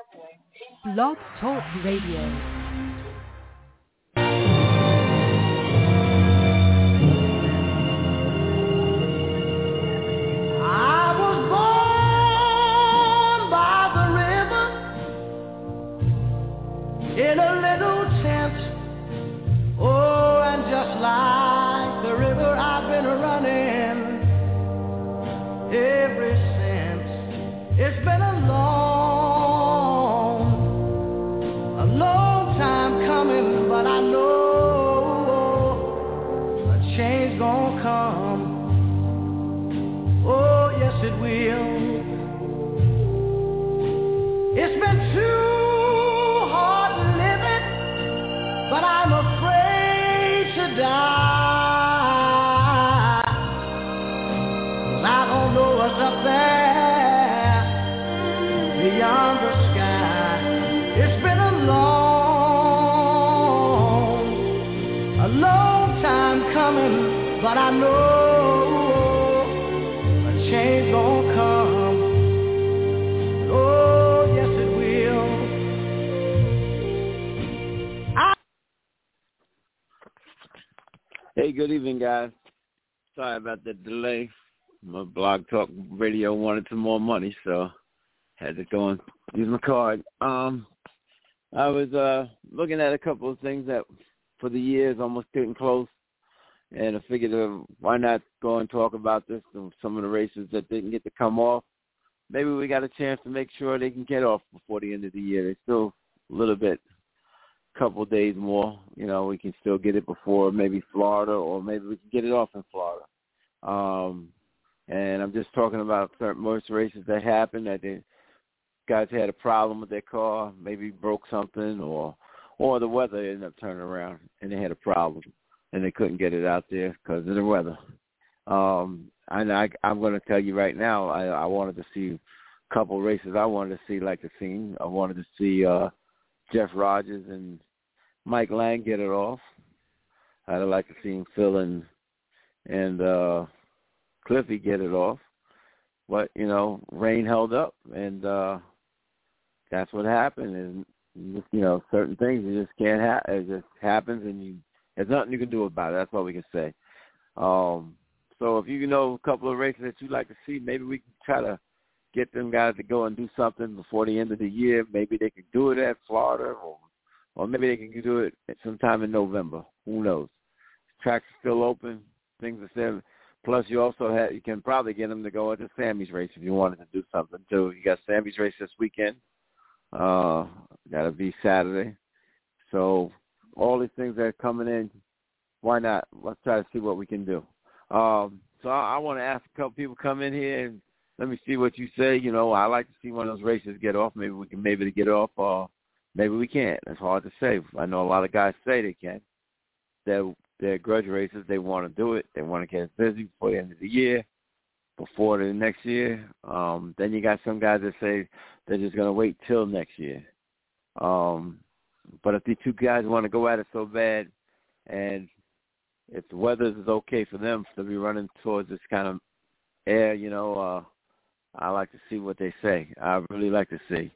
Blog Talk Radio. In a little tent, oh, and just like the river I've been running ever since. It's been a long time coming, but I know a change gonna come. Oh, yes it will. It's been too but I'm afraid to die, 'cause I don't know what's up there beyond the sky. It's been a long time coming, but I know a change gonna come. Oh, yes it will. Hey, good evening, guys. Sorry about the delay. My Blog Talk Radio wanted some more money, so had to go and use my card. I was looking at a couple of things that for the year is almost getting close, and I figured why not go and talk about this, some of the races that didn't get to come off. Maybe we got a chance to make sure they can get off before the end of the year. There's still a little bit. Couple of days more, we can still get it before maybe Florida, or maybe we can get it off in Florida. And I'm just talking about most races that happened that the guys had a problem with their car, maybe broke something, or the weather ended up turning around and they had a problem and they couldn't get it out there because of the weather. And I'm going to tell you right now, I wanted to see a couple of races I wanted to see like the scene. I wanted to see Jeff Rogers and Mike Lang get it off. I'd like to see Phil and Cliffy get it off. But, rain held up, and that's what happened. And, certain things, it just can't happen. It just happens, and there's nothing you can do about it. That's all we can say. So if you know a couple of races that you'd like to see, maybe we can try to get them guys to go and do something before the end of the year. Maybe they can do it at Florida, or maybe they can do it at sometime in November. Who knows? Tracks are still open. Things are still. Plus, you can probably get them to go into Sammy's race if you wanted to do something too. You got Sammy's race this weekend. That'll be Saturday. So all these things that are coming in, why not? Let's try to see what we can do. So I want to ask a couple people come in here and let me see what you say. I like to see one of those races get off. Maybe we can get off, or maybe we can't. It's hard to say. I know a lot of guys say they can. They're grudge races. They want to do it. They want to get busy before the end of the year, before the next year. Then you got some guys that say they're just going to wait till next year. But if these two guys want to go at it so bad, and if the weather is okay for them to be running towards this kind of air, I like to see what they say. I really like to see.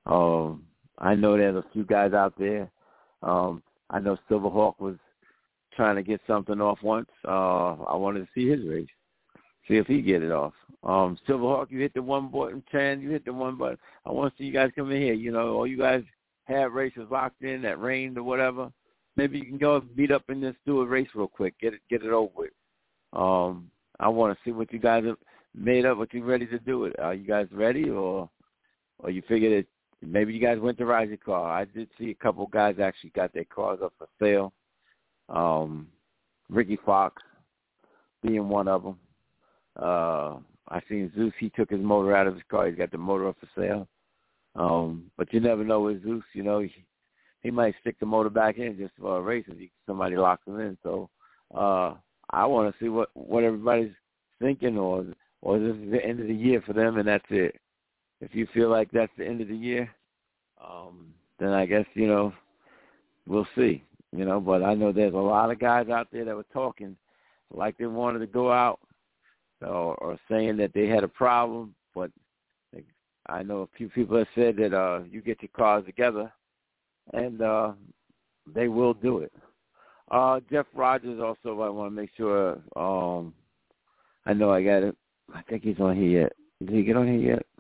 I know there's a few guys out there. I know Silverhawk was trying to get something off once. I wanted to see his race, see if he get it off. Silverhawk, you hit the one button. Chan, you hit the one button. I want to see you guys come in here. All you guys have races locked in that rained or whatever. Maybe you can go meet up and just do a race real quick. Get it over with. I want to see what you guys have made up, what you ready to do it. Are you guys ready, or you figure that maybe you guys went to ride your car? I did see a couple of guys actually got their cars up for sale. Ricky Fox being one of them. I seen Zeus. He took his motor out of his car. He's got the motor up for sale. But you never know with Zeus. He might stick the motor back in just for a race if somebody locks him in. So I want to see what everybody's thinking, or this is the end of the year for them, and that's it. If you feel like that's the end of the year, then I guess, we'll see. But I know there's a lot of guys out there that were talking like they wanted to go out or saying that they had a problem, but I know a few people have said that you get your cars together, and they will do it. Jeff Rogers also, I want to make sure. I know I got it. I think he's on here yet. Did he get on here yet?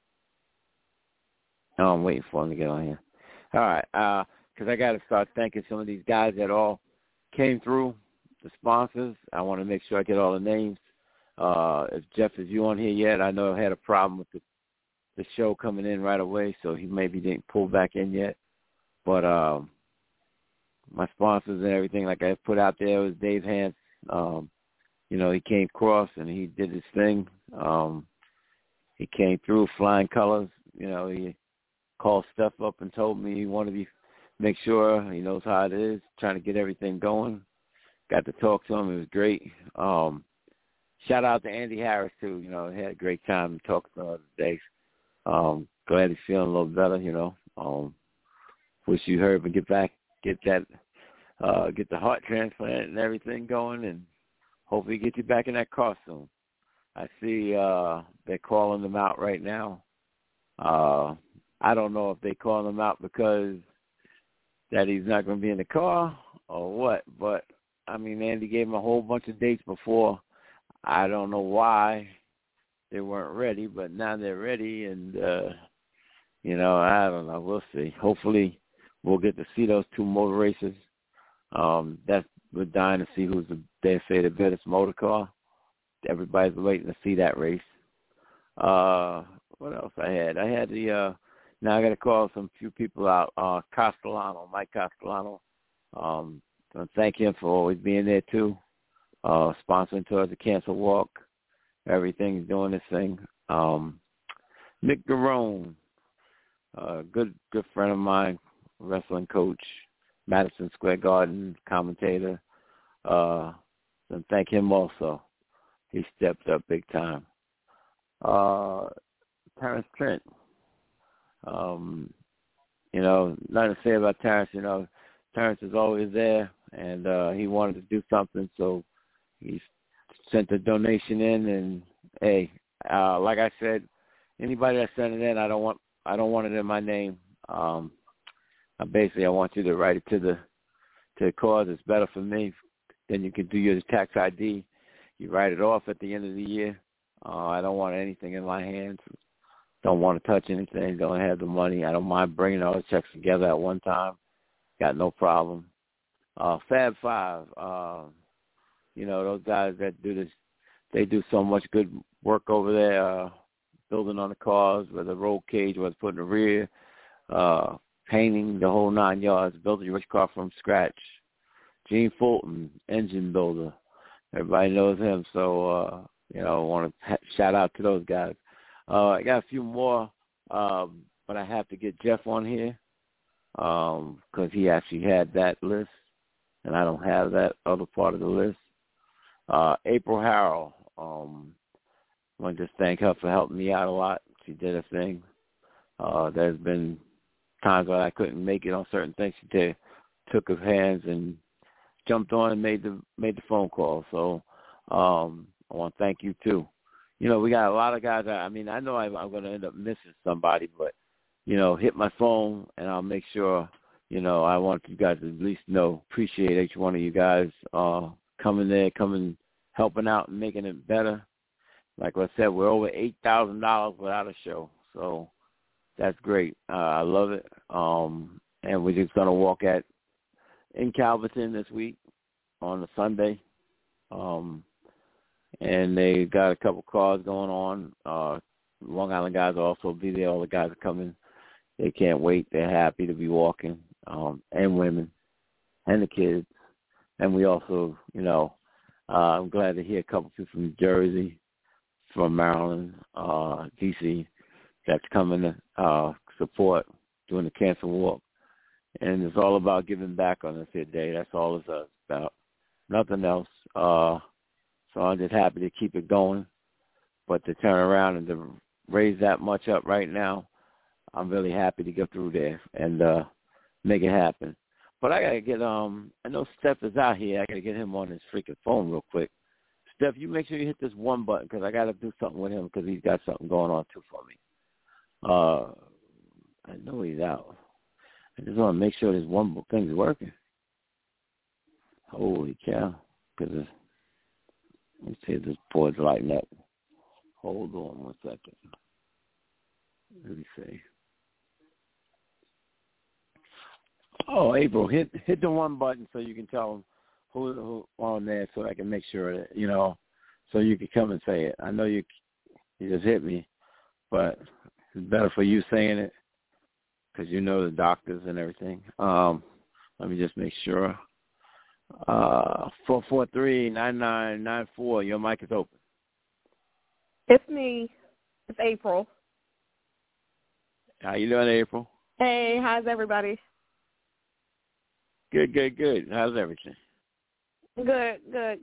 No, I'm waiting for him to get on here. All right, because I got to start thanking some of these guys that all came through, the sponsors. I want to make sure I get all the names. If Jeff, is you on here yet? I know I had a problem with the show coming in right away, so he maybe didn't pull back in yet. But my sponsors and everything, like I put out there, was Dave Hance. He came across and he did his thing. He came through flying colors. He called Steph up and told me he wanted to make sure he knows how it is, trying to get everything going. Got to talk to him. It was great. Shout out to Andy Harris, too. He had a great time talking to him the other day. Glad he's feeling a little better, wish you heard him get the heart transplant and everything going, and hopefully get you back in that car soon. I see they're calling him out right now. I don't know if they're calling him out because that he's not going to be in the car or what, but, Andy gave him a whole bunch of dates before. I don't know why they weren't ready, but now they're ready, and, I don't know. We'll see. Hopefully we'll get to see those two motor races. We're dying to see who's the better motor car. Everybody's waiting to see that race. What else I had? I had now I got to call some few people out. Mike Castellano. Thank him for always being there too. Sponsoring towards the Cancer Walk. Everything's doing this thing. Nick Garone, good friend of mine, wrestling coach, Madison Square Garden commentator. And thank him also. He stepped up big time. Terrence Trent. Nothing to say about Terrence. Terrence is always there, and he wanted to do something, so he sent a donation in. And hey, like I said, anybody that sent it in, I don't want it in my name. I want you to write it to the cause. It's better for me. Then you can do your tax ID. You write it off at the end of the year. I don't want anything in my hands. Don't want to touch anything. Don't have the money. I don't mind bringing all the checks together at one time. Got no problem. Fab Five, those guys that do this, they do so much good work over there, building on the cars, whether roll cage, whether putting the rear, painting the whole 9 yards, building your car from scratch. Gene Fulton, engine builder. Everybody knows him, so, I want to shout out to those guys. I got a few more, but I have to get Jeff on here because he actually had that list, and I don't have that other part of the list. April Harrell, I want to just thank her for helping me out a lot. She did a thing. There's been times when I couldn't make it on certain things. She took her hands and jumped on and made the phone call. So I want to thank you too. We got a lot of guys. I know I'm going to end up missing somebody, but hit my phone and I'll make sure. I want you guys to at least know. Appreciate each one of you guys coming, helping out and making it better. Like I said, we're over $8,000 without a show, so that's great. I love it. And we're just gonna walk in Calverton this week on a Sunday. And they got a couple cars going on. Long Island guys will also be there. All the guys are coming. They can't wait. They're happy to be walking, and women, and the kids. And we also, I'm glad to hear a couple people from New Jersey, from Maryland, D.C., that's coming to support doing the Cancer Walk. And it's all about giving back on this here day. That's all it's about. Nothing else. So I'm just happy to keep it going. But to turn around and to raise that much up right now, I'm really happy to get through there and make it happen. But I got to get, I know Steph is out here. I got to get him on his freaking phone real quick. Steph, you make sure you hit this one button because I got to do something with him because he's got something going on too for me. I know he's out. I just want to make sure this one thing's working. Holy cow. Because let me see if this board's lighting up. Hold on 1 second. Let me see. Oh, April, hit the one button so you can tell them who on there so I can make sure that, so you can come and say it. I know you just hit me, but it's better for you saying it because you know the doctors and everything. Let me just make sure. 443-9994, your mic is open. It's me. It's April. How you doing, April? Hey, how's everybody? Good. How's everything? Good.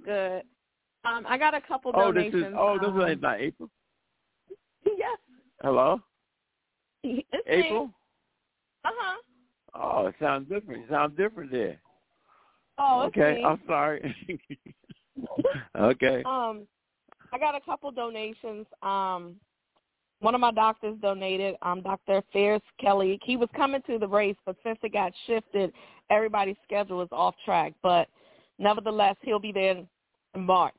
I got a couple donations. This is not April? Yes. Hello? It's April? me. Uh-huh. Oh, it sounds different. You sound different there. Oh, it's okay. me. I'm sorry. Okay. I got a couple donations. One of my doctors donated, Dr. Fierce Kelly. He was coming to the race, but since it got shifted, everybody's schedule is off track. But nevertheless, he'll be there in March.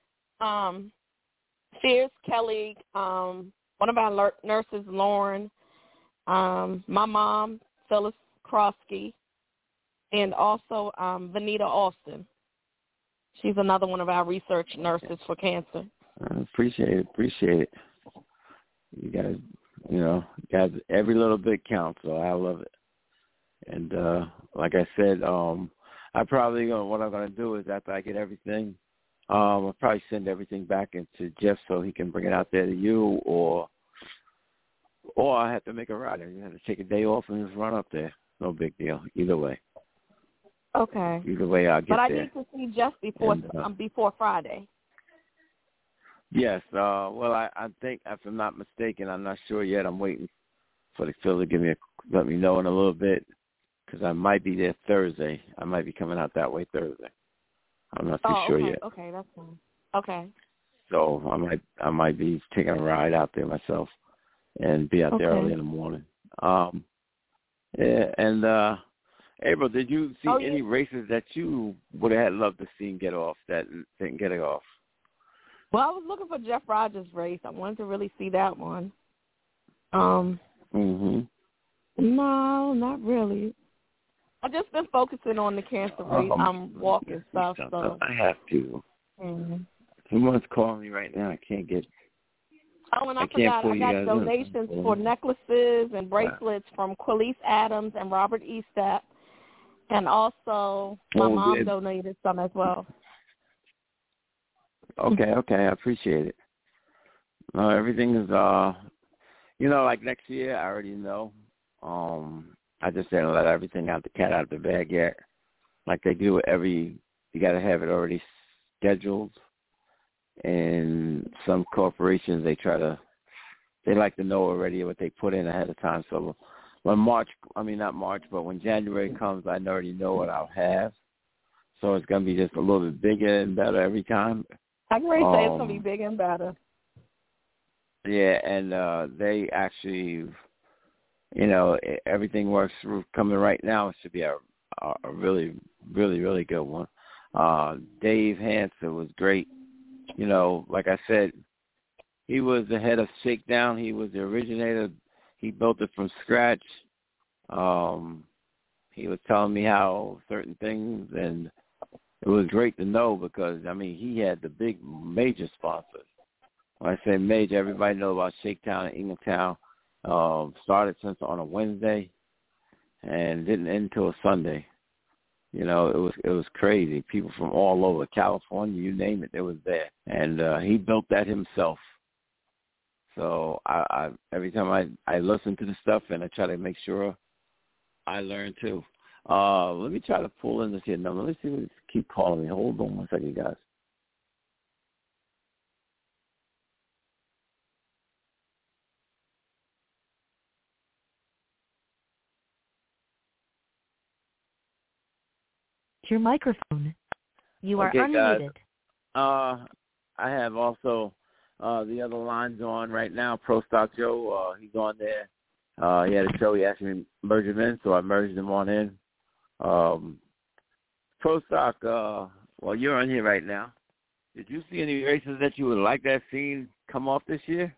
Fierce Kelly, one of our nurses, Lauren, my mom, Phyllis Krosky, and also Vanita Austin. She's another one of our research nurses for cancer. Appreciate it. You guys, every little bit counts, so I love it. And like I said, what I'm going to do is after I get everything, I'll probably send everything back into Jeff so he can bring it out there to you, or I have to make a ride. You have to take a day off and just run up there. No big deal. Either way. Okay. Either way, I'll get there. But I need to see Jeff before Friday. Yes. Well, I think, if I'm not mistaken, I'm not sure yet. I'm waiting for the Phil to let me know in a little bit because I might be there Thursday. I might be coming out that way Thursday. I'm not too sure yet. Okay, that's fine. Okay. So I might be taking a ride out there myself and be out there early in the morning. Yeah, and April, did you see any races that you would have loved to see get off that didn't get it off? Well, I was looking for Jeff Rogers' race. I wanted to really see that one. No, not really. I've just been focusing on the cancer race. I'm walking stuff. So I have to. Someone's calling me right now. I can't get. Oh, and I forgot. I got donations for necklaces and bracelets from Quilise Adams and Robert Estep, and also my mom donated some as well. Okay, I appreciate it. Everything is, like next year, I already know. I just didn't let everything out the cat out of the bag yet. Like they do you got to have it already scheduled. And some corporations, they like to know already what they put in ahead of time. So when when January comes, I already know what I'll have. So it's going to be just a little bit bigger and better every time. I can really say it's going to be bigger and better. Yeah, and they actually, everything works through coming right now. It should be a really, really, really good one. Dave Hansen was great. Like I said, he was the head of Shakedown. He was the originator. He built it from scratch. He was telling me how certain things, and it was great to know because, he had the big major sponsors. When I say major, everybody knows about Shakedown and Engletown. Started since on a Wednesday and didn't end until a Sunday. It was crazy. People from all over California, you name it, they was there. And he built that himself. So I every time I listen to the stuff and I try to make sure I learn too. Let me try to pull in this here number. Let's see what keep calling me. Hold on 1 second, guys. Your microphone. You are unmuted. Guys. I have also the other lines on right now. Pro Stock Joe, he's on there. He had a show. He asked me to merge him in, so I merged him on in. Pro Stock, well, you're on here right now. Did you see any races that you would like that seen come off this year?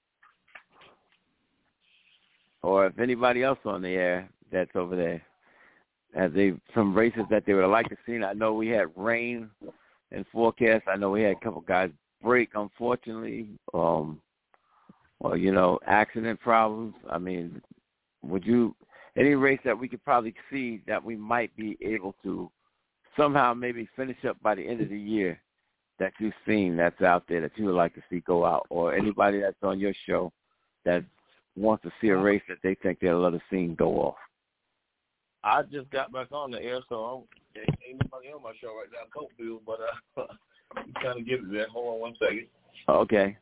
Or if anybody else on the air that's over there, have they some races that they would like to see? I know we had rain and forecast. I know we had a couple guys break, unfortunately. Well, accident problems. I mean, any race that we could probably see that we might be able to somehow maybe finish up by the end of the year that you've seen that's out there that you would like to see go out, or anybody that's on your show that wants to see a race that they think they'll let us see go off? I just got back on the air, so ain't nobody on my show right now, Coatfield, but I'm trying to get it there. Hold on 1 second. Okay.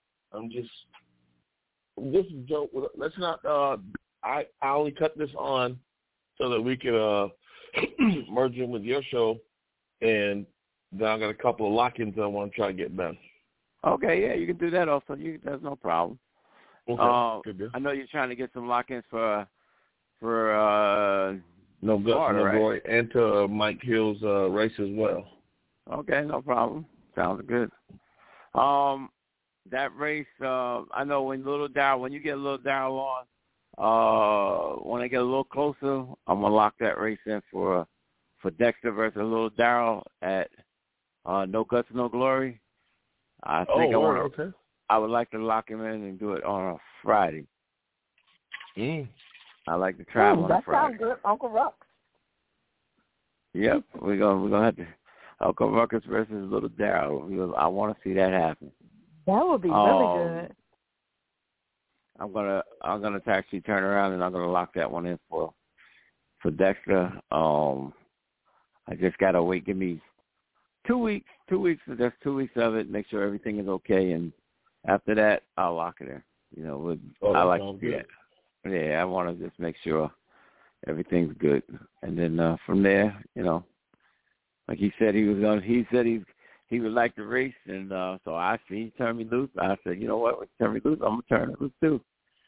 This is Joe. Let's not, I only cut this on so that we can merge in with your show, and then I got a couple of lock-ins I want to try to get done. Okay, yeah, you can do that also. That's no problem. Okay, good deal. I know you're trying to get some lock-ins for No Guts, Florida, No right? Glory, and to Mike Hill's race as well. Okay, no problem. Sounds good. That race, I know when you get Little Darryl on, when I get a little closer, I'm gonna lock that race in for Dexter versus Little Darryl at No Guts, No Glory. I think I would like to lock him in and do it on a Friday. I like to travel on a Friday. That sounds good, Uncle Ruckus. Yep, we're gonna have to Uncle Ruckus versus Little Darryl. I want to see that happen. That would be really good. I'm gonna actually turn around and I'm gonna lock that one in for Dexter. I just gotta wait. Give me 2 weeks. 2 weeks. Just 2 weeks of it. Make sure everything is okay, and after that, I'll lock it in. I like to I want to just make sure everything's good, and then from there, like he said, he would like to race, and so I see he turned me loose. I said, you know what? When you turn me loose, I'm gonna turn it loose too.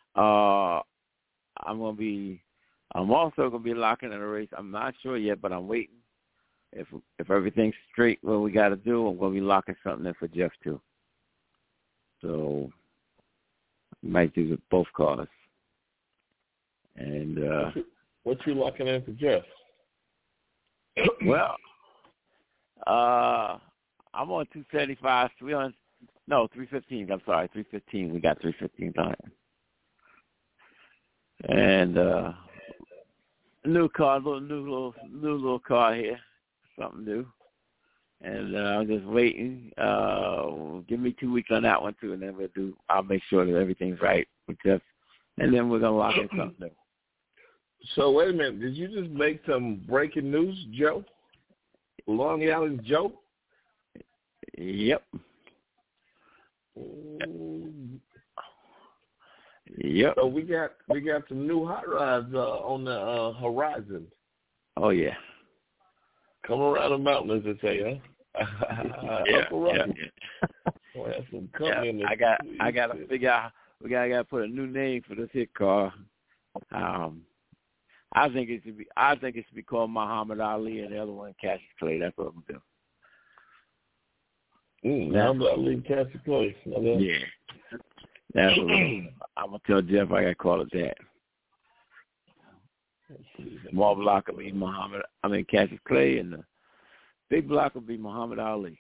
I'm also gonna be locking in a race. I'm not sure yet, but I'm waiting. If everything's straight, what we got to do, I'm gonna be locking something in for Jeff too. So might do both cars. And what you locking in for Jeff? Well, I'm on 275, 315. I'm sorry, 315. We got 315 on it. And new car, new little car here, something new. And I'm just waiting. Give me 2 weeks on that one too, and then I'll make sure that everything's right with Jeff, and then we're gonna lock in something new. So wait a minute, did you just make some breaking news, Joe? Long Island Joe? Yep. Yep. So we got some new hot rods on the horizon. Oh yeah. Come around the mountain, as they say, huh? Yeah. We'll have some company in I got to figure out. We got to put a new name for this hit car. I think it should be called Muhammad Ali, and the other one Cassius Clay. That's what I'm doing. Muhammad Ali, Cassius Clay. Yeah. That's what I'm gonna tell Jeff. I gotta call it that. Small block will be Cassius Clay, and the big block will be Muhammad Ali.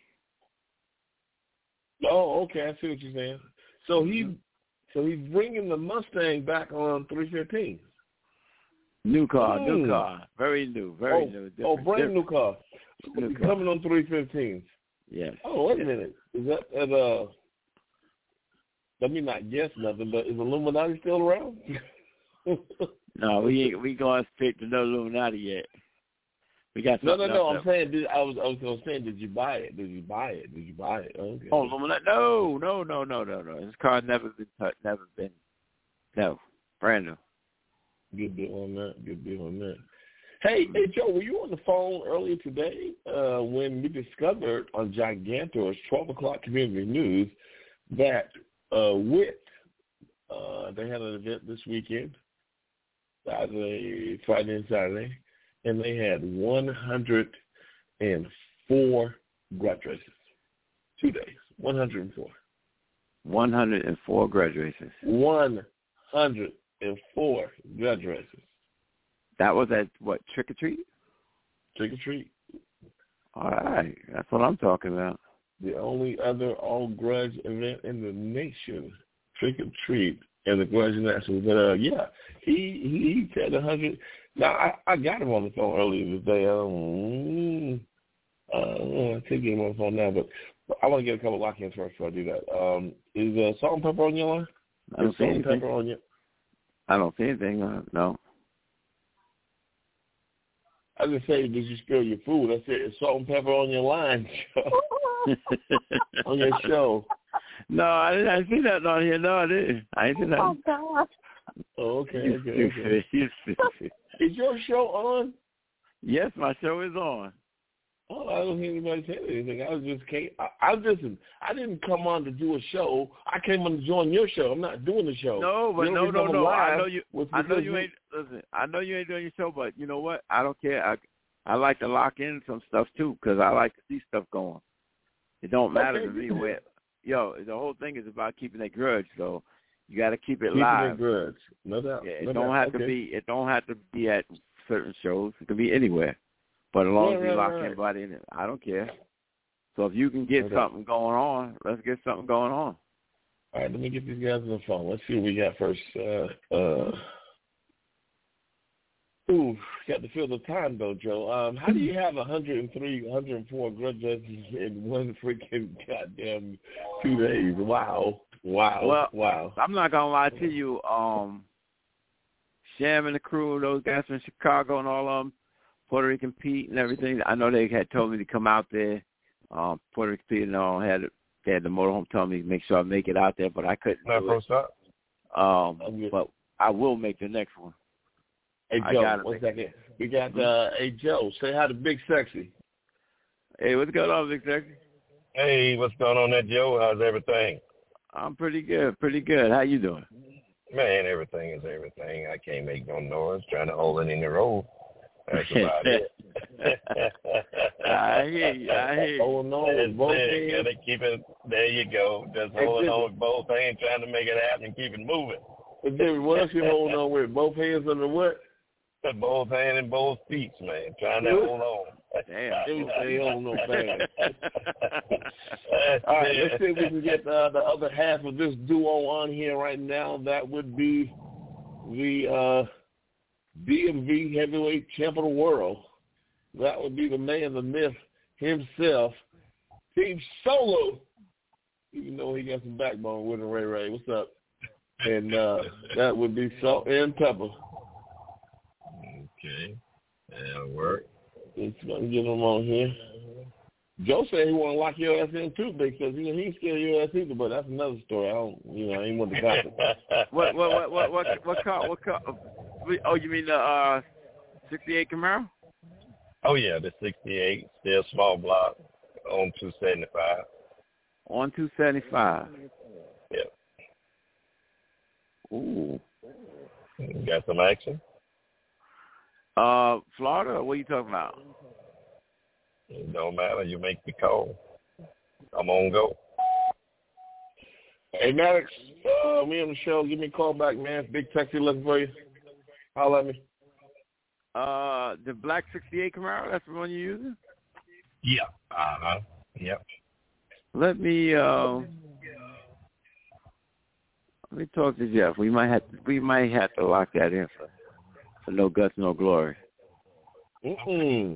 Oh, okay. I see what you're saying. So he's bringing the Mustang back on 315. New car, very new, new. Brand new car. Coming on 315s. Yes. Oh, wait a minute. Is that at let me not guess nothing, but is Illuminati still around? No, we going straight to no Illuminati yet. We got no. I'm saying, I was gonna say, did you buy it? Okay. Oh, Illuminati? No. This car never been touched. Never been. No, brand new. Good deal on that. Hey, Joe, were you on the phone earlier today when we discovered on Gigantor's 12 o'clock community news that WIT, they had an event this weekend, Friday and Saturday, and they had 104 graduations. 2 days, 104. 104 graduations. 104 graduations. That was at what, Trick or Treat? Trick or Treat. All right, that's what I'm talking about. The only other all-grudge event in the nation, Trick or Treat, and the Grudge National. But he said 100. Now I got him on the phone earlier today. I can't get him on the phone now, but I want to get a couple of lock-ins first before I do that. Is Salt and Pepper on your line? I don't see anything. I don't see anything. No. I just say, did you spill your food? I said, is Salt and Pepper on your line, Joe? On your show. No, I didn't see that on here. No, I didn't. I didn't see that. Oh, God. Oh, okay. Is your show on? Yes, my show is on. Oh, I don't hear anybody say anything. I didn't come on to do a show. I came on to join your show. I'm not doing the show. No, but no. I know you ain't. Listen, I know you ain't doing your show, but you know what? I don't care. I like to lock in some stuff too because I like to see stuff going. It don't matter to me where. The whole thing is about keeping that grudge. So you got to keep it live. Keeping that grudge, no doubt. Yeah, it don't have to be. It don't have to be at certain shows. It can be anywhere. But as long as you lock everybody in it, I don't care. So if you can get something going on, let's get something going on. All right, let me get these guys on the phone. Let's see what we got first. Got to fill the time, though, Joe. How do you have 103, 104 grudges in one freaking goddamn 2 days? Wow. Wow. I'm not going to lie to you. Sham and the crew, those guys from Chicago and all of them, Puerto Rican Pete and everything. I know they had told me to come out there. Puerto Rican Pete and all had the motorhome told me to make sure I make it out there, but I couldn't do it. But I will make the next one. Hey, Joe, 1 second. We got, hey, Joe, say hi to Big Sexy. Hey, what's going on, Big Sexy? Hey, what's going on there, Joe? How's everything? I'm pretty good. How you doing? Man, everything is everything. I can't make no noise trying to hold it in the road. That's about it. I hear you. Holding on with both hands. Gotta keep it. There you go. Just holding on with both hands, trying to make it happen and keep it moving. But David, what else you holding on with? Both hands under what? Both hands and both feet, man. Trying to hold on. Damn. They hold no fast. All right, let's see if we can get the other half of this duo on here right now. That would be the DMV heavyweight champ of the world. That would be the man, the myth himself, Team Solo. Even though he got some backbone with him, Ray. What's up? And that would be Salt and Pepper. Okay, that'll work. Let's get him on here. Joe said he want to lock your ass in too, Big, because he ain't scared of your ass either. But that's another story. I ain't want to gossip. What car? Oh, you mean the 68 Camaro? Oh yeah, the 68, still small block on 275. On 275. Yep. Ooh. Got some action? Florida, what are you talking about? It don't matter. You make the call. I'm on go. Hey, Maddox, me on the show. Give me a call back, man. Big Texas looking for you. Holler at me. The black 68 Camaro, that's the one you're using? Yeah. Uh-huh. Yep. Let me talk to Jeff. We might have to lock that in for no guts, no glory. Well, Joe,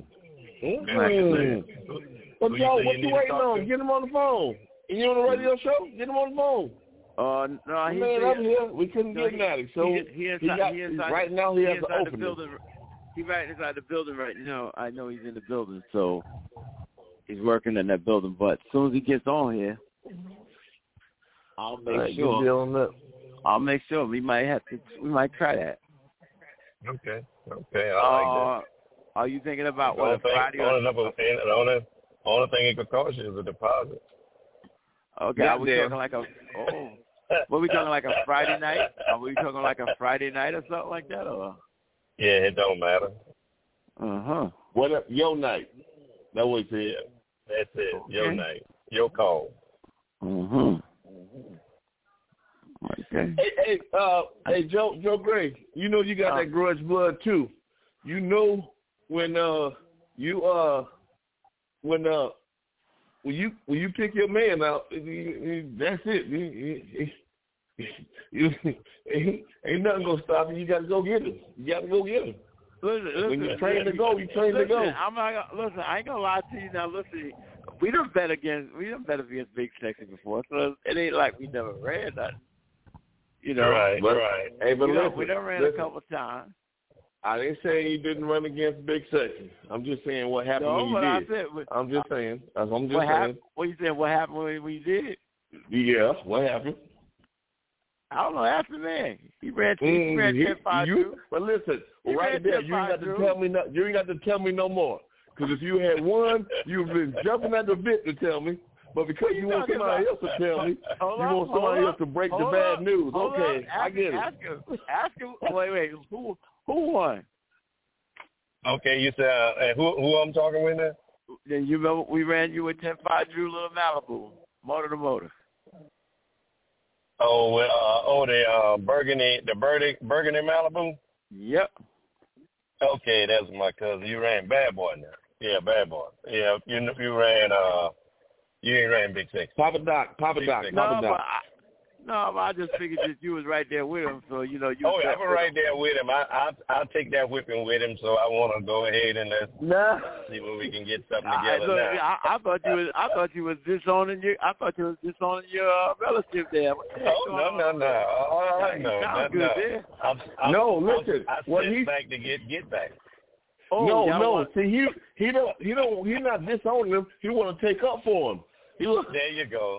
what you waiting on? Get him on the phone. You on the radio show? Get him on the phone. No, he's here. We couldn't get Maddox. So right now he has an opening. He's right inside the building right now. I know he's in the building, so he's working in that building. But as soon as he gets on here, I'll make sure. We might try that. Okay. I like that. Are you thinking about what, Friday? The only thing it could cost you is a deposit. Okay, are we talking like what are we talking, like a Friday night? Are we talking like a Friday night or something like that? Or Yeah, it don't matter. What up? Your night. That's what he said. That's it. Okay. Your night. Your call. Okay. Hey, Joe Gray. You know you got that grudge blood too. You know when you pick your man out, that's it. Ain't nothing gonna stop you. You got to go get him. Listen, when you train to go, you train to go. I ain't gonna lie to you now. Listen, we done bet against Big Sexy before, so it ain't like we never ran nothing. You know, Right. Hey, but listen, we done ran a couple times. I didn't say you didn't run against Big Sexy. I'm just saying what happened when you did. I'm just saying. What happened when you did? Yeah, what happened? I don't know. Ask the man. He ran 10-5. But listen, right there, you ain't got to tell me. You ain't got to tell me no more. Because if you had won, you've been jumping at the bit to tell me. But because you want somebody else to tell me, you want somebody else to break the bad news. Okay, I get it. Ask him. Wait. Who won? Okay, you said who I'm talking with now? Then you remember we ran you with 10-5 Drew Little Malibu, motor to motor. The Burgundy Malibu. Yep. Okay, that's my cousin. You ran Bad Boy now. Yeah, Bad Boy. Yeah, you ran. You ain't ran Big Sexy. Papa Doc. No, but I just figured that you was right there with him, so you know you. Oh, yeah, I'm right there with him. I'll take that whipping with him, so I want to go ahead and see when we can get something together now. I thought you was disowning your. I thought you was disowning your relative there. No. All right, no. Good there. Listen. I sit back to get back. Oh, no. See, he not disowning him. He want to take up for him. There you go.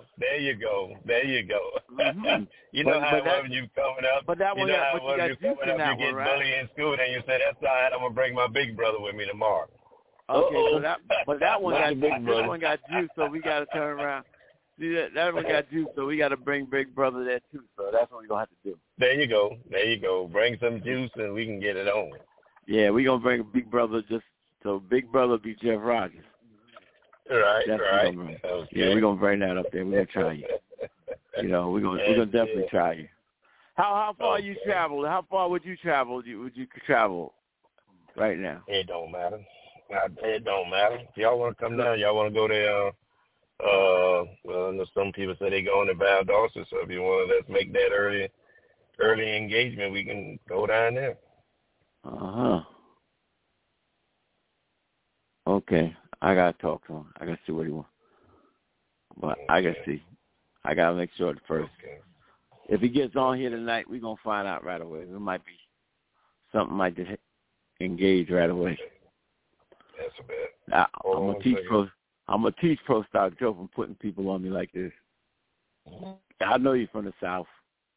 Mm-hmm. You know how when you coming up, but that one, you know how you you coming up, you get bullied in school, and you say, that's all right, I'm going to bring my big brother with me tomorrow. Okay, so that one got juice. This one got juice, so we got to turn around. See, that one got juice, so we got to bring Big Brother there, too, so that's what we're going to have to do. There you go. Bring some juice, and we can get it on. Yeah, we're going to bring Big Brother so Big Brother be Jeff Rogers. Right. Okay. Yeah, we're gonna bring that up there. We're gonna try you. You know, we're gonna definitely try you. How far you travel? How far would you travel? Would you travel right now? It don't matter. It don't matter. If y'all want to come down, y'all want to go there. Well, I know some people say they going to Valdosta, so if you want to let's make that early engagement, we can go down there. Okay. I gotta talk to him. I gotta see what he wants. But I gotta see. I gotta make sure first. Okay. If he gets on here tonight, we're gonna find out right away. It might be something might just engage right away. That's bad. I'm gonna teach Pro Stock Joe from putting people on me like this. I know you're from the South.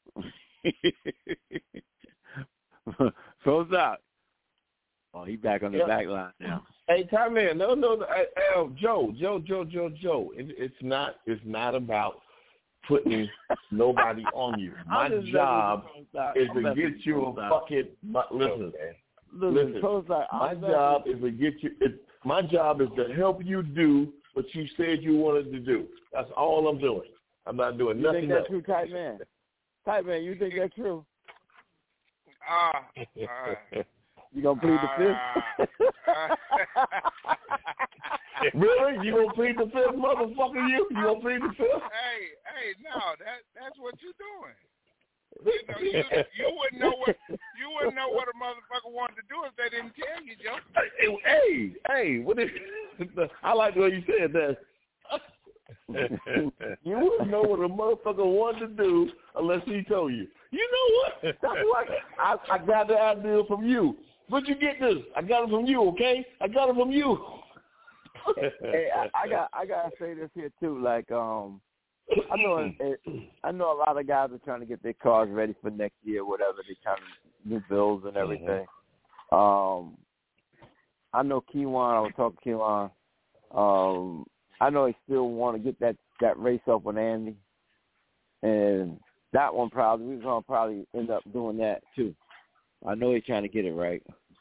Pro Stock. Oh, he back on the back line now. Hey, time man, no, Joe. It's not about putting nobody on you. My job is to get you a fucking. Listen. My job is to get you. My job is to help you do what you said you wanted to do. That's all I'm doing. I'm not doing nothing else. You think that's true, Tight Man? Tight Man, you think that's true? You gonna plead the fifth? Really? You gonna plead the fifth, motherfucker? You gonna plead the fifth? Hey, no, that's what you're doing. You wouldn't know what a motherfucker wanted to do if they didn't tell you, Joe. Hey, what is? I like the way you said that. You wouldn't know what a motherfucker wanted to do unless he told you. You know what? That's what I got the idea from you. Where'd you get this? I got it from you, okay? I got it from you. Hey, I gotta say this here too. Like, I know a lot of guys are trying to get their cars ready for next year, whatever. They trying to new builds and everything. I know Kewan. I was talking to Kewan. I know he still want to get that race up with Andy, and that one we're gonna probably end up doing that too. I know he's trying to get it right.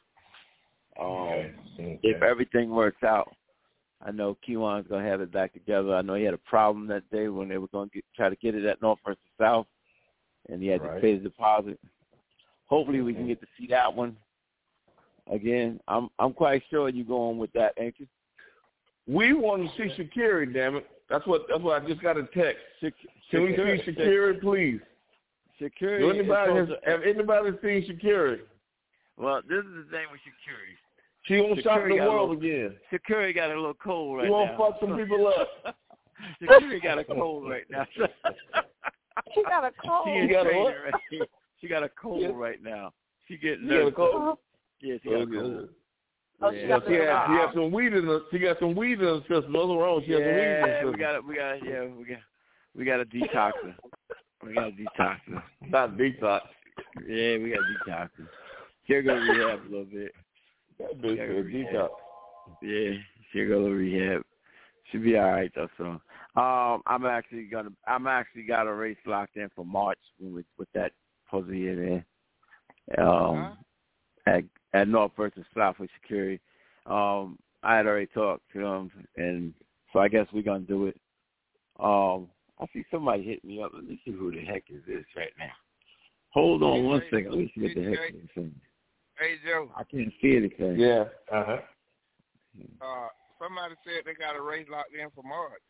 If everything works out, I know Kejuan's going to have it back together. I know he had a problem that day when they were going to try to get it at North versus South, and he had to pay the deposit. Hopefully we can get to see that one again. I'm quite sure you're going with that, ain't you? We want to see Sha'Carri, damn it. That's what I just got a text. Can we see Sha'Carri, please? Sha'Carri. Have anybody seen Sha'Carri? Well, this is the thing with Sha'Carri. She won't shock the world again. Sha'Carri got a little cold right now. She won't fuck some people up. Sha'Carri got a cold right now. She got a cold. She got a cold right now. She getting nervous. Got a cold? Yeah, she got a cold. Oh, she got some weed in her. She got some weed in her system. Nothing wrong. She has some weed in her system. We got a detoxer. We got a detoxer. Not detox. Yeah, we got a detoxer. She'll go to rehab a little bit. That bitch is a detox. Yeah, she'll go to rehab. She'll be all right though. So, I'm actually got a race locked in for March with that pussy in there. At North versus South with Sha'Carri. I had already talked to him, and so I guess we're going to do it. I see somebody hit me up. Let me see who the heck is this right now. Hold on one second. Let me see what the heck is this. Hey, Joe. I can't see anything. Yeah. Somebody said they got a race locked in for March.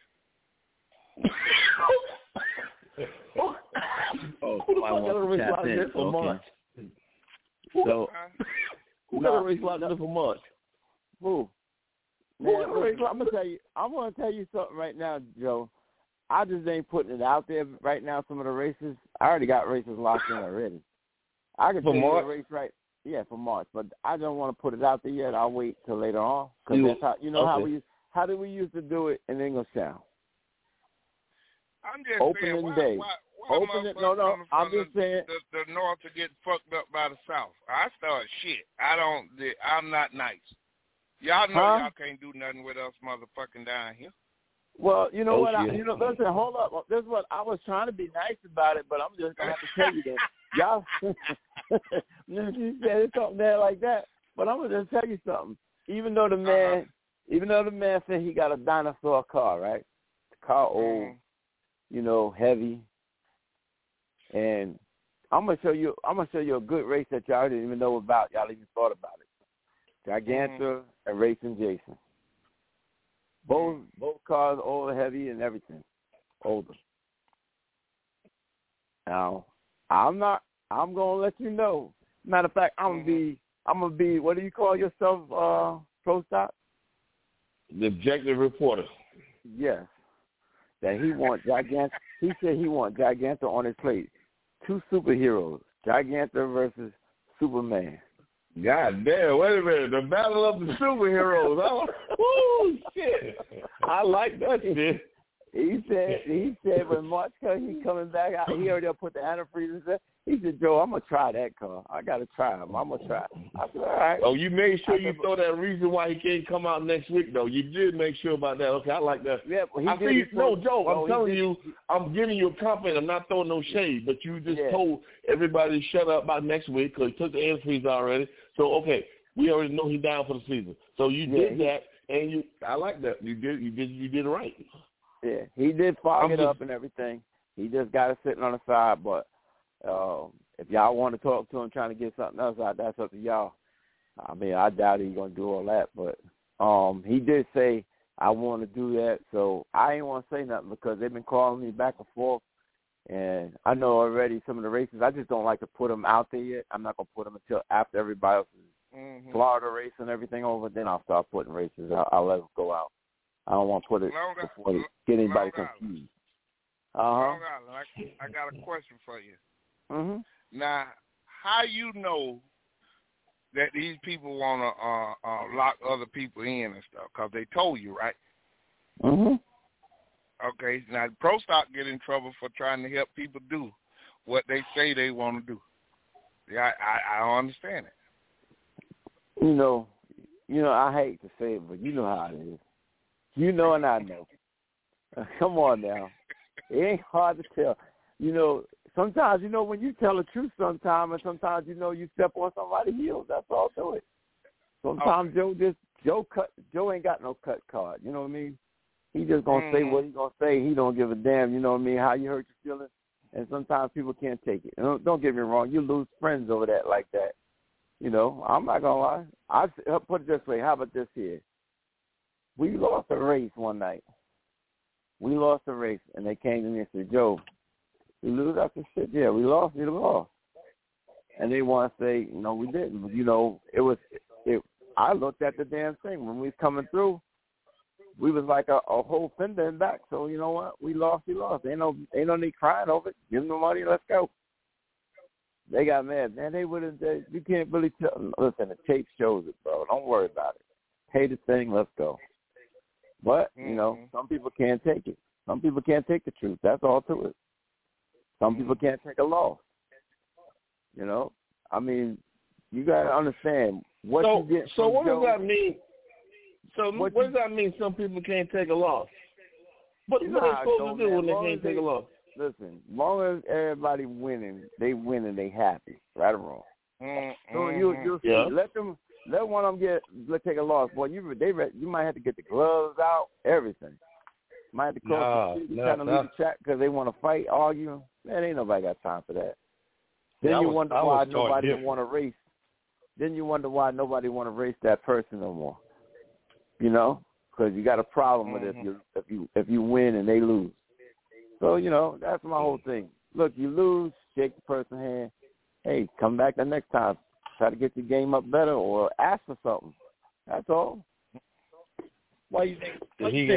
Somebody got a race locked in for March. So, who got a race locked in for March? Who? Man, I'm gonna tell you something right now, Joe. I just ain't putting it out there right now. Some of the races, I already got races locked in already. I can tell you the race for March, but I don't want to put it out there yet. I'll wait till later on because that's how how did we used to do it in Englishtown? I'm just opening saying, day. I'm just saying the North to get fucked up by the South. I start shit. I'm not nice. Y'all know y'all can't do nothing with us motherfucking down here. Well, you know what? Listen, hold up. This is what I was trying to be nice about it, but I'm just gonna have to tell you that y'all. You said something there like that, but I'm gonna just tell you something. Even though the man said he got a dinosaur car, right? The car old, heavy, and I'm gonna show you a good race that y'all didn't even know about. Y'all even thought about it. Giganta and Racing Jason. Both cars old, heavy, and everything. Older. Now, I'm gonna let you know. Matter of fact, I'm gonna be. What do you call yourself, Pro Stop? The objective reporter. Yes. That he wants Giganta. He said he wants Giganta on his plate. Two superheroes, Giganta versus Superman. God damn, wait a minute. The battle of the superheroes. Woo, shit. I like that shit. He said when March comes, he's coming back out. He already put the antifreeze in there. He said, Joe, I'm going to try that car. I got to try him. I'm going to try. I said, all right. Oh, you made sure you throw that reason why he can't come out next week, though. You did make sure about that. Okay, I like that. Yeah, well, Joe, I'm telling you, I'm giving you a compliment. I'm not throwing no shade, but you just told everybody to shut up by next week because he took the antifreeze already. So, okay, we already know he's down for the season. So you did that, and I like that. You did it right. Yeah, he did fog it up and everything. He just got it sitting on the side, but if y'all want to talk to him trying to get something else out, that's up to y'all. I mean, I doubt he's going to do all that, but he did say, I want to do that, so I ain't want to say nothing because they've been calling me back and forth, and I know already some of the races. I just don't like to put them out there yet. I'm not going to put them until after everybody else's Florida race and everything over. Then I'll start putting races. I'll let them go out. I don't want to put it before they get anybody confused. Long Island, I got a question for you. Mm-hmm. Now, how you know that these people want to lock other people in and stuff? Because they told you, right? Mm-hmm. Okay, now Pro Stock get in trouble for trying to help people do what they say they want to do. Yeah, I don't understand it. You know, I hate to say it, but you know how it is. You know and I know. Come on now. It ain't hard to tell. Sometimes, when you tell the truth sometimes, and sometimes, you step on somebody's heels. That's all to it. sometimes Joe ain't got no cut card. You know what I mean? He just gonna say what he gonna say. He don't give a damn. You know what I mean? How you hurt your feelings, and sometimes people can't take it. Don't get me wrong. You lose friends over that like that. You know, I'm not gonna lie. I'll put it this way. How about this here? We lost a race one night. We lost a race, and they came to me and said, "Joe, we lose?" I said, "Shit, yeah, we lost. We lost." And they want to say, "No, we didn't." But, you know, I looked at the damn thing when we was coming through. We was like a whole fender in back. So you know what? We lost. Ain't no need crying over it. Give them the money. Let's go. They got mad, man. They wouldn't. You can't really tell. Listen, the tape shows it, bro. Don't worry about it. Pay the thing. Let's go. But you know, some people can't take it. Some people can't take the truth. That's all to it. Some people can't take a loss. You know, I mean, you got to understand what you get. So what Joe, does that mean? So what does that mean? Some people can't take a loss. What are they supposed to do when they can't take a loss? Listen, as long as everybody winning, they win and they happy, right or wrong. So you let one of them take a loss. Boy, you might have to get the gloves out, everything. Might have to cross the street, kind of leave the track because they want to fight, argue. Man, ain't nobody got time for that. Then you wonder why nobody want to race. Then you wonder why nobody want to race that person no more. You know, because you got a problem with it if you win and they lose. So you know that's my whole thing. Look, you lose, shake the person's hand. Hey, come back the next time. Try to get your game up better or ask for something. That's all. Why you think? What you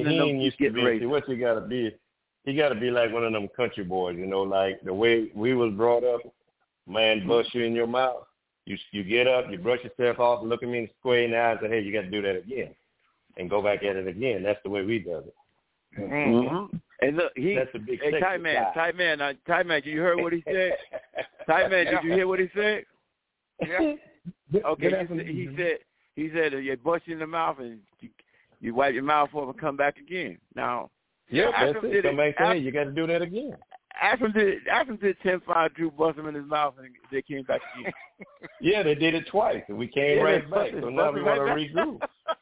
got to be? You got to be like one of them country boys, you know, like the way we was brought up. Man, bust you in your mouth. You get up, you brush yourself off, look at me in the square in the eye, and say, "Hey, you got to do that again," and go back at it again. That's the way we does it. Mm-hmm. And look, that's a big tight man. You heard what he said? Tight man, did you hear what he said? Yeah. Okay, he said you bust you in the mouth and you wipe your mouth off and come back again. Now, that's it. Come back and say, you got to do that again. Ashton did 10-5 Drew bust him in his mouth and they came back again. Yeah, they did it twice and we came right back. So now we want to regroup.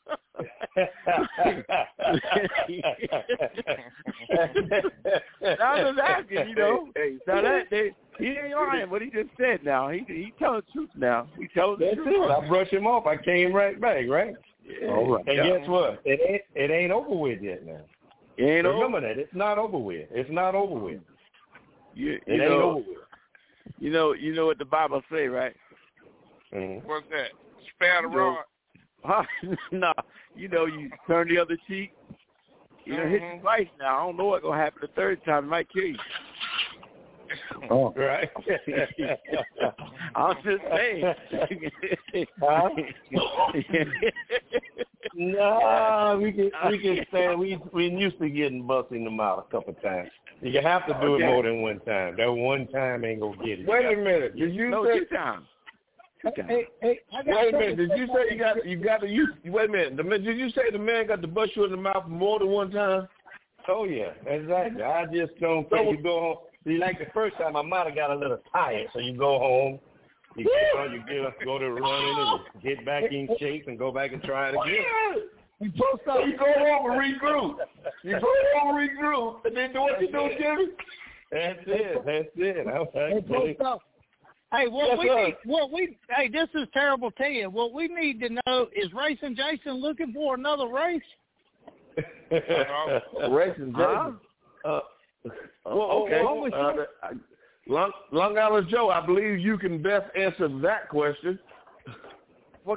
I was asking, you know. He ain't lying what he just said now. He telling the truth now. He telling the truth. I brushed him off. I came right back, right? Yeah. All right. And guess what? It ain't over with yet now. Remember that. It's not over with. It's not over with. It ain't over with. You know what the Bible say, right? Mm-hmm. What's that? Spare the rod. No, you turn the other cheek. Hit you twice now. I don't know what's gonna happen the third time. It might kill you. Oh, right. I'm just saying. No, we can stand. We used to getting busted in the mouth a couple times. You have to do it more than one time. That one time ain't gonna get it. Wait a minute. Did you say 2 times? Hey, wait a minute. Did you say you got to use? Wait a minute. Did you say the man got to bust you in the mouth more than one time? Oh yeah, exactly. I just don't think you go home. See, like the first time, I might have got a little tired, so you go home, you get up, go to running, and get back in shape, and go back and try it again. You go home and regroup. And then do what you do, Jimmy. That's it. Hey, this is Terrible Ted. What we need to know is Racing Jason looking for another race? Racing Jason. Long Island Joe, I believe you can best answer that question. What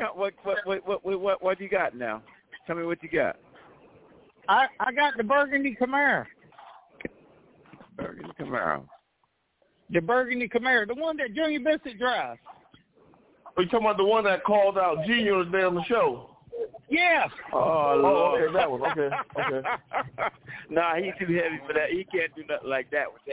you got now? Tell me what you got. I got the Burgundy Camaro. Burgundy Camaro. The Burgundy Camaro, the one that Junior Bissett drives. Are you talking about the one that called out Junior today on the show? Yeah. Oh, okay, that one. Okay. Nah, he's too heavy for that. He can't do nothing like that with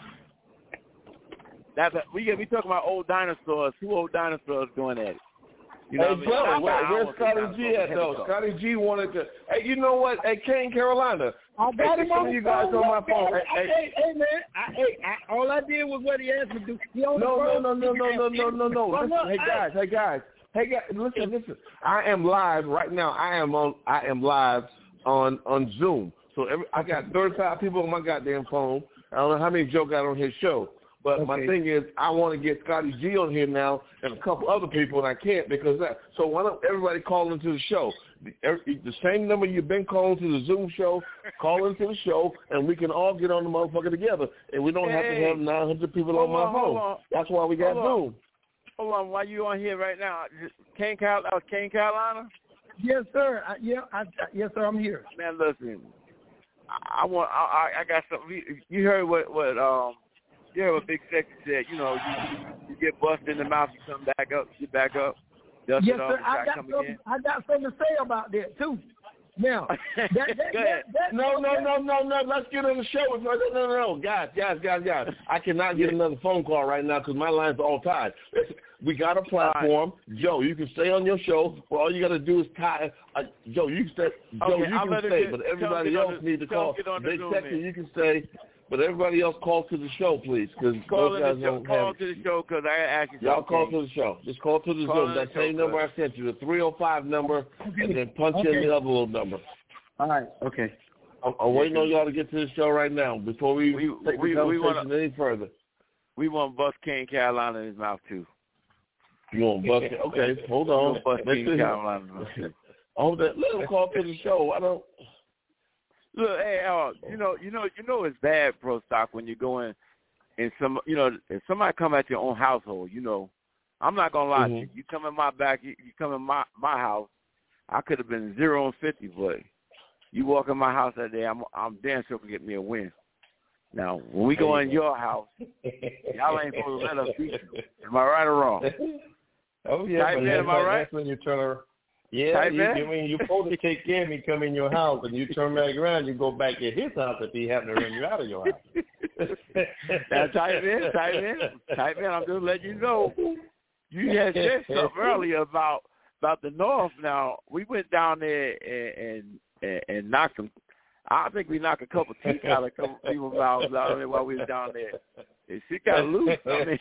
that. We talking about old dinosaurs. 2 old dinosaurs going at it. You know hey, brother, where's Scotty G at, though? Scotty G wanted to. Hey, you know what? Hey, Kane, Carolina. I got him on you guys on my phone. Hey, man. All I did was what he asked me to do. No. Listen, hey, guys. Hey guys, listen. I am live right now. I am live on Zoom. So I got 35 people on my goddamn phone. I don't know how many Joe got on his show. But my thing is, I want to get Scotty G on here now and a couple other people, and I can't because that. So why don't everybody call into the show? The same number you've been calling to the Zoom show, call into the show, and we can all get on the motherfucker together, and we don't have to have 900 people on my phone. That's why we got Zoom. Hold on, why you on here right now? Kane, Carolina? Yes, sir. Yes, sir. I'm here. Man, listen, I got something. You heard what you heard what Big Sexy said. You know, you get busted in the mouth, you come back up, get back up. Yes, sir. I got something to say about that too. Now, no. Let's get on the show. No, guys. I cannot get another phone call right now because my line's all tied. We got a platform, right. Joe. You can stay on your show. Well, all you got to do is tie. Joe, you can stay. Joe, you can stay, but everybody else needs to call. Big Sexy, you can stay. But everybody else call to the show, please, because those guys don't have. Call to the show because I asked you. Y'all call to the show. Just call to the Zoom. That same number I sent you, the 305 number, and then punch in the other little number. All right. Okay. I'm waiting on y'all to get to the show right now before we take the conversation any further. We want Bust King Carolina in his mouth too. You want Bust? Okay, hold on. Bust King Carolina. Let him call to the show. I don't. Look, hey, you know it's bad, Pro Stock, when you go in and if somebody come at your own household, I'm not gonna lie to you. You come in my back, you come in my house. I could have been 0-50, but you walk in my house that day, I'm damn sure can get me a win. Now, when we go in your house, y'all ain't supposed to let us beat you. Am I right or wrong? Oh yeah, am I right? That's when you turn around. Yeah, you're supposed to take care of me, come in your house, and you turn back around, you go back to his house if he happen to run you out of your house. Now, type in. I'm just letting you know. You had said something earlier about the North. Now, we went down there and knocked them. I think we knocked a couple teeth out of a couple people's mouths out there while we was down there. And she got loose.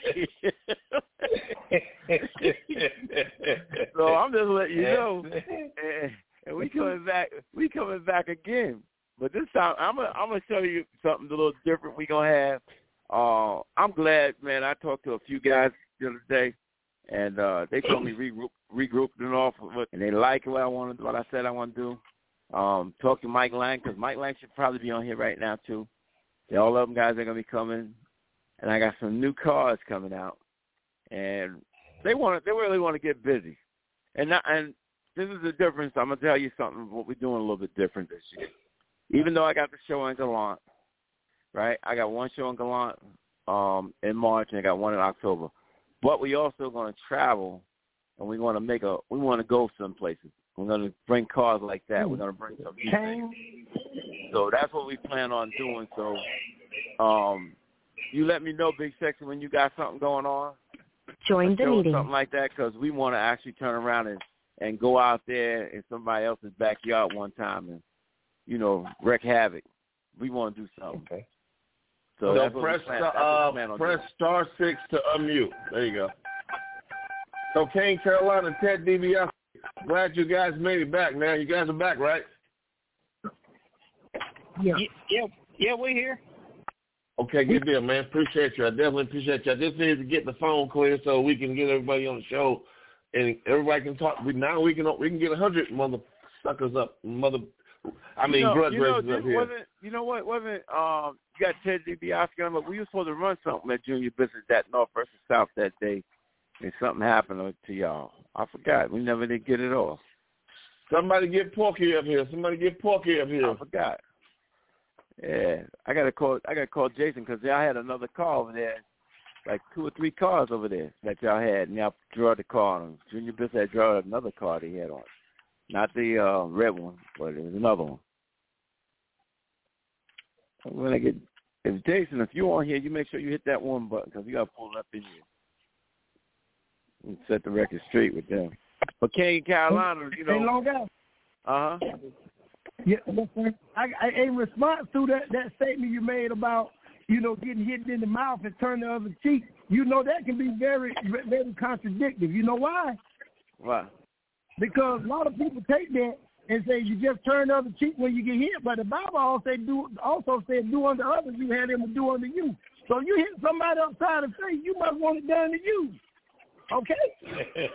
So I'm just letting you know. And we coming back again. But this time I'm gonna show you something a little different we gonna have. I'm glad, man. I talked to a few guys the other day, and they told me regroup and off of it, and they like what I said I want to do. Talk to Mike Lang, because Mike Lang should probably be on here right now too. All of them guys are gonna be coming, and I got some new cars coming out, and they really want to get busy, and this is the difference. I'm gonna tell you something. What we're doing a little bit different this year. Even though I got the show in Gallant, right? I got one show in Gallant in March, and I got one in October. But we also going to travel, and we want to go some places. We're going to bring cars like that. We're going to bring some things. So that's what we plan on doing. So you let me know, Big Sexy, when you got something going on. Join the meeting. Something like that, because we want to actually turn around and go out there in somebody else's backyard one time and, wreak havoc. We want to do something. Okay. So that's press star 6 to unmute. There you go. So Kane, Carolina, Ted DiBiase. Glad you guys made it back, man. You guys are back, right? Yeah, we're here. Okay, good deal, man. Appreciate you. I definitely appreciate you. I just needed to get the phone clear so we can get everybody on the show and everybody can talk. Now we can get 100 mother suckers up, grudge races up here. You got Ted DiBiase, but we were supposed to run something at Junior Business, that North versus South that day, and something happened to y'all. I forgot. We never did get it off. Somebody get Porky up here. I forgot. Yeah, I gotta call Jason because I had another car over there, like 2 or 3 cars over there that y'all had, and y'all drew the car on them. Junior Business had drawn another car they had on. Not the red one, but it was another one. If Jason, if you're on here, you make sure you hit that one button because you got to pull it up in here and set the record straight with them. But Kane, Carolina, Hey, long guy. Yeah, in response to that statement you made about, getting hit in the mouth and turn the other cheek, that can be very, very contradictory. You know why? What? Because a lot of people take that and say you just turn the other cheek when you get hit. But the Bible also said do unto others you had them to do unto you. So you hit somebody upside the face, you must want it done to you. Okay?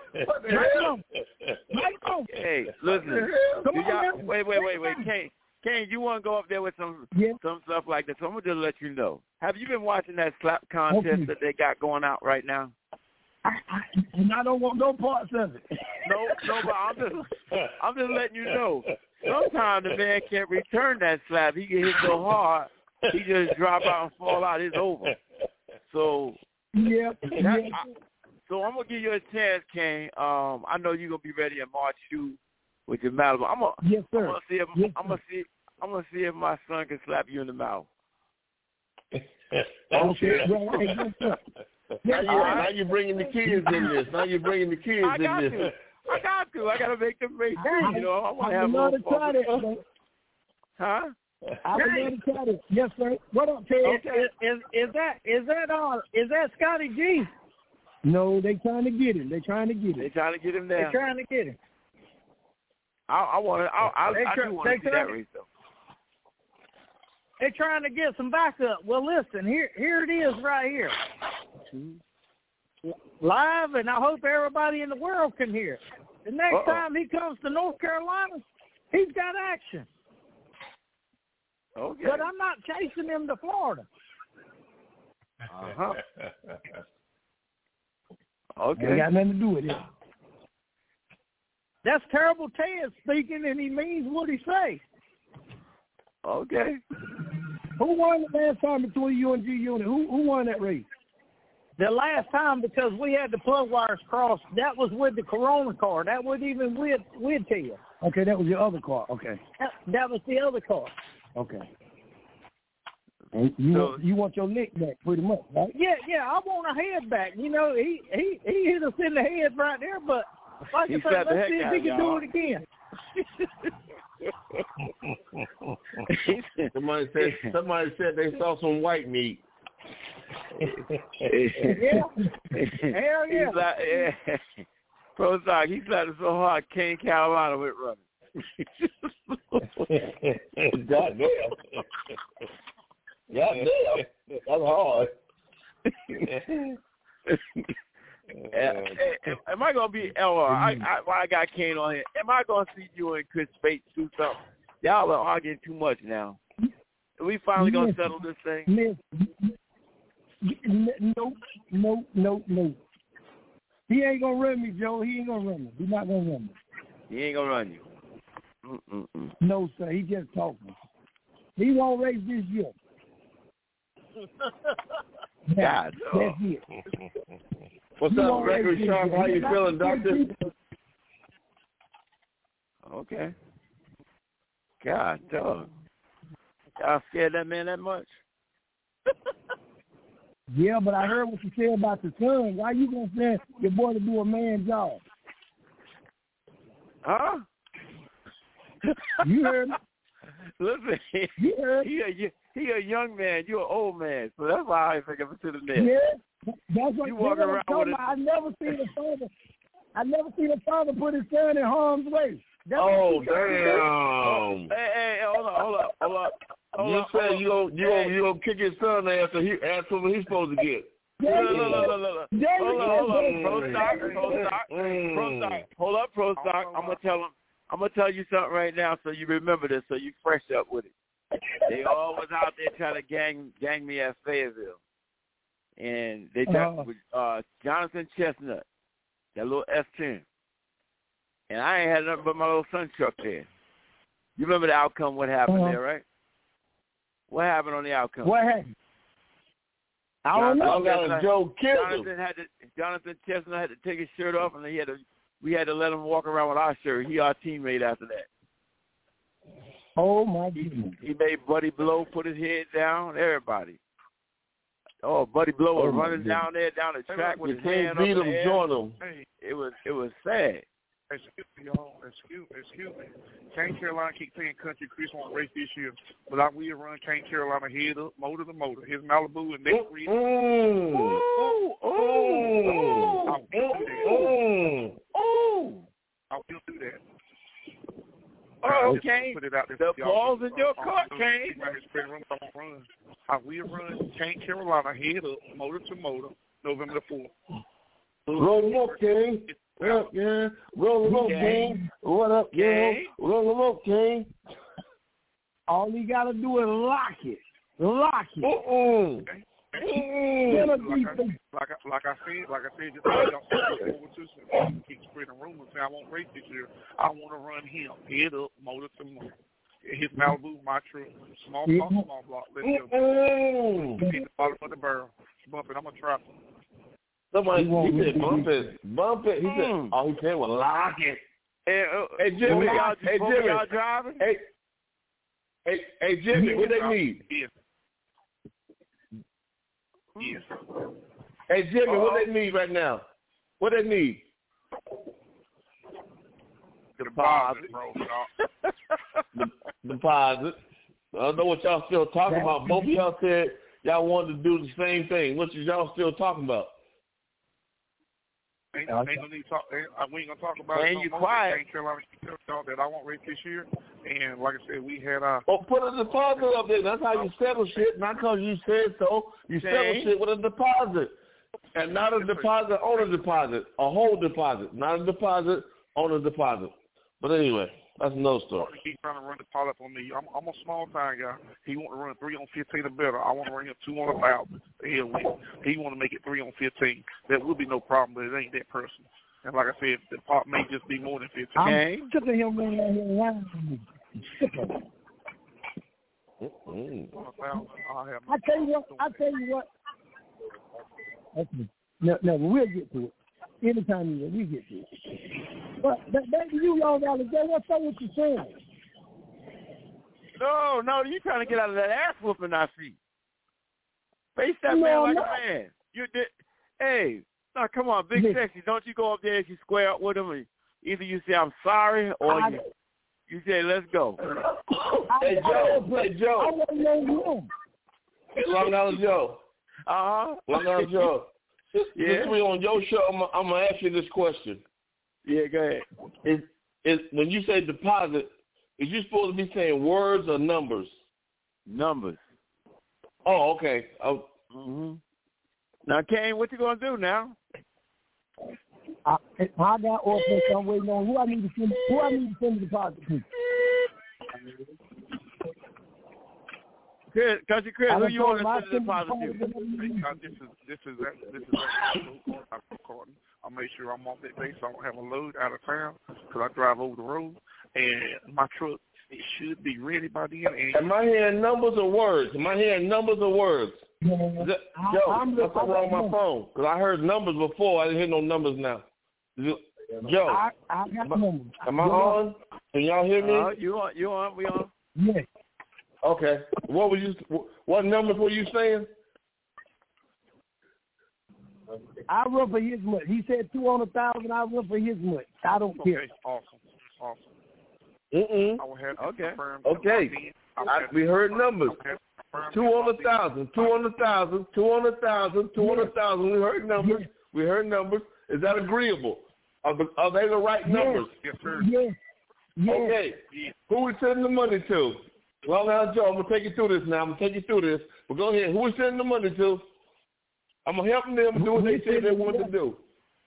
Right on. Hey, listen. Wait. Kane, you want to go up there with some stuff like that? So I'm going to just let you know. Have you been watching that slap contest that they got going out right now? I don't want no parts of it. No, but I'm just letting you know. Sometimes the man can't return that slap. He get hit so hard, he just drop out and fall out. It's over. So, so I'm gonna give you a chance, Kane. I know you're gonna be ready in March 2 with your Malibu. Yes, sir. I'm gonna see if my son can slap you in the mouth. Okay. Now you're bringing the kids in this. I gotta make them race. You know, I want to have a little fun. Huh? I would love to try it. Yes, sir. What up, Ted? Okay. Is that Scotty G? No, they trying to get him. They're trying to get him there. They're trying to get him. I do want to see that race though. They're trying to get some backup. Well, listen, here it is right here. Live, and I hope everybody in the world can hear it. The next time he comes to North Carolina, he's got action. Okay. But I'm not chasing him to Florida. Uh-huh. Okay. Ain't got nothing to do with it. That's Terrible Ted speaking, and he means what he says. Okay. Who won the last time between you and G Unit? Who won that race? The last time, because we had the plug wires crossed, that was with the Corona car. That wasn't even with Ted. Okay, that was your other car. Okay. That was the other car. Okay. And you want your neck back pretty much, right? Yeah, I want a head back. You know, he hit us in the head right there, but like I said, let's see if he can do it again. Somebody said they saw some white meat. Yeah. Hell yeah. Prozac, he slapped so hard, Kane, Carolina went running. Goddamn. That's hard. Am I gonna be while I got Kane on here? Am I gonna see you and Chris Bates do something? Y'all are arguing too much now. Are we finally gonna settle this thing? No. He ain't gonna run me, Joe. He ain't gonna run me. He's not gonna run me. He ain't gonna run you. No, sir. He just talking. He won't race this year. God, that's it. What's up, Gregory Sharp? How you feeling, Doctor? Okay. God, dog. Y'all scared that man that much? Yeah, but I heard what you said about the son. Why you gonna say your boy to do a man's job? Huh? You heard me. Listen, you heard he a young man. You an old man, so that's why I think of it to the man. Yeah, that's what you walk around with it. I never seen a father put his son in harm's way. That's damn! Hey, hold up. You said you gonna kick his son ass and he ask him what he's supposed to get. Hold up, Pro Stock. I'm gonna tell you something right now, so you remember this, so you fresh up with it. They all was out there trying to gang me at Fayetteville, and they got Jonathan Chestnut, that little S10, and I ain't had nothing but my little sun truck there. You remember the outcome? What happened there, right? What happened on the outcome? What happened? I don't know. Joe killed him. Jonathan Chestnut had to take his shirt off, and we had to let him walk around with our shirt. He our teammate after that. Oh, my goodness. He made Buddy Blow put his head down, everybody. Oh, Buddy Blow was running down the track with his hand up in the air. Join him. It was sad. Excuse me, y'all. Excuse me. Kane Carolina keep saying Country Chris won't race this year, but I will run Kane Carolina head up, motor to motor. His Malibu and next read. that. Oh, okay. Put it out there. The ball's in your court, Kane. I will run Kane, Carolina, head up, motor to motor, November the 4th. Roll them up, King. What up, yeah? Roll them up, King. What up, yeah? Roll them up, King. All you got to do is lock it. Lock it. Okay. Like I said, just keep spreading rumors. Say I won't race this year. I want to run him head up, motor to motor. His Malibu, my truck, small block. Let's go. Hit the bottom of the barrel. Bump it. I'm gonna try. Somebody, he said bump it. He said, all he said was lock it. Hey Jimmy, y'all driving? Hey Jimmy, what they need? Yes. Hey Jimmy, what they need right now? What they need? The deposit, bro. Deposit. I don't know what y'all still talking about. Both of y'all said y'all wanted to do the same thing. What is y'all still talking about? Ain't no need to talk. We ain't gonna talk about it. And you quiet. Ain't Carolina that I won't race this year. And like I said, we had put a deposit up there. That's how you settle shit. Not because you said so. You settle shit with a deposit, and not a deposit on a deposit. A whole deposit, not a deposit on a deposit. But anyway, that's another story. He's trying to run the pot up on me. I'm a small time guy. He want to run 3 on 15 or better. I want to run him 2 on 1,000. He'll win. He want to make it 3 on 15. That would be no problem, but it ain't that person. And like I said, the pot may just be more than 15. I'm sick of him running out here around me. Sick of him. I tell you what. Okay. No, we'll get to it. Anytime we get to it. But back to you, Long Island Joe. What's up with you saying? No, you trying to get out of that ass whooping I see. Face that man like a man. You did. Hey, now come on, Big Sexy. Don't you go up there and you square up with him. And either you say I'm sorry or you say let's go. Hey Joe. I want to know you. Long Island Joe. Long Island Joe. Since we on your show, I'm gonna ask you this question. Yeah, go ahead. Is when you say deposit, is you supposed to be saying words or numbers? Numbers. Oh, okay. Now, Kane, what you gonna do now? I got offers. I'm waiting on who I need to send the deposit to. Chris, Country Chris, who you want to send the deposit to? This is recording. I'll make sure I'm on that base so I don't have a load out of town because I drive over the road. And my truck, it should be ready by then. Am I hearing numbers or words? Joe, what's wrong with my phone? Because I heard numbers before. I didn't hear no numbers now. Joe, I got numbers. Am I on? Can y'all hear me? You on? We on? Yes. Okay. What numbers were you saying? I run for his money. He said 2 on 1,000. I run for his money. I don't care. Awesome. Okay. We heard numbers. 2 on 1,000. 2 on 1,000. 2 on 1,000. 2 on 1,000. We heard numbers. Is that agreeable? Are they the right numbers? Yes, sir. Yes. Okay. Who we sending the money to? Well, now, Joe, I'm going to take you through this now. But go ahead. Who we sending the money to? I'm going to help them do what they said they wanted to do.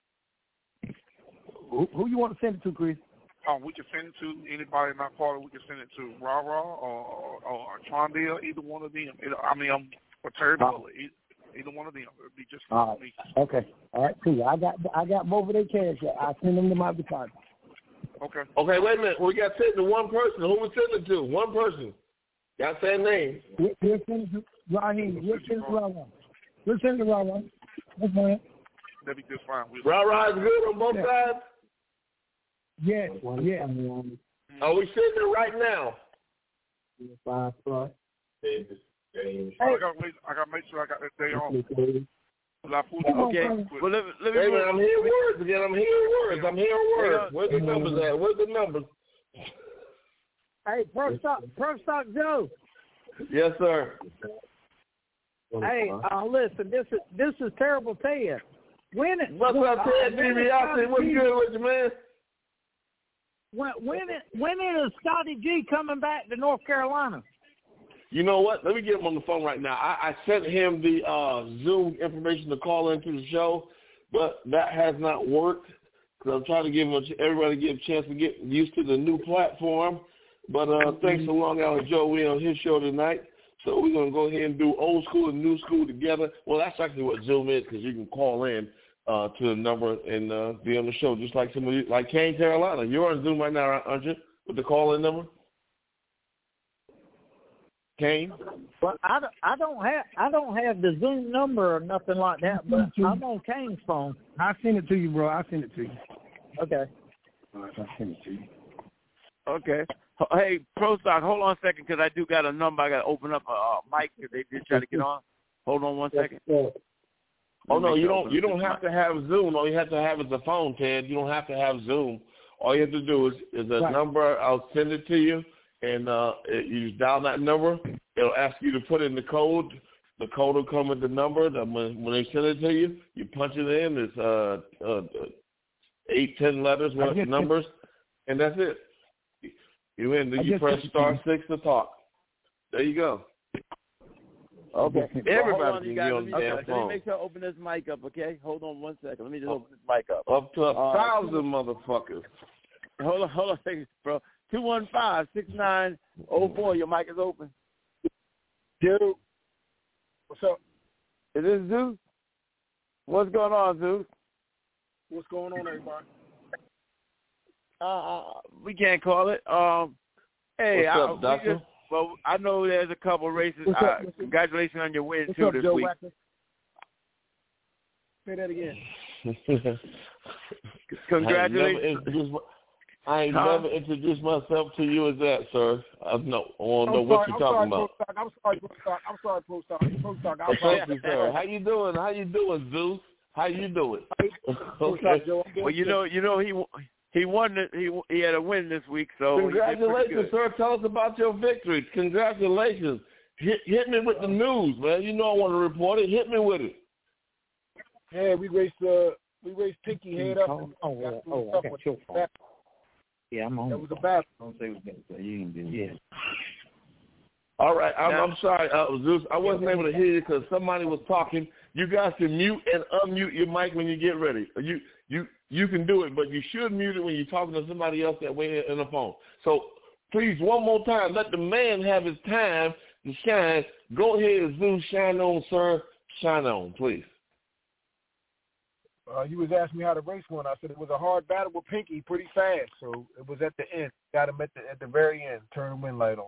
Who you want to send it to, Chris? We can send it to anybody in our party. We can send it to Ra or Trondale, either one of them. Or Terry Butler, either one of them. It would be just for me. Okay. All right, cool. I got both of their cash. I send them to my deposit. Okay, wait a minute. We got sent to one person. Who we send it to? One person. Got that name. We'll send it to Raheem. We'll send it to Ra-Ra. That's fine. That'd be just fine. Ra-Ra is good on both sides? Yes. Yeah. Are we sending it right now? 5 plus. I gotta make sure I got that day off. Okay. Well, let me I'm hearing words again. Where's the numbers at? Where's the numbers? Hey, First Stock Joe. Yes, sir. Hey, listen, this is Terrible Ted. What's up, Ted DiBiase? What's good with you, man? when is Scotty G coming back to North Carolina? You know what? Let me get him on the phone right now. I sent him the Zoom information to call into the show, but that has not worked because I'm trying to give everybody a chance to get used to the new platform. But thanks for Long Island Joe. We're on his show tonight. So we're going to go ahead and do old school and new school together. Well, that's actually what Zoom is because you can call in to the number and be on the show just like somebody like Kane, Carolina. You're on Zoom right now, aren't you, with the call-in number? Kane? Well, I don't have the Zoom number or nothing like that, but I'm on Kane's phone. I'll send it to you, bro. I'll send it to you. Okay. All right, I'll send it to you. Okay. Hey, ProStock, hold on a second because I do got a number. I got to open up a mic because they did try to get on. Hold on 1 second. Oh, no, you don't have to have Zoom. All you have to have is the phone, Ted. You don't have to have Zoom. All you have to do is a number. I'll send it to you, and you just dial that number. It'll ask you to put in the code. The code will come with the number. When they send it to you, you punch it in. It's 8-10 letters, numbers, and that's it. You in. You press *6 to talk. There you go. Okay. Everybody can be on the damn Let phone. me make sure I open this mic up, okay? Hold on 1 second. Let me just open this mic up. Up to 1,000 motherfuckers. Hold on a second, bro. 215-6904. Your mic is open. Dude, what's up? Is this Zeus? What's going on, Zeus? What's going on, everybody? We can't call it. Hey, what's up, Doctor? Well, I know there's a couple of races. Congratulations on your win, too, up, this Joe week. Wacker? Say that again. Congratulations. I ain't never introduced myself to you as that, sir. I don't know what you're talking about. I'm sorry, ProStock. Thank you, sir. How you doing, Zeus? How you doing? Okay. Well, you know, he won. He had a win this week, so congratulations, sir. Tell us about your victory. Congratulations. Hit me with the news, man. You know I want to report it. Hit me with it. Yeah, we raced Pinky head up. Yeah, I'm on. That was a bad. Don't say yeah. All right, I'm sorry, Zeus. I wasn't able to hear you because somebody was talking. You guys can mute and unmute your mic when you get ready. You can do it, but you should mute it when you're talking to somebody else that way in the phone. So please, one more time, let the man have his time to shine. Go ahead, Zeus. Shine on, sir. Shine on, please. You was asking me how the race went. I said it was a hard battle with Pinky, pretty fast. So it was at the end. Got him at the very end. Turn the wind light on.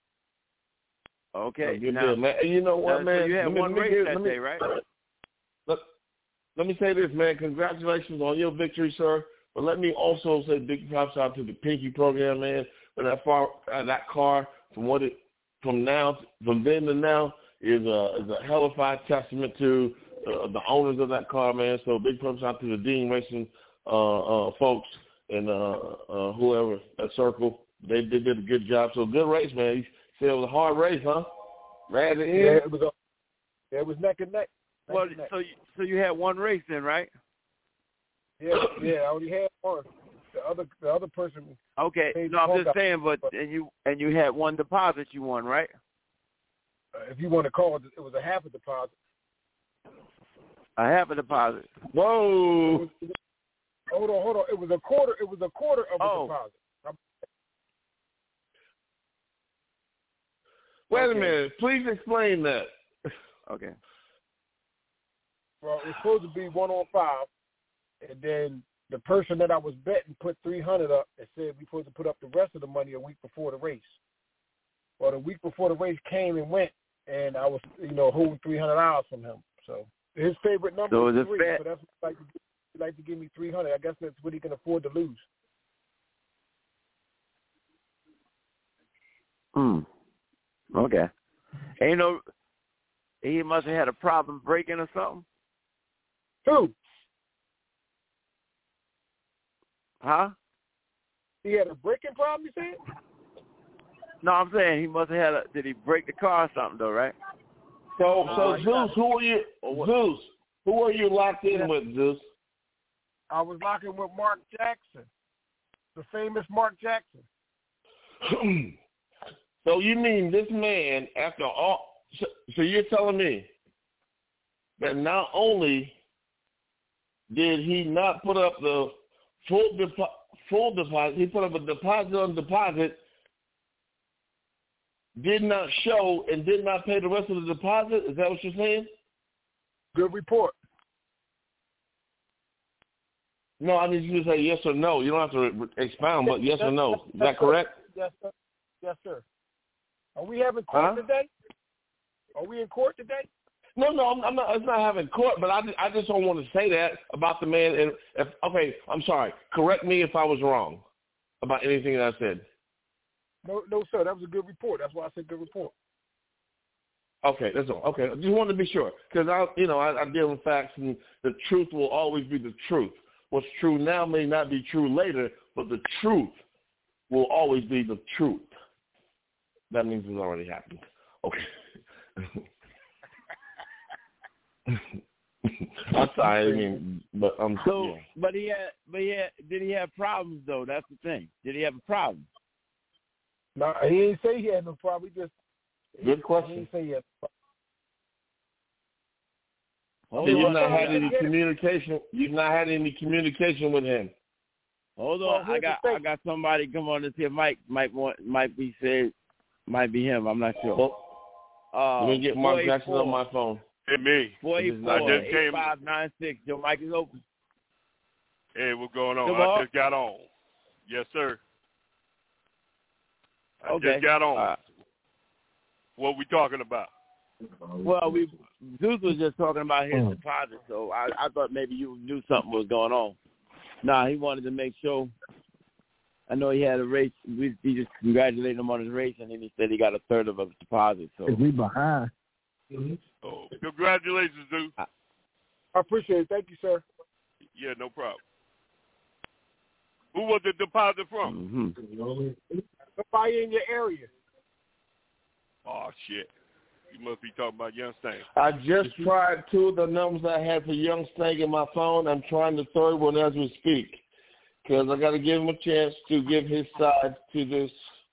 Okay. Now, man. You know what, man? So you had one race that day, right? Let me say this, man. Congratulations on your victory, sir. But let me also say big props out to the Pinky program, man. For that car, from then to now, is a hellified testament to the owners of that car, man. So big props out to the Dean Racing folks and whoever at Circle. They did a good job. So good race, man. You said it was a hard race, huh? Right at the end. Yeah, it was neck and neck. Well, so you had one race then, right? Yeah, I only had one. The other person. Okay, no, I'm just saying, but and you had one deposit you won, right? If you want to call it, it was a half a deposit. A half a deposit. Whoa. Hold on. It was a quarter. It was a quarter of a deposit. Wait a minute. Please explain that. Okay. Well, it's supposed to be 1 on 5, and then the person that I was betting put $300 up and said we supposed to put up the rest of the money a week before the race. Well, the week before the race came and went, and I was, holding $300 from him. So his favorite number is 3. So that's what he'd like to give me $300. I guess that's what he can afford to lose. Okay. He must have had a problem breaking or something. Who? Huh? He had a braking problem, you said? No, I'm saying he must have had did he break the car or something though, right? So Zeus, who are you locked in with, Zeus? I was locking with Mark Jackson. The famous Mark Jackson. So you mean this man, after all, so you're telling me that not only did he not put up the full deposit, he put up a deposit on deposit, did not show and did not pay the rest of the deposit? Is that what you're saying? Good report. No, I need you to say yes or no. You don't have to expound, but yes or no. Is that correct? Yes, sir. Yes, sir. Are we having court today? Are we in court today? No, I'm not. It's not having court, but I just don't want to say that about the man. And okay, I'm sorry. Correct me if I was wrong about anything that I said. No, sir. That was a good report. That's why I said good report. Okay, that's all. Okay, I just wanted to be sure because I deal in facts, and the truth will always be the truth. What's true now may not be true later, but the truth will always be the truth. That means it's already happened. Okay. I'm sorry, I mean, but so, yeah. Did he have problems though? That's the thing. Did he have a problem? No, he didn't say he had no problem. Good question. He didn't say he had no problem. So you've not had any communication. You've not had any communication with him. Hold on, I got somebody come on to see if Mike might be him. I'm not sure. Let me get Mark Jackson on my phone. Hey, me. 484-8596. Your mic is open. Hey, what's going on? I just got on. Yes, sir. I just got on. What we talking about? Well, Zeus was just talking about his deposit, so I thought maybe you knew something was going on. Nah, he wanted to make sure. I know he had a race. We just congratulated him on his race, and then he said he got a third of his deposit. So we behind. Mm-hmm. Oh, congratulations, Zeus. I appreciate it. Thank you, sir. Yeah, no problem. Who was the deposit from? Mm-hmm. Somebody in your area. Oh, shit. You must be talking about Young Stank. I just tried two of the numbers I had for Young Stank in my phone. I'm trying the third one as we speak because I got to give him a chance to give his side to this,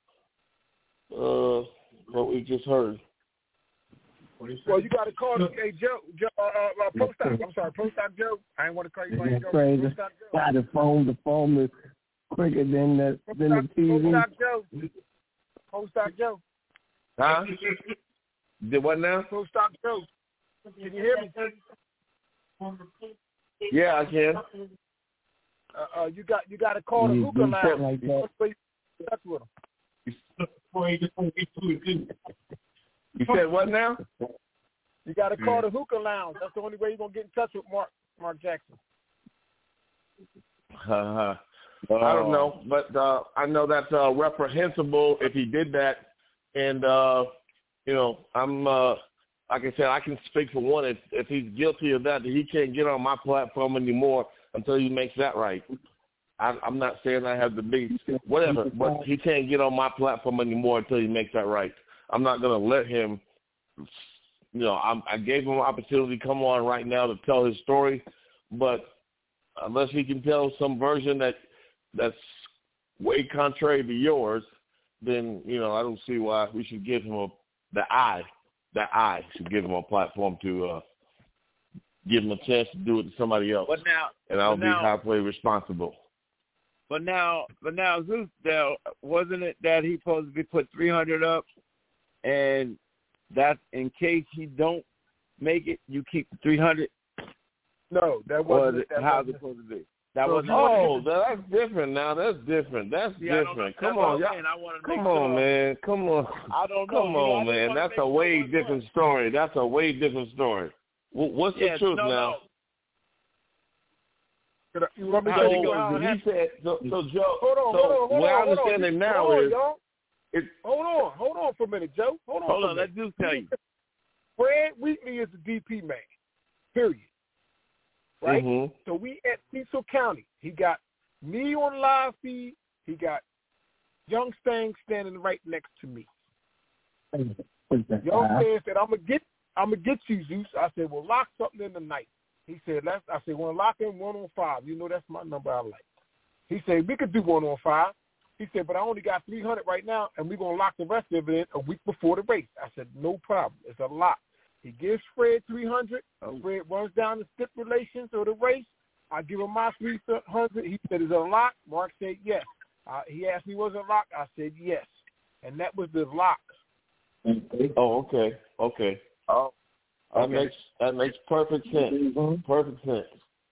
what we just heard. Well, you got to call him, hey, Joe, Post-Doc. I'm sorry, Post-Doc Joe. I didn't want to call you by Joe. Crazy. The phone is quicker than the TV. Post-Doc Joe. Post-Doc Joe. Huh? Did what now? Post-Doc Joe. Can you hear me? Yeah, I can. You got to call the hookah lounge. Like that. With him. You said what now? You got to call the hookah lounge. That's the only way you're going to get in touch with Mark Jackson. I don't know, but I know that's reprehensible if he did that. And, I'm, like I said, I can speak for one. If he's guilty of that, he can't get on my platform anymore until he makes that right. I'm not saying I have the biggest, whatever, but he can't get on my platform anymore until he makes that right. I'm not going to let him, I gave him an opportunity to come on right now to tell his story, but unless he can tell some version that's way contrary to yours, then, I don't see why we should give him I should give him a platform to give him a chance to do it to somebody else. And I'll be halfway responsible. But now, Zeus, wasn't it that he supposed to be put 300 up, and that's in case he don't make it, you keep the 300? No, that wasn't. How's it supposed to be? That wasn't. Oh, that's different now. That's different. Come on, y'all. Come on, man. Come on. I don't know. Come on, man. That's a way different story. What's the truth now? You want me to go? He said, so Joe. Hold on. What I understand it now is. Hold on for a minute, Joe. Hold on. Let Zeus tell you. Fred Wheatley is the DP man. Period. Right? Mm-hmm. So we at Cecil County. He got me on live feed. He got Young Stang standing right next to me. Young Stang said, I'm gonna get you, Zeus. I said, well, lock something in the night. He said, I said, well, lock in 105. You know that's my number I like. He said, we could do 1 on 5. He said, but I only got 300 right now, and we're going to lock the rest of it in a week before the race. I said, no problem. It's a lock. He gives Fred 300. Fred runs down the stipulations of the race. I give him my 300. He said, is it a lock? Mark said, yes. He asked me, was it a lock? I said, yes. And that was the lock. Oh, okay. Oh, that makes perfect sense. Perfect sense.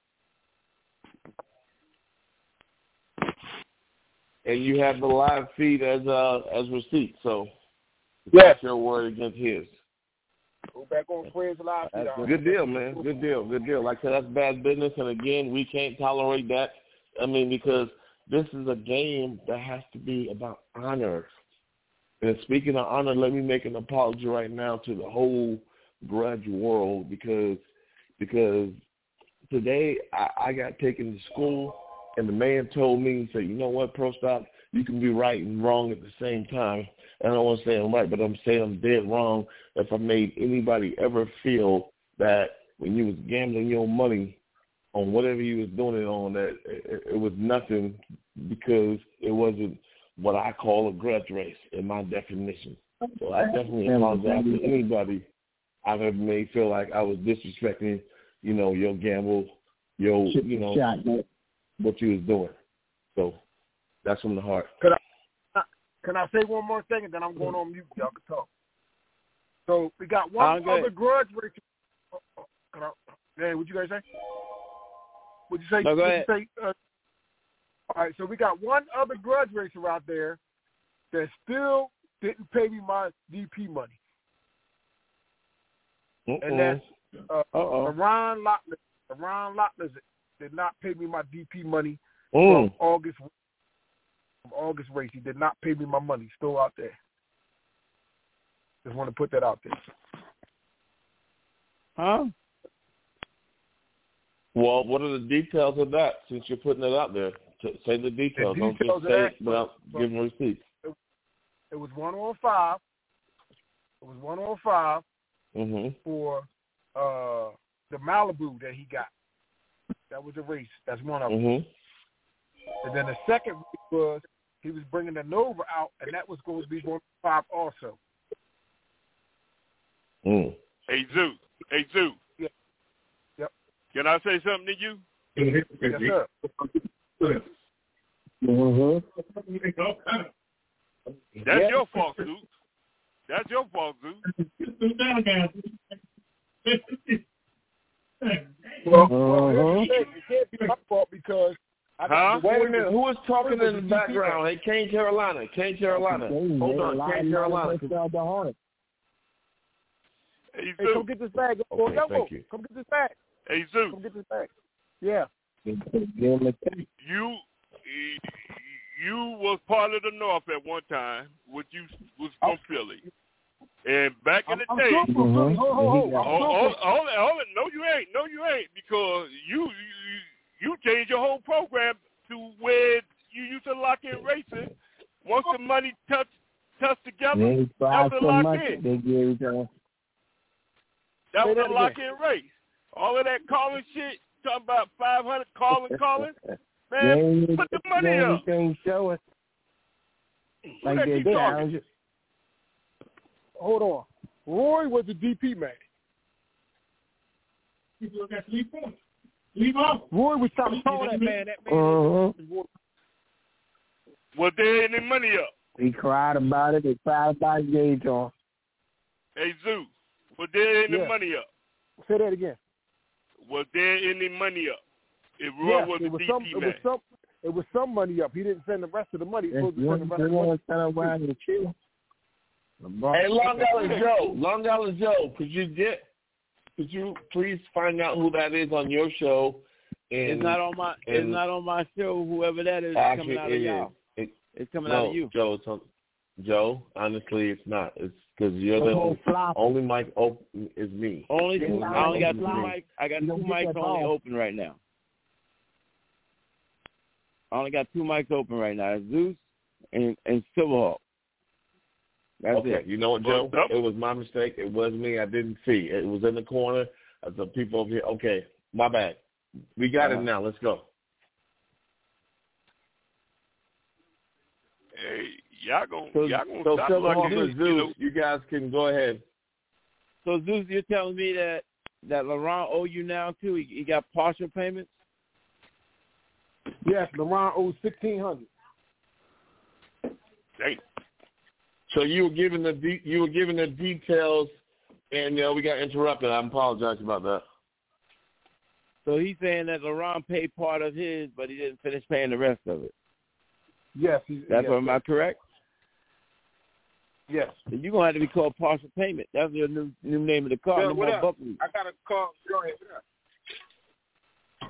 And you have the live feed as receipt, so that's your word against his. Go back on Fred's live feed. Good deal, man. Good deal. Like I said, that's bad business, and again, we can't tolerate that. I mean, because this is a game that has to be about honor. And speaking of honor, let me make an apology right now to the whole grudge world because today I got taken to school. And the man told me, he said, you know what, Pro Stop, you can be right and wrong at the same time. And I don't want to say I'm right, but I'm saying I'm dead wrong if I made anybody ever feel that when you was gambling your money on whatever you was doing it on, that it was nothing because it wasn't what I call a grudge race in my definition. So I definitely apologize to anybody I've ever made feel like I was disrespecting, your gamble, what you was doing. So that's from the heart. Can I say one more thing, and then I'm going on mute. Y'all can talk. So we got one other grudge race. What'd you guys say? What'd you say? No, go ahead. All right, so we got one other grudge racer out there that still didn't pay me my DP money. And that's Ron Lotless. Ron Lotless did not pay me my DP money from August race. He did not pay me my money. Still out there. Just want to put that out there. Huh? Well, what are the details of that? Since you're putting it out there, say the details. Don't just say it without giving receipts. It was 1 on 5. It was 1 on 5 for the Malibu that he got. That was a race. That's one of them. And then the second race was he was bringing the Nova out, and that was going to be 1 on 5 also. Hey, Zeus. Yeah. Yep. Can I say something to you? Yes, sir. That's your fault, Zeus. That's your fault, Zeus. Well, it can't be my fault because wait a minute. Who is talking in the background? Hey, Kane, Carolina. Hold on, Kane, Carolina. Hey, Zeus. Come get this bag. Thank you. Come get this bag. Hey, Zeus. Come get this bag. Yeah. You was part of the North at one time, which you was from Philly. And back in the day, hold it. No, you ain't, because you changed your whole program to where you used to lock in racing. Once the money touched together, that was a lock in. That was a lock in race. All of that calling shit, talking about 500 calling. Man, put the money up. Show us. Like that. Hold on. Roy was the DP man. Roy was trying to call that man. That man. Was there any money up? He cried about it. They cried about it. Gave on. Hey, Zeus, was there any money up? Say that again. Was there any money up? If Roy was the DP man. It was some money up. He didn't send the rest of the money. He was supposed to send the rest of the money. Hey, Long Island Joe, could you please find out who that is on your show? It's not on my show. Whoever that is, actually, coming out of y'all. It's coming out of you. Joe, honestly, it's not. It's because you're the only mic open is me. I only got 2 mics. I got 2 mics only open right now. I only got 2 mics open right now. It's Zeus and Silverhawk. That's it. You know what, Joe? It was my mistake. It was me. I didn't see. It was in the corner. The people over here. Okay, my bad. We got it now. Let's go. Hey, y'all gonna so stop Silver like Hawk this, and Zeus, you guys can go ahead. So Zeus, you're telling me that LeBron owe you now too? He got partial payments? Yes, LeBron owes $1,600. Hey. So you were giving the details, and we got interrupted. I apologize about that. So he's saying that LeBron paid part of his, but he didn't finish paying the rest of it. Yes, am I correct? Yes. So you're gonna have to be called partial payment. That's your new name of the car. Yo, No what more up? Buckley. I got a call. Go ahead. What up?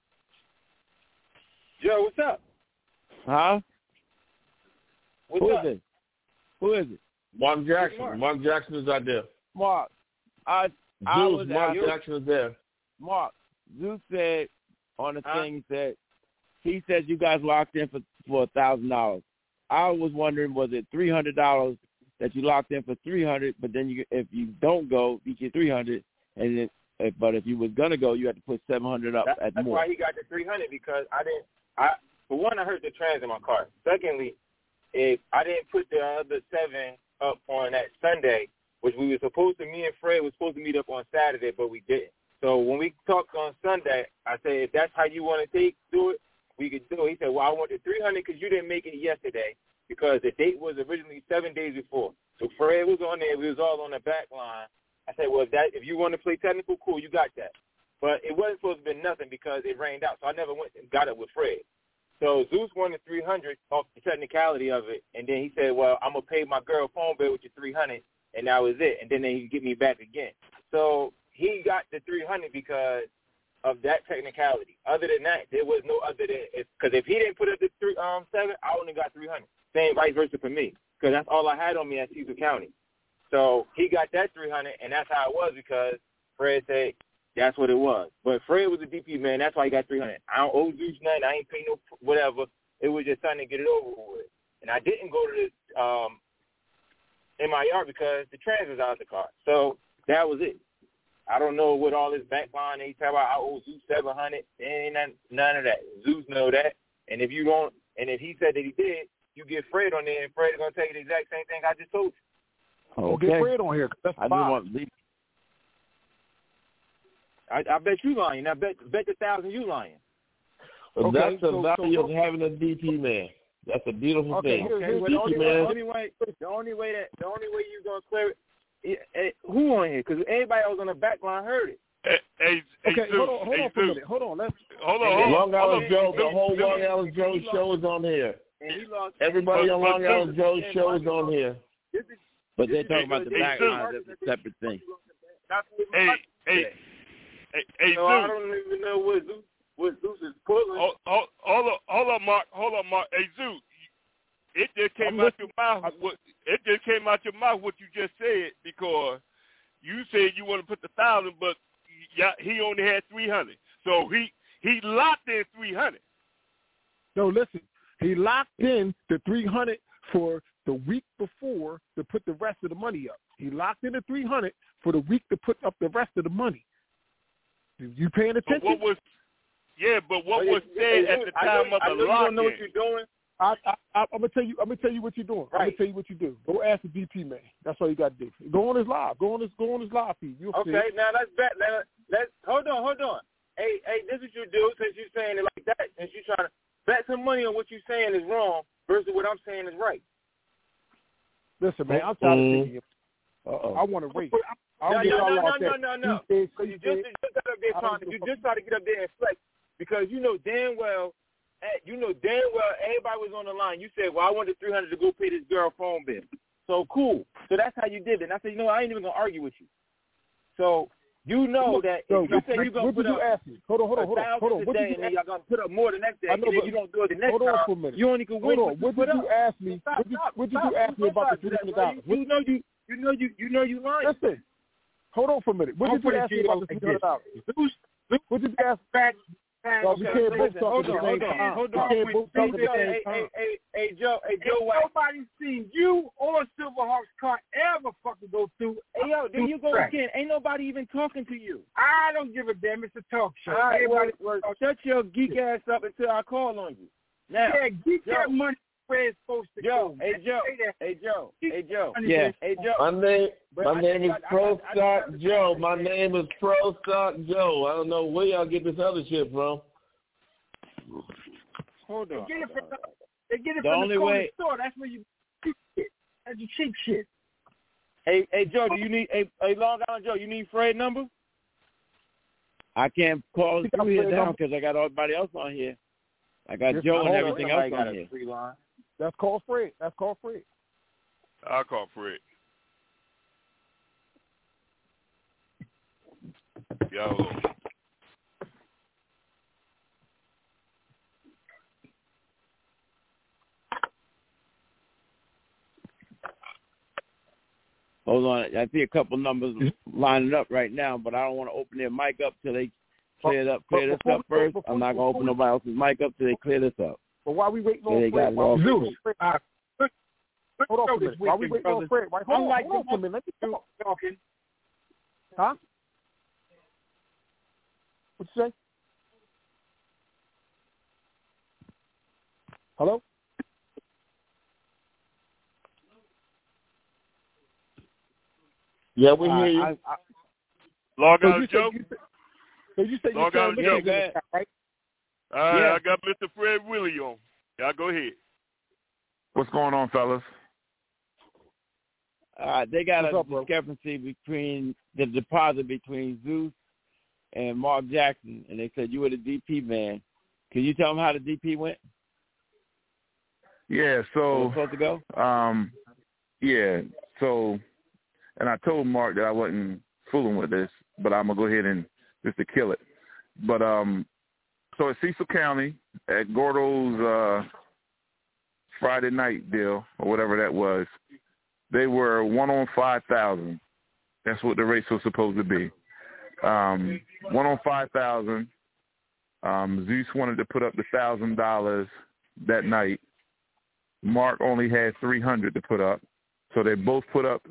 Yo, what's up? Huh? What's Who up? is it? Who is it? Mark Jackson. Mark Jackson is out there. Mark. Mark Jackson is there. Mark, Zeus said on the thing that he said you guys locked in for $1,000. I was wondering, was it $300 that you locked in for $300, but then if you don't go, you get $300, and but if you was gonna go, you had to put $700 up at that's more. That's why he got the $300 because for one, I heard the trans in my car. Secondly, if I didn't put the other $7 up on that Sunday, which me and Fred was supposed to meet up on Saturday, but we didn't. So when we talked on Sunday, I said, if that's how you want to do it, we could do it. He said, well, I want the $300 because you didn't make it yesterday because the date was originally 7 days before. So Fred was on there. We was all on the back line. I said, well, if you want to play technical, cool, you got that. But it wasn't supposed to be nothing because it rained out, so I never went and got it with Fred. So Zeus wanted $300 off the technicality of it, and then he said, well, I'm going to pay my girl phone bill with your $300, and that was it. And then he can get me back again. So he got the $300 because of that technicality. Other than that, there was no other than because if he didn't put up the 7, I only got $300. Same vice versa for me because that's all I had on me at Cecil County. So he got that $300, and that's how it was because Fred said that's what it was. But Fred was a DP man. That's why he got $300. I don't owe Zeus nothing. I ain't paying no whatever. It was just something to get it over with. And I didn't go to this MIR because the trans was out of the car. So that was it. I don't know what all this backline they talk about. I owe Zeus $700. There ain't none of that. Zeus know that. And if you don't, and if he said that he did, you get Fred on there, and Fred's gonna tell you the exact same thing I just told you. Okay. Get Fred on here. That's I just want to leave. I bet you lying. I bet the 1,000 you lying. Well, okay, that's the value of having a DP man. That's a beautiful thing. Okay, well, the only way you gonna clear it. Who on here? Because everybody else on the back line heard it. Hey, okay, Zeus, hold on for a minute. Hold on. Long Island Joe, the whole Long Island Joe show is on here. Everybody on Long Island Joe show is on here. But they're talking about the back line. That's a separate thing. Hey, so Zeus. I don't even know what Zeus is pulling. Hold up, Mark. Hey, Zeus, it just came out your mouth. It just came out your mouth what you just said because you said you want to put the 1,000, but he only had 300. So he locked in 300. No, listen. He locked in the 300 for the week before to put the rest of the money up. He locked in the 300 for the week to put up the rest of the money. You paying attention? But what was said at the time of the lock-in? You don't know what you're doing. I'm gonna tell you. I'm gonna tell you what you're doing. Right. I'm gonna tell you what you do. Go ask the DP man. That's all you got to do. Go on his live. Go on his live feed. You'll see. Okay, now let's bet. Let's hold on. Hey, this is what you do since you're saying it like that. Since you're trying to bet some money on what you're saying is wrong versus what I'm saying is right. Listen, man, I'm tired of thinking. I want to race. No. You just try to get up there and flex because you know damn well everybody was on the line. You said, well, I wanted $300 to go pay this girl phone bill. So cool. So that's how you did it. And I said, I ain't even gonna argue with you. So you know that if you say you're gonna put up hold on. Today, and then y'all gonna put up more the next day, and then you don't do it the next time. Hold on for a minute. You only can win. What did you ask me? What did you ask me about the $300? You know you lying. Listen. Hold on for a minute. What did you ask me about the $300? What did you ask back? Well, we can't both talk at the same time. Hold on. Hey, Joe, nobody's seen you or Silverhawks car ever fucking go through. Hey, yo, there you go again. Ain't nobody even talking to you. I don't give a damn. It's a talk show. All right, well, shut your geek ass up until I call on you. Now, geek that money Fred's supposed to Joe, go. Hey, Joe. Yeah. Hey, Joe. My name is Pro Stock Joe. My name is Pro Stock Joe. I don't know where y'all get this other shit from. Hold on. They get it from the corner store. That's where you cheap shit. That's your cheap shit. Hey, Joe, do you need Long Island Joe? You need Fred's number? I can't call through here down because I got everybody else on here. I got Joe and everything else on here. That's called Fred. I'll call Fred. Yo. Hold on. I see a couple numbers lining up right now, but I don't want to open their mic up till they clear this up first. I'm not going to open nobody else's mic up till they clear this up. But while we waiting on Fred, hold on for a minute. While we waiting on Fred, hold on for a minute. Let me talking. Huh? What you say? Hello? Yeah, we hear you. Log out, Joe. You said Log out, Joe. Right? I got Mr. Fred Willie on. Y'all go ahead. What's going on, fellas? They got a discrepancy between the deposit between Zeus and Mark Jackson, and they said you were the DP man. Can you tell them how the DP went? Yeah, so supposed to go? And I told Mark that I wasn't fooling with this, but I'm gonna go ahead and just to kill it. But so at Cecil County at Gordo's Friday night deal or whatever that was, they were 1 on 5,000. That's what the race was supposed to be. 1 on 5,000. Zeus wanted to put up the $1,000 that night. Mark only had 300 to put up, so they both put up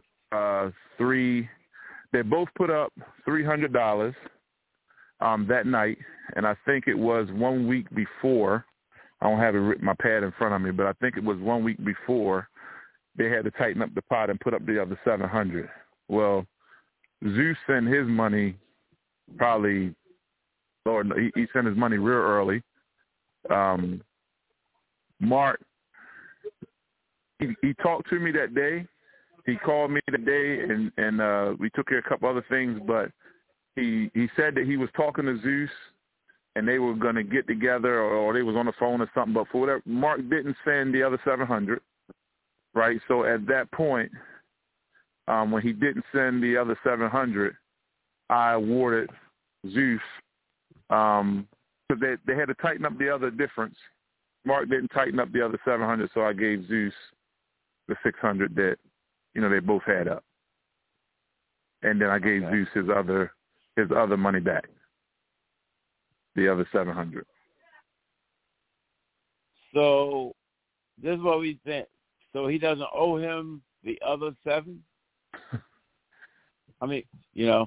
$300 that night, and I think it was 1 week before. I don't have my pad in front of me, but I think it was 1 week before they had to tighten up the pot and put up the other 700. Well, Zeus sent his money probably, Lord, he sent his money real early. Mark, he talked to me that day. He called me that day, and we took care of a couple other things, but he said that he was talking to Zeus, and they were going to get together, or they was on the phone or something, but for whatever, Mark didn't send the other 700, right? So at that point, when he didn't send the other 700, I awarded Zeus, because they had to tighten up the other difference. Mark didn't tighten up the other 700, so I gave Zeus the 600 that, they both had up. And then I gave Zeus his other money back, the other 700. So this is what we think. So he doesn't owe him the other 7? I mean, So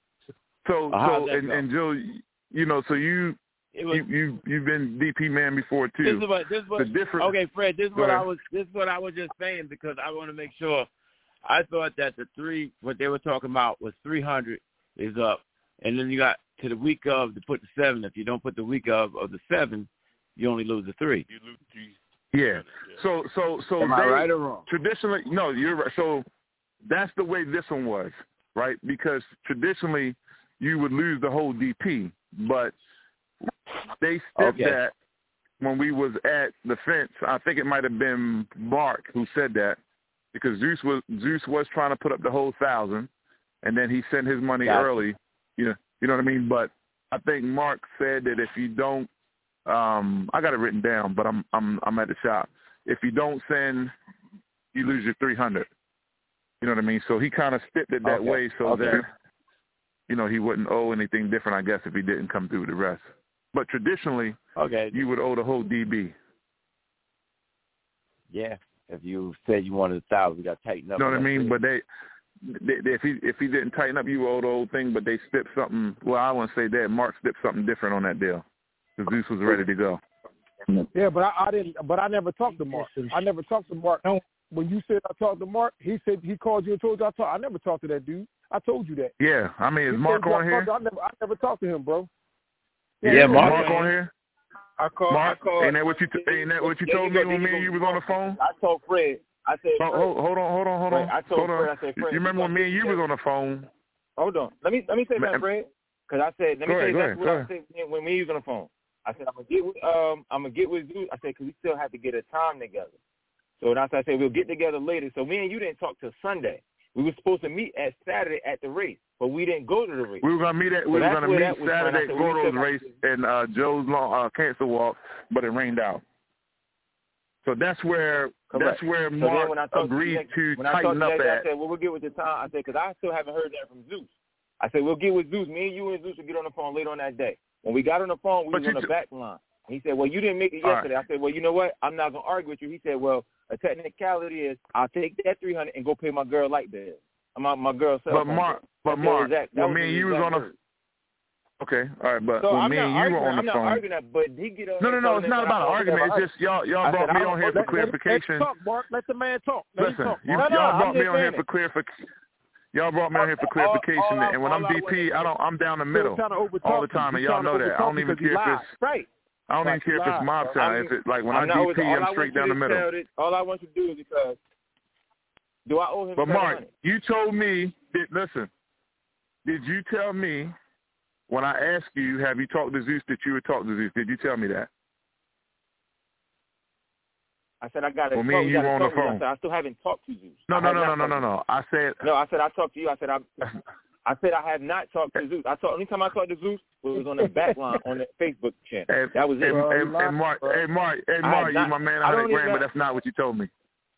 and Joe, so you've been DP man before too. This is what, okay, Fred. This is what I was just saying, because I want to make sure. I thought that what they were talking about was 300 is up, and then you got to the week of to put the 7. If you don't put the week of the 7, you only lose the 3. You lose 3. Yeah. So am I right or wrong? Traditionally, no, you're right. So that's the way this one was, right? Because traditionally you would lose the whole DP, but they stepped that when we was at the fence. I think it might have been Mark who said that, because Zeus was trying to put up the whole 1,000, and then he sent his money early. You know what I mean? But I think Mark said that if you don't, I got it written down, but I'm at the shop. If you don't send, you lose your 300. You know what I mean? So he kind of stepped it that way so that he wouldn't owe anything different, I guess, if he didn't come through with the rest. But traditionally, you would owe the whole DB. Yeah. If you said you wanted 1,000, you got to tighten up. You know what I mean? But if he didn't tighten up, you owe the whole thing. But they stepped something. Well, I wouldn't say that. Mark stepped something different on that deal. The Zeus was ready to go. Yeah, but I didn't. But I never talked to Mark. I never talked to Mark. When you said I talked to Mark, he said he called you and told you I talked. I never talked to that dude. I told you that. Yeah, I mean, is Mark on here? I never talked to him, bro. Yeah, Mark on here. I called. Ain't that what you told me when me and you was on the phone? I told Fred. I said, hold on. Fred, I told Fred. I said, Fred. You remember when me and you was on the phone? Hold on. Let me say that, Fred. Because I said, let me tell you exactly what I said when me and you was on the phone. I said, I'm gonna get with Zeus. I said, because we still have to get a time together. So that's why I said we'll get together later. So me and you didn't talk till Sunday. We were supposed to meet at Saturday at the race, but we didn't go to the race. We were gonna meet Saturday at Gordo's race and Joe's long cancer walk, but it rained out. So that's where Mark agreed to tighten up at. I said, well, we'll get with the time. I said, because I still haven't heard that from Zeus. I said, we'll get with Zeus. Me and you and Zeus will get on the phone later on that day. When we got on the phone, we was on the back line. He said, well, you didn't make it yesterday. Right. I said, well, you know what? I'm not going to argue with you. He said, well, a technicality is I'll take that $300 and go pay my girl light bill. My girl's cell phone. But Mark, when me and you was on the okay, all right, but when me and you were on the phone. I'm not arguing that, but he get on. No, it's not about an argument. It's just y'all brought me on here for clarification. Let talk, Mark. Let the man talk. Listen, y'all brought me on here for clarification. Y'all brought me on here for clarification, and when I'm DP, I'm down the middle all the time, and y'all know that. I don't even care if it's right. I don't even care if it's mob time. If it's like when I'm DP, I'm straight down the middle. All I want you to do is because do I owe him? But Mark, you told me. Listen, did you tell me when I asked you, have you talked to Zeus, that you would talk to Zeus? Did you tell me that? I said I got to. Well, me and you were on the phone. I said I still haven't talked to Zeus. No. I said I talked to you. I said I have not talked to Zeus. Only time I talked to Zeus was on the back line on the Facebook channel. That was it. And Mark, you my man, but that's not what you told me.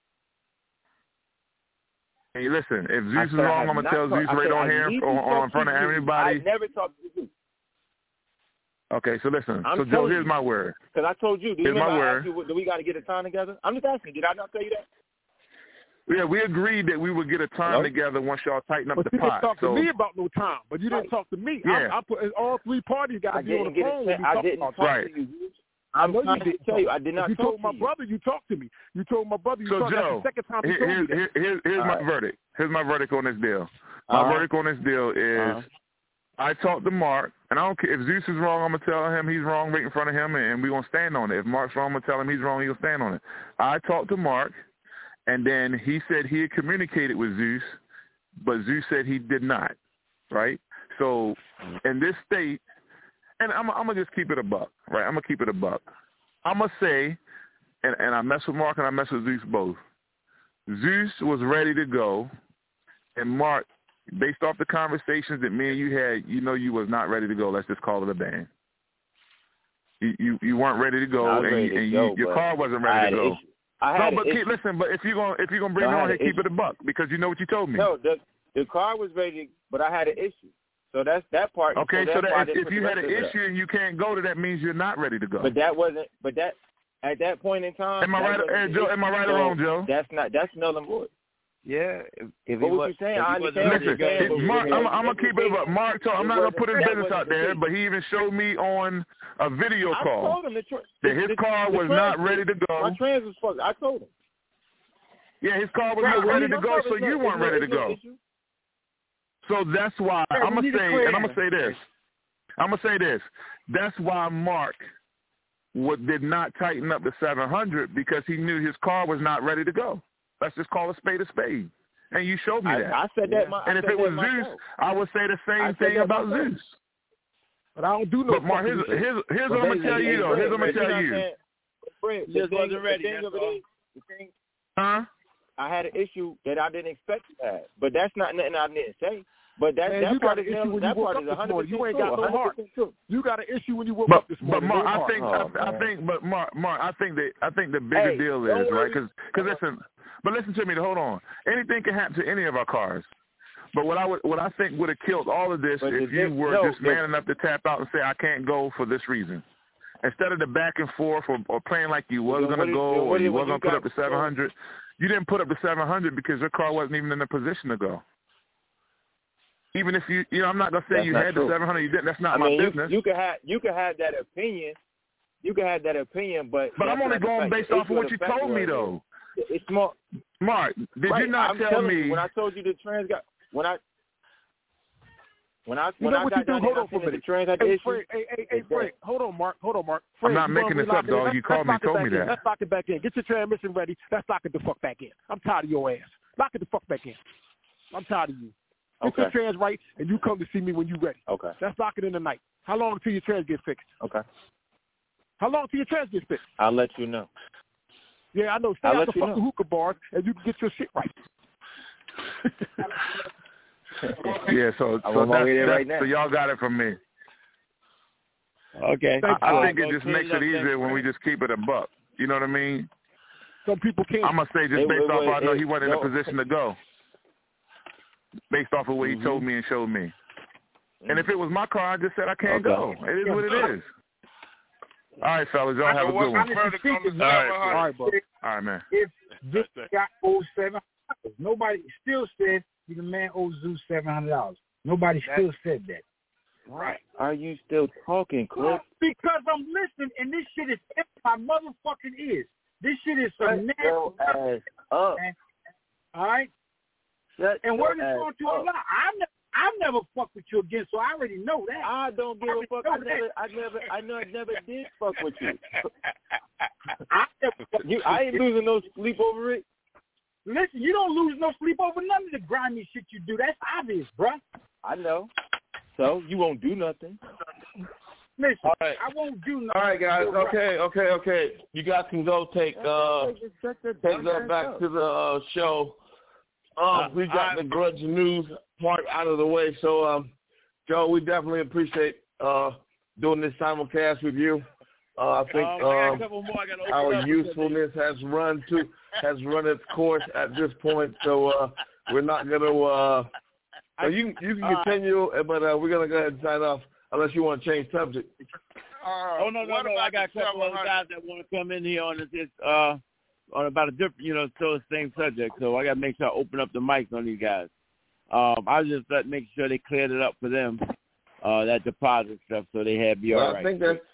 Hey, listen, if Zeus is wrong, I'm gonna tell Zeus right on here, on front of everybody. I never talked to Zeus. Okay, so listen. So Joe, here's my word. Because I told you. Here's my word. Do we got to get a time together? I'm just asking. Did I not tell you that? Yeah, we agreed that we would get a time together once y'all tighten up the pot. You didn't talk to me about no time, but you didn't talk to me. Yeah. I put all three parties got to be on the phone. I didn't talk to you. I know you didn't tell you. I did not you talk told to my you. brother you talked to me. You told my brother you talked to me. So, Joe, the second time you told me that. Here's my verdict. Here's my verdict on this deal. My verdict on this deal is I talked to Mark, and I don't care. If Zeus is wrong, I'm going to tell him he's wrong right in front of him, and we're going to stand on it. If Mark's wrong, I'm going to tell him he's wrong, he'll stand on it. I talked to Mark, and then he said he had communicated with Zeus, but Zeus said he did not, right? So in this state, and I'm going to just keep it a buck, right? I'm going to keep it a buck. I'm going to say, and I mess with Mark and I mess with Zeus both. Zeus was ready to go, and Mark, based off the conversations that me and you had, you know you was not ready to go. Let's just call it a ban. You weren't ready to go, your car wasn't ready to go. Listen, but if you're gonna bring me on here, keep it a buck because you know what you told me. No, the car was ready, but I had an issue. So that's that part. Okay, so that if you had an issue and you can't go, that means you're not ready to go. But that wasn't. But that at that point in time. Am I right, Joe? Am I right or wrong, Joe? That's null and void. Yeah. If what was you saying? I understand what you're saying. Mark, I'm gonna keep it up. Mark, I'm not gonna put his business out there, but he even showed me on a video call I told him that his car was not ready to go. My trans was fucked. I told him. Yeah, his car was not ready to go, so you weren't ready to go. So that's why I'm gonna say, and I'm gonna say this. That's why Mark did not tighten up the 700 because he knew his car was not ready to go. Let's just call a spade a spade. And you showed me that. I said that. And if it was Zeus, I would say the same thing about Zeus. But I don't do no. But Mark, here's what I'm gonna tell you though. Here's what I'm gonna tell you. You just wasn't ready. Huh? I had an issue that I didn't expect to have, but that's not nothing I didn't say. But that part is 100%. You ain't got no heart. You got an issue when you woke up this morning. But Mark, I think the bigger deal is right because listen. But listen to me. Hold on. Anything can happen to any of our cars. But what I think would have killed all of this if you were just man enough to tap out and say I can't go for this reason, instead of the back and forth or playing like you was going to go or you was going to put up the 700. You didn't put up the 700 because your car wasn't even in a position to go. Even if I'm not going to say you had the 700. You didn't. That's not my business. You could have that opinion, You can have that opinion, but I'm only going based off of what you told me, though. It's more. Mark, did you not tell me when I told you the trans got when I got down there and the trans had the issue? Hey, Frank, hold on, Mark. Frank, I'm not making this up, dog. You called me, told me that. Let's lock it back in. Get your transmission ready. Let's lock it the fuck back in. I'm tired of your ass. Lock it the fuck back in. I'm tired of you. Get your trans right, and you come to see me when you're ready. Okay. Let's lock it in tonight. How long till your trans get fixed? Okay. How long till your trans get fixed? I'll let you know. Yeah, I know. Stay out the fucking hookah bars, and you can get your shit right. Yeah, so y'all got it from me. Okay. I think it just makes it easier when we just keep it a buck. You know what I mean? Some people can't. I'm going to say just based off I know he wasn't in a position to go. Based off of what he told me and showed me. And if it was my car, I just said I can't go. It is what it is. All right, fellas. Y'all have a good one. All right, bro. All right, man. If Vic got owed $700, nobody still said the man owes Zeus $700. Nobody still said that. Right. Are you still talking, Cliff? Because I'm listening, and this shit is in my motherfucking ears. This shit is some nasty ass up. All right? And where this going to a lot? I've never fucked with you again, so I already know that. I don't give a fuck. I never did fuck with you. I ain't losing no sleep over it. Listen, you don't lose no sleep over none of the grimy shit you do. That's obvious, bruh. I know. So you won't do nothing. Listen, right. I won't do nothing. All right, guys. Okay. You guys can go take that back to the show. We got the grudge news part out of the way. So, Joe, we definitely appreciate doing this simulcast with you. I think our usefulness has run its course at this point. So we're not going to. You can continue, but we're going to go ahead and sign off unless you want to change subject. No. I got a couple of guys that want to come in here on this. On about a different, still the same subject. So I got to make sure I open up the mics on these guys. I was just making sure they cleared it up for them, that deposit stuff, so they had be all right. I think that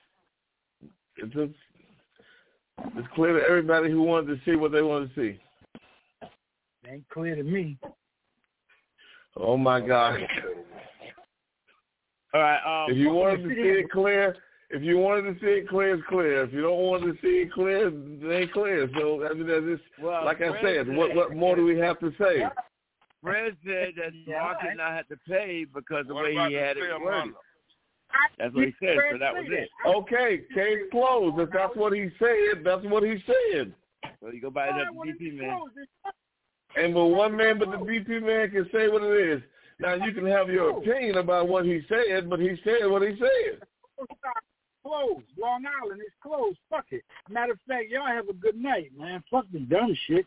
it's clear to everybody who wanted to see what they wanted to see. It ain't clear to me. Oh, my God. All right. If you wanted to see it clear, it's clear. If you don't want to see it clear, it ain't clear. So, I mean, like I said, what more do we have to say? Fred said that Mark did not have to pay because of the way he had it worded. That's what he said, so that was it. Okay, case closed. If that's what he said, that's what he said. So you go by the DP man. And but one man but the DP man can say what it is. Now, you can have your opinion about what he said, but he said what he said. Closed. Long Island is closed. Fuck it. Matter of fact, y'all have a good night, man. Fuck the dumb shit.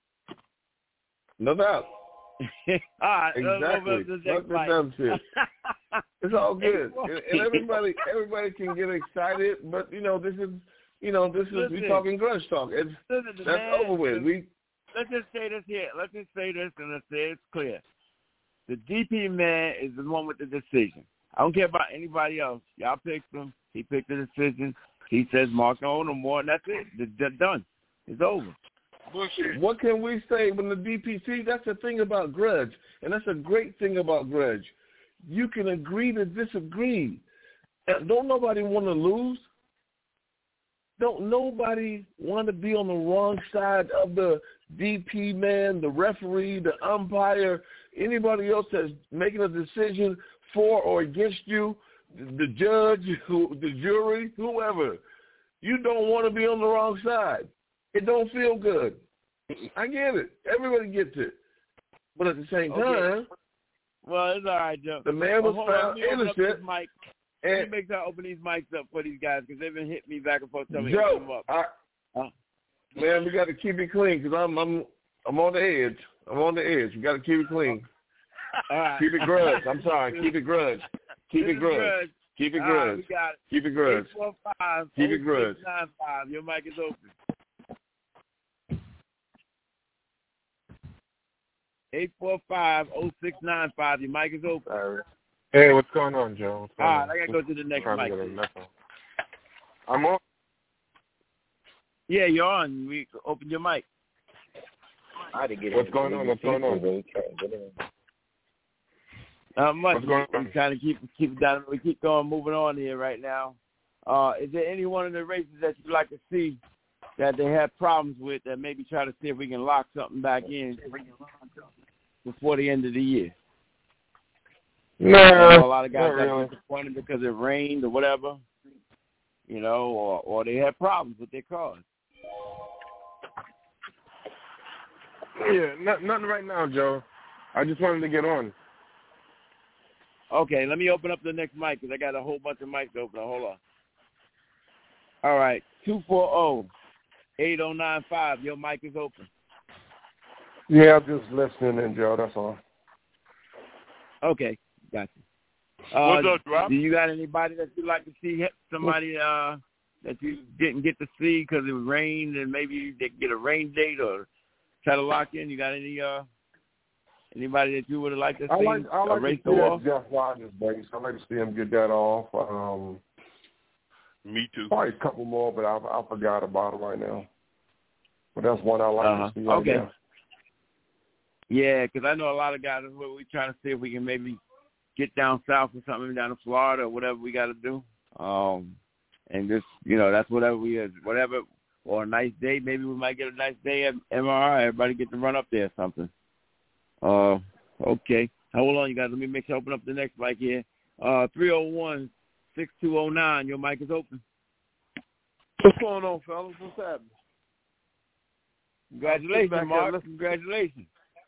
No doubt. All right. Exactly. Fuck the dumb shit. It's all good. And everybody can get excited, but we talking grudge talk. That's over with. Let's just say this here. Let's just say this, and let's say it's clear. The DP man is the one with the decision. I don't care about anybody else. Y'all picked him. He picked the decision. He says Mark don't own no more, and that's it. It's done. It's over. Bullshit. What can we say when the DPC? That's the thing about grudge, and that's a great thing about grudge. You can agree to disagree. Don't nobody want to lose. Don't nobody want to be on the wrong side of the DP man, the referee, the umpire, anybody else that's making a decision for or against you, the judge, the jury, whoever. You don't want to be on the wrong side. It don't feel good. I get it. Everybody gets it. But at the same time, well, it's all right, Joe. The man was found innocent. Let me make sure I open these mics up for these guys because they've been hitting me back and forth telling me Joe, to open them up. Man, we got to keep it clean because I'm on the edge. I'm on the edge. We got to keep it clean. All right. Keep it grudge. I'm sorry. Keep it grudge. Keep it grudge. Keep it grudge. Keep it grudge. 845 Keep it grudge. 0695. Your mic is open. 845-0695. Your mic is open. Hey, what's going on, Joe? All right, I got to go to the next mic. I'm on. Yeah, you're on. We open your mic. What's going on? Not much. What's going on? We kind of keep it down. We keep going, moving on here right now. Is there any one of the races that you'd like to see that they have problems with that maybe try to see if we can lock something back in before the end of the year? No, a lot of guys got really. disappointed because it rained or whatever, or they had problems with their cars. Yeah, nothing right now, Joe. I just wanted to get on. Okay, let me open up the next mic because I got a whole bunch of mics open. Hold on. All right, 240-8095. Your mic is open. Yeah, I'm just listening in, Joe. That's all. Okay, got you. What's up, Drop? Do you got anybody that you'd like to see? Somebody that you didn't get to see because it rained and maybe they get a rain date or try to lock in? You got anybody that you would have liked to see? I like race to see off? that Jeff Rogers race. I like to see him get that off. Me too. Probably a couple more, but I forgot about it right now. But that's one I like to see. Right okay. now. Yeah, because I know a lot of guys. We're trying to see if we can maybe get down south or something, down to Florida or whatever we got to do. And just, that's whatever whatever, or a nice day. Maybe we might get a nice day at MRI. Everybody get to run up there or something. Okay. Hold on, you guys. Let me make sure I open up the next mic here. 301-6209. Your mic is open. What's going on, fellas? What's happening? Congratulations, Mark. Congratulations.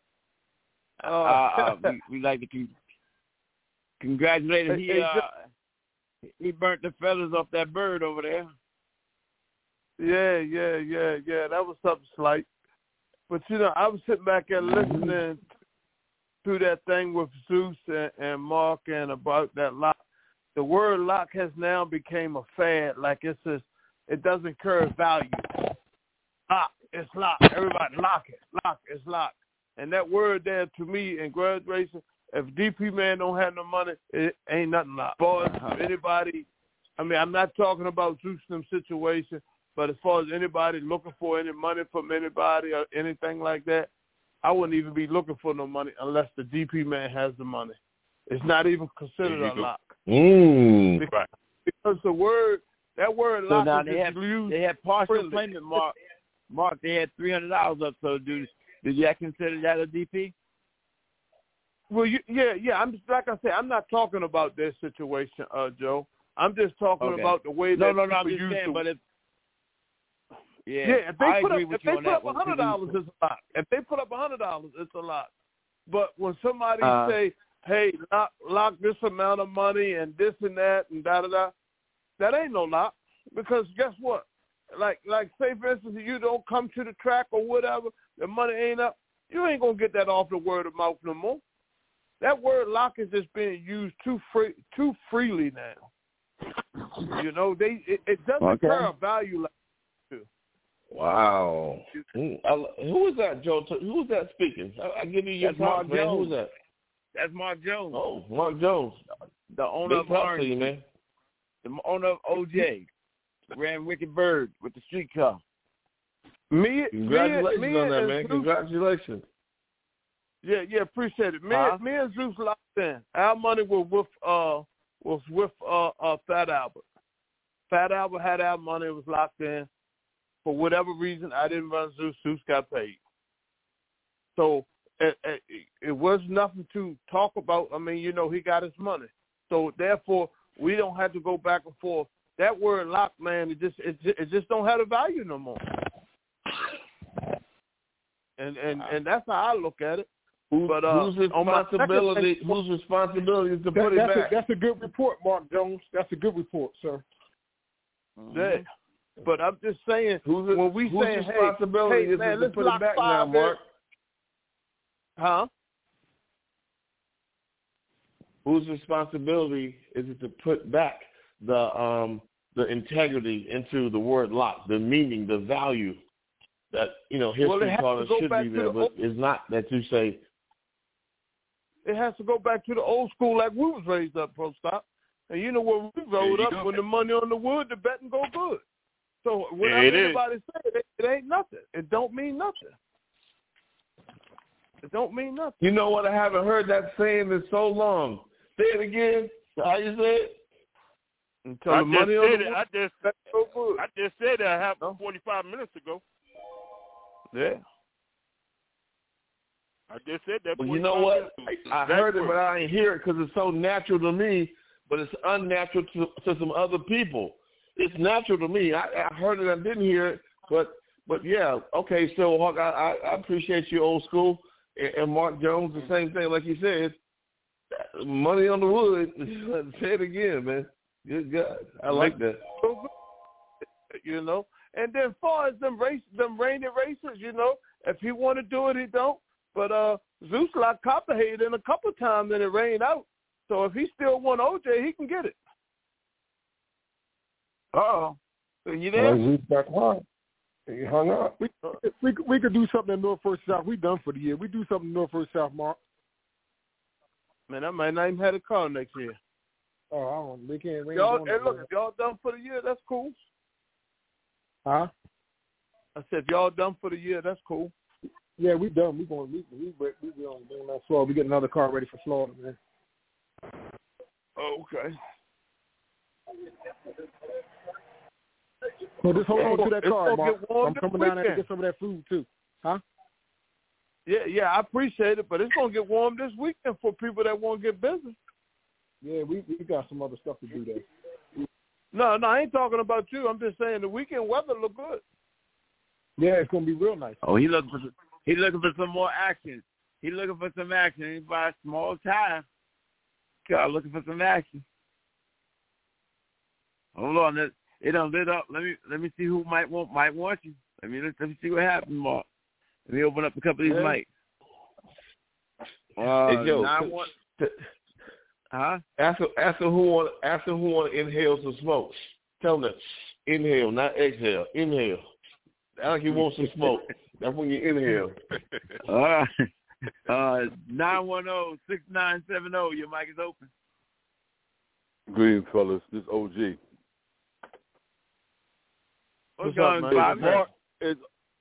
We like to congratulate him. He burnt the feathers off that bird over there. Yeah. That was something slight. But, I was sitting back and listening to that thing with Zeus and Mark and about that lock. The word lock has now become a fad. Like it doesn't curve value. Lock, it's lock. Everybody lock it. Lock, it's lock. And that word there to me in graduation, if DP man don't have no money, it ain't nothing locked. As far as anybody, I'm not talking about Zeus and them situation, but as far as anybody looking for any money from anybody or anything like that, I wouldn't even be looking for no money unless the DP man has the money. It's not even considered a lock. Because that word so lock now is used. They had partial payment, Mark, they had $300 up, so did you consider that a DP? Well, yeah. I'm just, like I said, I'm not talking about their situation, Joe. I'm just talking about the way that I'm just saying, but if if they put up $100, it's a lot. If they put up $100, it's a lot. But when somebody say, "Hey, lock this amount of money and this and that and da-da-da," that ain't no lock, because guess what? Like say for instance, if you don't come to the track or whatever, the money ain't up, you ain't gonna get that off the word of mouth no more. That word lock is just being used too freely now. It doesn't carry a value like that. Wow. Who was that, Joe? Who was that speaking? I give you your props, man. Who was that? That's Mark Jones. Oh, Mark Jones. The owner of Orange. You, man. The owner of OJ. Ran Wicked Bird with the street car. Congratulations on that, man. Zeus, congratulations. Yeah, appreciate it. Me and Zeus locked in. Our money was with Fat Albert. Fat Albert had our money. It was locked in. For whatever reason, I didn't run Zeus. Zeus got paid. So it was nothing to talk about. He got his money. So therefore, we don't have to go back and forth. That word lock, man, it just don't have a value no more. And that's how I look at it. Whose responsibility is to put it back? That's a good report, Mark Jones. That's a good report, sir. Yeah. But I'm just saying, when we say, responsibility is to put it back now, Mark? Huh? Whose responsibility is it to put back the integrity into the word lock, the meaning, the value that history taught us should be there, but is not, that you say? It has to go back to the old school like we was raised up, Pro Stop. And when we rode up, when the money on the wood, the betting go good. So whatever anybody said, it ain't nothing. It don't mean nothing. It don't mean nothing. You know what? I haven't heard that saying in so long. Say it again. How you say it? Until the money on the I just said that happened 45 minutes ago. Yeah. I just said that. Well, you know what? I heard it, but I ain't hear it because it's so natural to me, but it's unnatural to some other people. It's natural to me. I heard it, I didn't hear it, but yeah, okay. So Hawk, I appreciate you, old school, and Mark Jones, the same thing, like you said. Money on the wood. Say it again, man. Good God, I like that. You know, and then far as them rainy races, you know, if he want to do it, he don't. But Zeus like Copperhead in a couple of times and it rained out. So if he still want OJ, he can get it. Uh-oh. You there? Zeus back line. He hung up. We could do something in North versus South. We done for the year. We do something in North versus South, Mark. Man, I might not even have a call next year. Oh, I don't. We can't ring. Y'all, hey, look, if y'all done for the year, that's cool. Huh? I said, if y'all done for the year, that's cool. Yeah, we done. We on that Florida. We get another car ready for Florida, man. Oh, okay. So just hold on to that car, Mark. I'm coming down there to weekend. get some of that food too. Huh? Yeah, I appreciate it, but it's gonna get warm this weekend for people that want to get busy. Yeah, we got some other stuff to do there. No, I ain't talking about you. I'm just saying the weekend weather look good. Yeah, it's gonna be real nice. Oh, he looking for some more action. He looking for some action. He buy a small tire. God, looking for some action. Hold on, it done lit up. Let me see who might want you. Let me see what happens, Mark. Let me open up a couple of these mics. Hey, Joe, huh? Ask him who want to inhale some smoke. Tell him that. Inhale, not exhale. Inhale. I like you want some smoke. That's when you inhale. All right. 910-6970. Your mic is open. Greetings, fellas. This is OG. What's going on, Mark? Is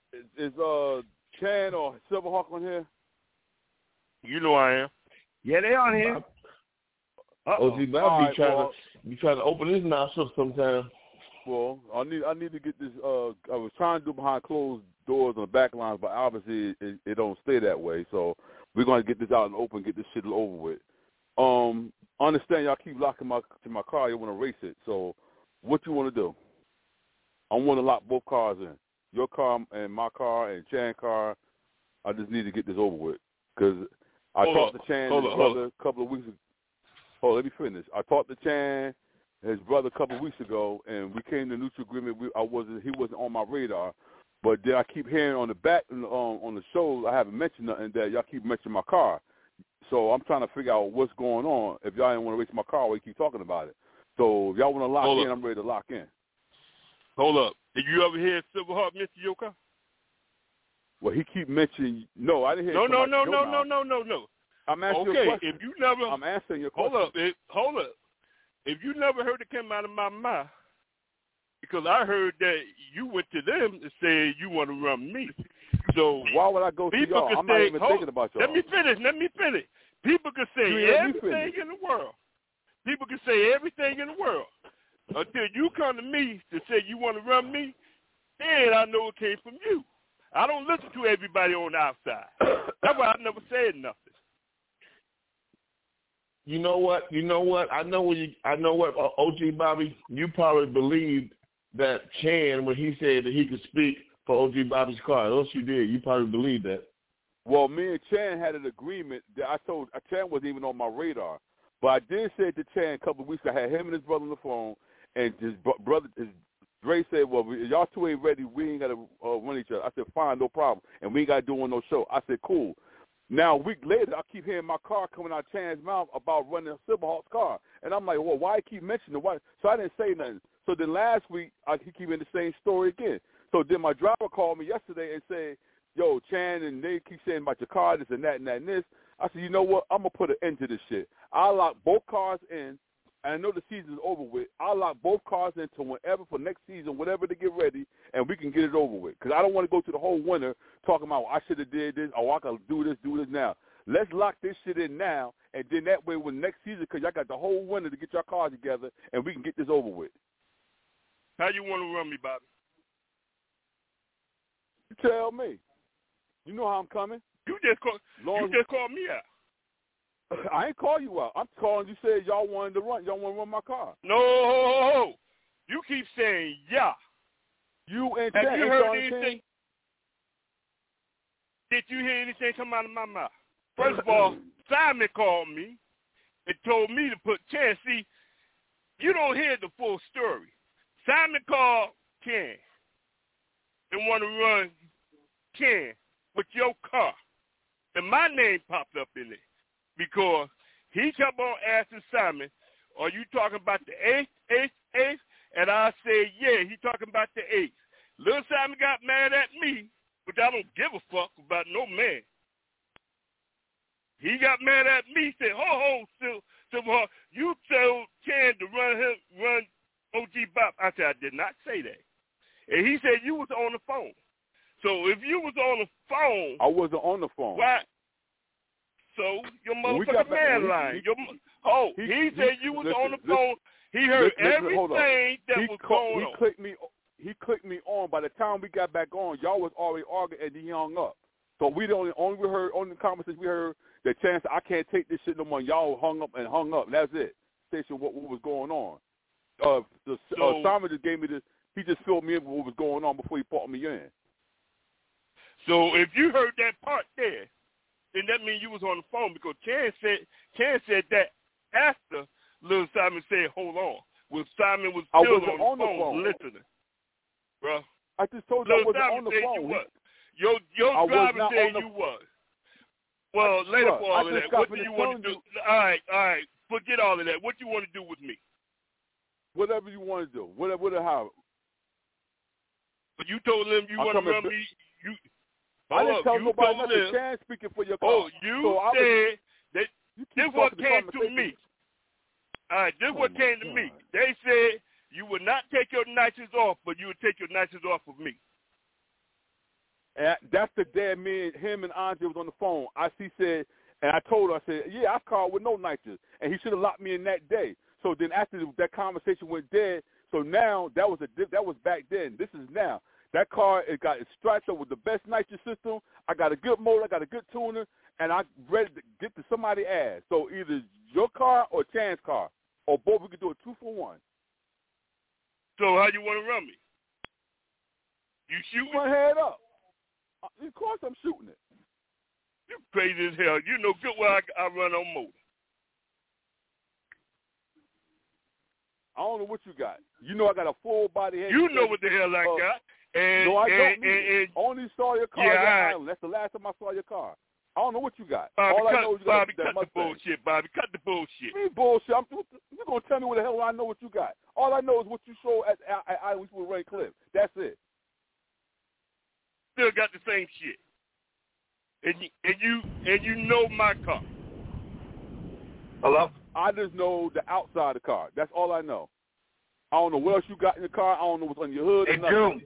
Chan or Silverhawk on here? You know I am. Yeah, they on here. OG Bob be trying to open his nostrils sometime. Well, I need to get this. I was trying to do behind closed doors on the back lines, but obviously it don't stay that way. So we're going to get this out in the open, get this shit over with. Understand y'all keep locking to my car. You want to race it. So what you want to do? I want to lock both cars in. Your car and my car and Chan's car. I just need to get this over with because I talked to Chan and his brother a couple of weeks ago. Oh, let me finish. I talked to Chan and his brother a couple of weeks ago, and we came to a neutral agreement. He wasn't on my radar, but then I keep hearing on the back on the show. I haven't mentioned nothing that y'all keep mentioning my car. So I'm trying to figure out what's going on. If y'all didn't want to race my car, we keep talking about it. So if y'all want to lock in, I'm ready to lock in. Hold up. Did you ever hear Silverhawk mention your car? Well, he keep mentioning. No, I didn't hear. No. I'm asking you a question. If you never, I'm answering your question. Hold up. If you never heard it come out of my mouth, because I heard that you went to them and said you want to run me. So why would I go to y'all? I'm not even thinking about y'all. Let me finish. People can say everything in the world. People can say everything in the world. Until you come to me to say you want to run me, then I know it came from you. I don't listen to everybody on the outside. That's why I never said nothing. You know what? I know what, OG Bobby, you probably believed that Chan, when he said that he could speak for OG Bobby's car. Those you did. You probably believed that. Well, me and Chan had an agreement that I told Chan wasn't even on my radar. But I did say to Chan a couple of weeks ago, I had him and his brother on the phone, and his brother, Dre said, well, y'all two ain't ready. We ain't got to run each other. I said, fine, no problem. And we ain't got to do no show. I said, cool. Now, a week later, I keep hearing my car coming out of Chan's mouth about running Silverhawk's car. And I'm like, well, why keep mentioning it? So I didn't say nothing. So then last week, he keep in the same story again. So then my driver called me yesterday and said, yo, Chan, and they keep saying about your car, this and that and that and this. I said, you know what? I'm going to put an end to this shit. I'll lock both cars in and I know the season's over with, I'll lock both cars into whenever for next season, whatever to get ready, and we can get it over with. Because I don't want to go through the whole winter talking about, I should have did this, or I can do this now. Let's lock this shit in now, and then that way when next season, because y'all got the whole winter to get your cars together, and we can get this over with. How you want to run me, Bobby? You tell me. You know how I'm coming. You just called me out. I ain't call you out. I'm calling you. Said y'all wanted to run. Y'all want to run my car. No, you keep saying yeah. You and have you heard anything? Did you hear anything come out of my mouth? First of all, Simon called me and told me to put Ken. See, you don't hear the full story. Simon called Ken and want to run Ken with your car, and my name popped up in it. Because he kept on asking Simon, are you talking about the eighth? And I said, yeah, he talking about the 8th. Little Simon got mad at me, which I don't give a fuck about no man. He got mad at me, said, Silverhawk, you told Ken to run OG Bop. I said, I did not say that. And he said, you was on the phone. So if you was on the phone. I wasn't on the phone. Why? So your motherfucking man lying. He said you was on the phone. He heard everything that was going on. He clicked me on. By the time we got back on, y'all was already arguing and he hung up. So we only the conversation we heard the chance I can't take this shit no more. Y'all hung up. That's it. Station what was going on. Simon just gave me this. He just filled me in with what was going on before he brought me in. So if you heard that part there, then that means you was on the phone because Ken said that after Little Simon said, hold on. Well, Simon was still on the phone listening. Bro. I just told you I wasn't on the phone. Your driver said you was. Well, later for all of that, what do you want to do? All right. Forget all of that. What do you want to do with me? Whatever you want to do. Whatever how. But you told them you want to run me. I didn't tell nobody nothing. Chance speaking for your car. Oh, said that this what came to me. All right, this what came to me. They said you would not take your nices off, but you would take your nices off of me. And that's the day him and Andre was on the phone. He said, and I told her, I said, yeah, I called with no nices. And he should have locked me in that day. So then after that conversation went dead, so now that was back then. This is now. That car, it strapped up with the best nitrous system. I got a good motor, I got a good tuner, and I'm ready to get to somebody's ass. So either your car or Chan's car, or both. We could do a 2-for-1. So how you want to run me? You shooting? My head up. Of course I'm shooting it. You crazy as hell. You know good well I run on motor. I don't know what you got. You know I got a full body head. You know what the hell I got. And, no, I don't. I only saw your car on the island. That's the last time I saw your car. I don't know what you got. Bobby, all I know is you got cut the bullshit, Bobby. Cut the bullshit. You mean bullshit? You're going to tell me what the hell I know what you got. All I know is what you showed at Island with Ray Cliff. That's it. Still got the same shit. And you know my car. Hello? I just know the outside of the car. That's all I know. I don't know what else you got in the car. I don't know what's on your hood. Hey,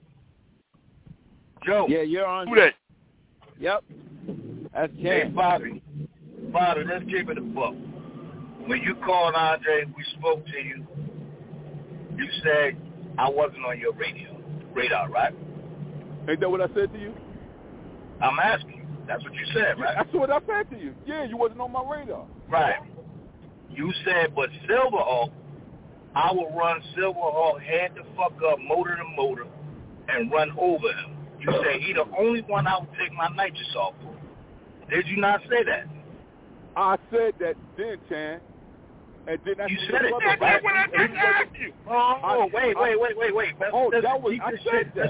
Joe. Yeah, you're on. Who that? Yep. That's Ken. Hey, Bobby, let's keep it a book. When you called Andre, we spoke to you. You said I wasn't on your radar, right? Ain't that what I said to you? I'm asking you. That's what you said, right? That's what I said to you. Yeah, you wasn't on my radar. Right. You said, but Silverhawk, I will run Silverhawk head to fuck up, motor to motor, and run over him. You say he the only one I would take my nitrous off for. Did you not say that? I said that then, Chan. And then you said it. That's what I just asked you. Oh, wait. Let's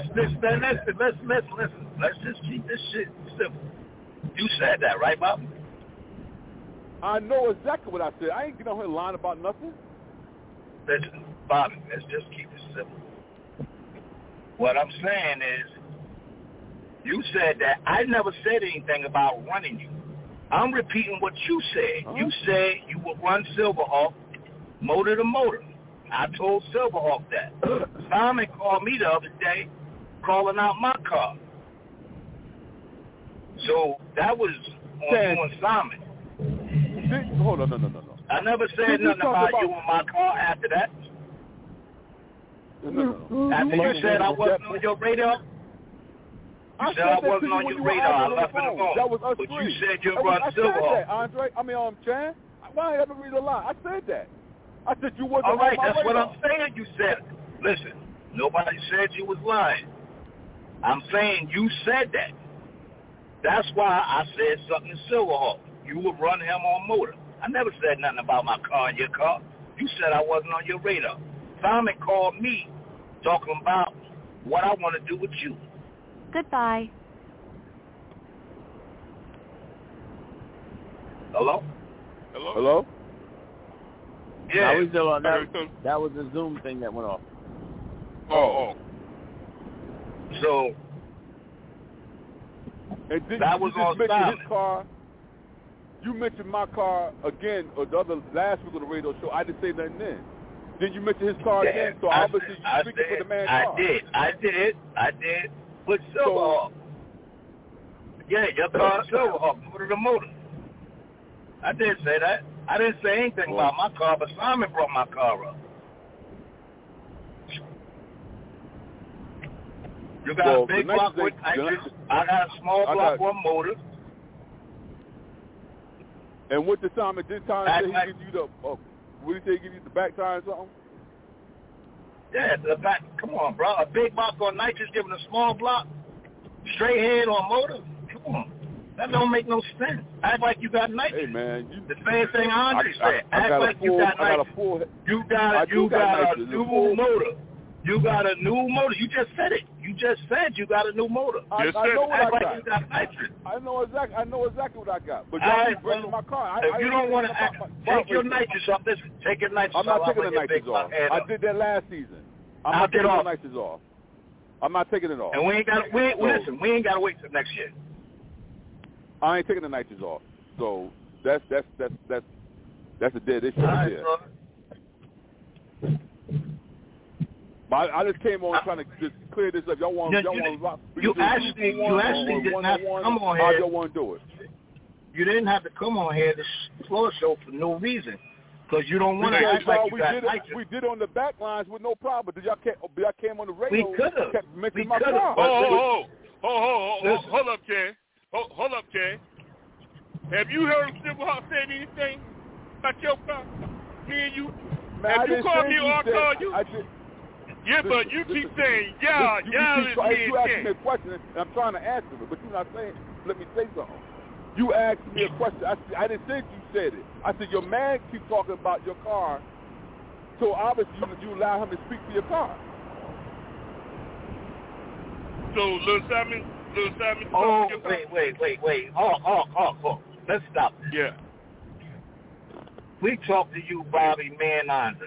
just keep this shit simple. You said that, right, Bob? I know exactly what I said. I ain't getting on here lying about nothing. Listen, Bobby, let's just keep it simple. What I'm saying is, you said that I never said anything about running you. I'm repeating what you said. You said you would run Silverhawk motor to motor. I told Silverhawk that. Simon called me the other day calling out my car. So that was on you and Simon. Hold on, no. I never said nothing about you and my car after that. No. After you said I wasn't on your radar? You said I wasn't on your radar. I left it alone. That was us but three. You said you brought Silverhawk. Andre, Chan. Why I ever read a lie? I said that. I said you wasn't all right, on my that's radar. what I'm saying you said. Listen, nobody said you was lying. I'm saying you said that. That's why I said something to Silverhawk. You would run him on motor. I never said nothing about my car and your car. You said I wasn't on your radar. Simon called me talking about what I want to do with you. Goodbye. Hello? Hello? Yeah. I was still on that. That was the Zoom thing that went off. Oh. So and did that you was just on mention Simon. his car? You mentioned my car again, or the other last week on the radio show. I didn't say nothing then. Then you mentioned his car again, so obviously you're speaking for the man's car. I did. With Silverhawk. Yeah, your car Silverhawk, motor to motor. I did say that. I didn't say anything about my car, but Simon brought my car up. You got a big block with nitrous. I got a small block with motor. And what the Simon this time say he give you the what did he say, give you the back tire or something? Yeah, the back. Come on, bro. A big block on nitrous giving a small block, straight head on motor. Come on. That don't make no sense. Act like you got nitrous. Hey, man. The same thing Andre said. Act like you got nitrous. You got a new motor. You got a new motor. You just said it. You just said you got a new motor. I know what Act I like got. you got nitrous. I know exactly what I got. But y'all keep breaking my car. If you don't want to take your nitrous off, listen, take your nitrous off. I'm not taking the nitrous off. I did that last season. I'm not taking the nitrous off. I'm not taking it off. And we ain't got to wait till next year. I ain't taking the nitrous off. So that's a dead issue right there. But I just came on trying to just clear this up. Y'all want you actually didn't have to come on here. How y'all want to do it? You didn't have to come on here this floor show for no reason, because you don't want to act like you got nitrous. We did it on the back lines with no problem. Did y'all came on the radio? We could have. We could have. Hold up, Ken. Hold up, Ken. Have you heard Silverhawk say anything about your car? Me and you? Man, have you called me or I called you? Yeah, but you keep saying, you asked me a question, and I'm trying to answer it, but you're not saying, let me say something. You asked me a question. I didn't think you said it. I said, your man keeps talking about your car, so obviously you allow him to speak for your car. So, Lil Simon. Oh, wait. Hold. Let's stop this. Yeah. We talked to you, Bobby Manonder.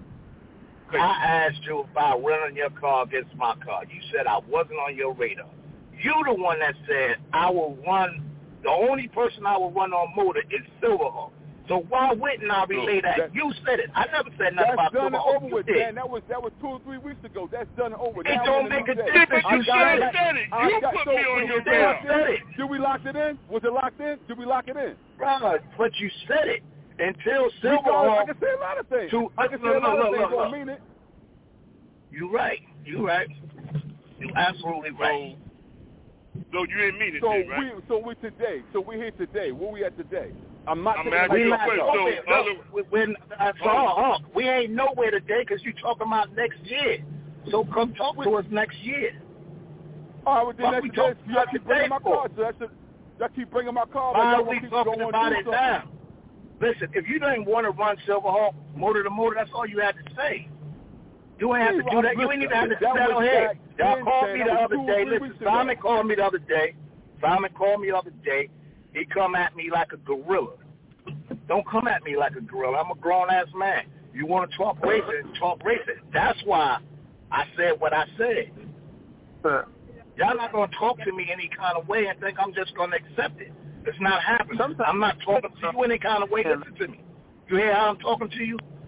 I asked you about running your car against my car. You said I wasn't on your radar. You the one that said I will run. The only person I will run on motor is Silverhawk. So why wouldn't I relay that? You said it. I never said nothing about Silverhawk. That's done and over with, man. That was 2 or 3 weeks ago. That's done and over. It don't make a difference. You said it. You put me on your radar. Did we lock it in? Was it locked in? Did we lock it in? Bro, but you said it. Until Silverhawk. I can say a lot of things. Don't mean it. You're right. You're absolutely right. So you didn't mean it, right? So we're here today. Where we at today? I'm asking you a question. We ain't nowhere today because you're talking about next year. So come talk to us next year. All right, well, then y'all keep bringing my car. So y'all keep bringing my car. Why are we talking about it now? Listen, if you didn't want to run Silverhawk motor to motor, that's all you had to say. You ain't have to do that. You ain't even have to settle here. Y'all called me the other day. Listen, Simon called me the other day. He come at me like a gorilla. Don't come at me like a gorilla. I'm a grown-ass man. You want to talk racing, talk racing. That's why I said what I said. Y'all not going to talk to me any kind of way and think I'm just going to accept it. It's not happening. I'm not talking to you any kind of way. Listen to me. You hear how I'm talking to you?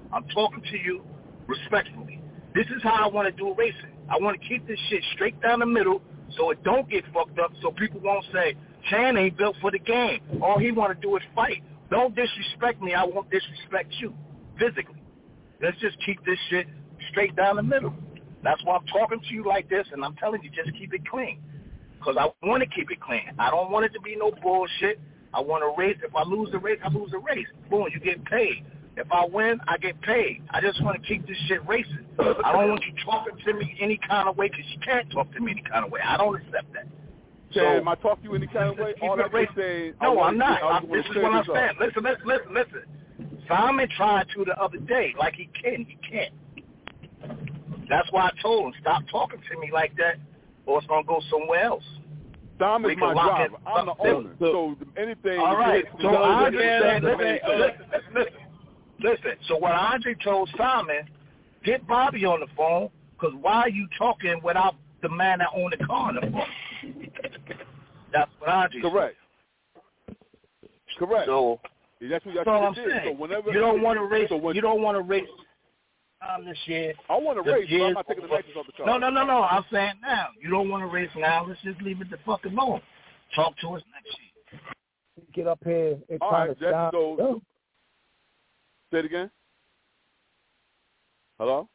I'm talking to you respectfully. This is how I want to do racing. I want to keep this shit straight down the middle so it don't get fucked up so people won't say, Chan ain't built for the game. All he want to do is fight. Don't disrespect me. I won't disrespect you physically. Let's just keep this shit straight down the middle. That's why I'm talking to you like this, and I'm telling you, just keep it clean. Because I want to keep it clean. I don't want it to be no bullshit. I want to race. If I lose the race, I lose the race. Boom, you get paid. If I win, I get paid. I just want to keep this shit racing. I don't want you talking to me any kind of way because you can't talk to me any kind of way. I don't accept that. So, am I talking to you any kind of way? All I'm saying. No, I'm not. This is what I'm saying. Listen. Simon tried to the other day like he can. He can't. That's why I told him, stop talking to me like that or it's going to go somewhere else. Dom is my driver. I'm the owner. So anything. All right. So Andre, listen. So what Andre told Simon, get Bobby on the phone because why are you talking without the man that owned the car on the phone? That's what Andre said. Correct. So that's what all I'm saying. So whenever you don't want to race. You don't want to race. This year. I want to race, but I'm not taking the nitrous off the car. No. I'm saying now. You don't want to race now. Let's just leave it the fuck alone. Talk to us next year. Get up here and all try right, to stop. So, say it again. Hello?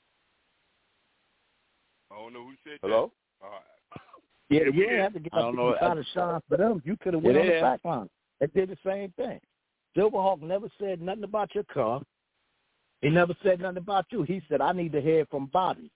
I don't know who said Hello? that. All right. Yeah, you didn't have to get up and try to shine for them. You could have went on the back line. They did the same thing. Silverhawk never said nothing about your car. He never said nothing about you. He said, I need to hear from Bobby.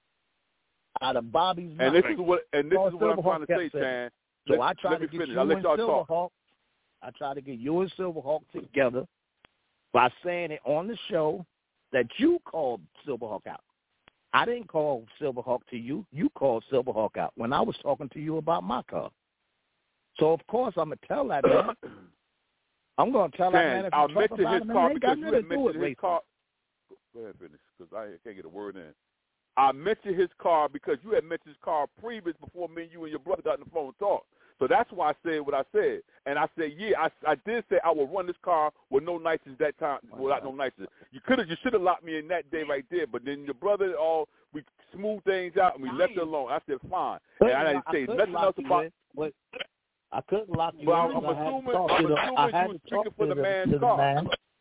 Out of Bobby's mouth. And this is what I'm trying to say, Chan. So I tried to get you and Silverhawk. I tried to get you and Silverhawk together by saying it on the show that you called Silverhawk out. I didn't call Silverhawk to you. You called Silverhawk out when I was talking to you about my car. So, of course, I'm going to tell that man. I'm going to tell that man if I'll you talk about his him, car ain't because got you nothing had to do with mentioned his racing. car. Go ahead, finish, because I can't get a word in. I mentioned his car because you had mentioned his car previous before me and you and your brother got on the phone and talked. So that's why I said what I said. And I said, yeah, I did say I would run this car with no nitrous that time, without no nitrous. You should have locked me in that day right there. But then your brother, we smoothed things out and we left it alone. I said, fine. And I didn't say nothing else about it. I couldn't lock you in. I'm assuming you were speaking for the man's car.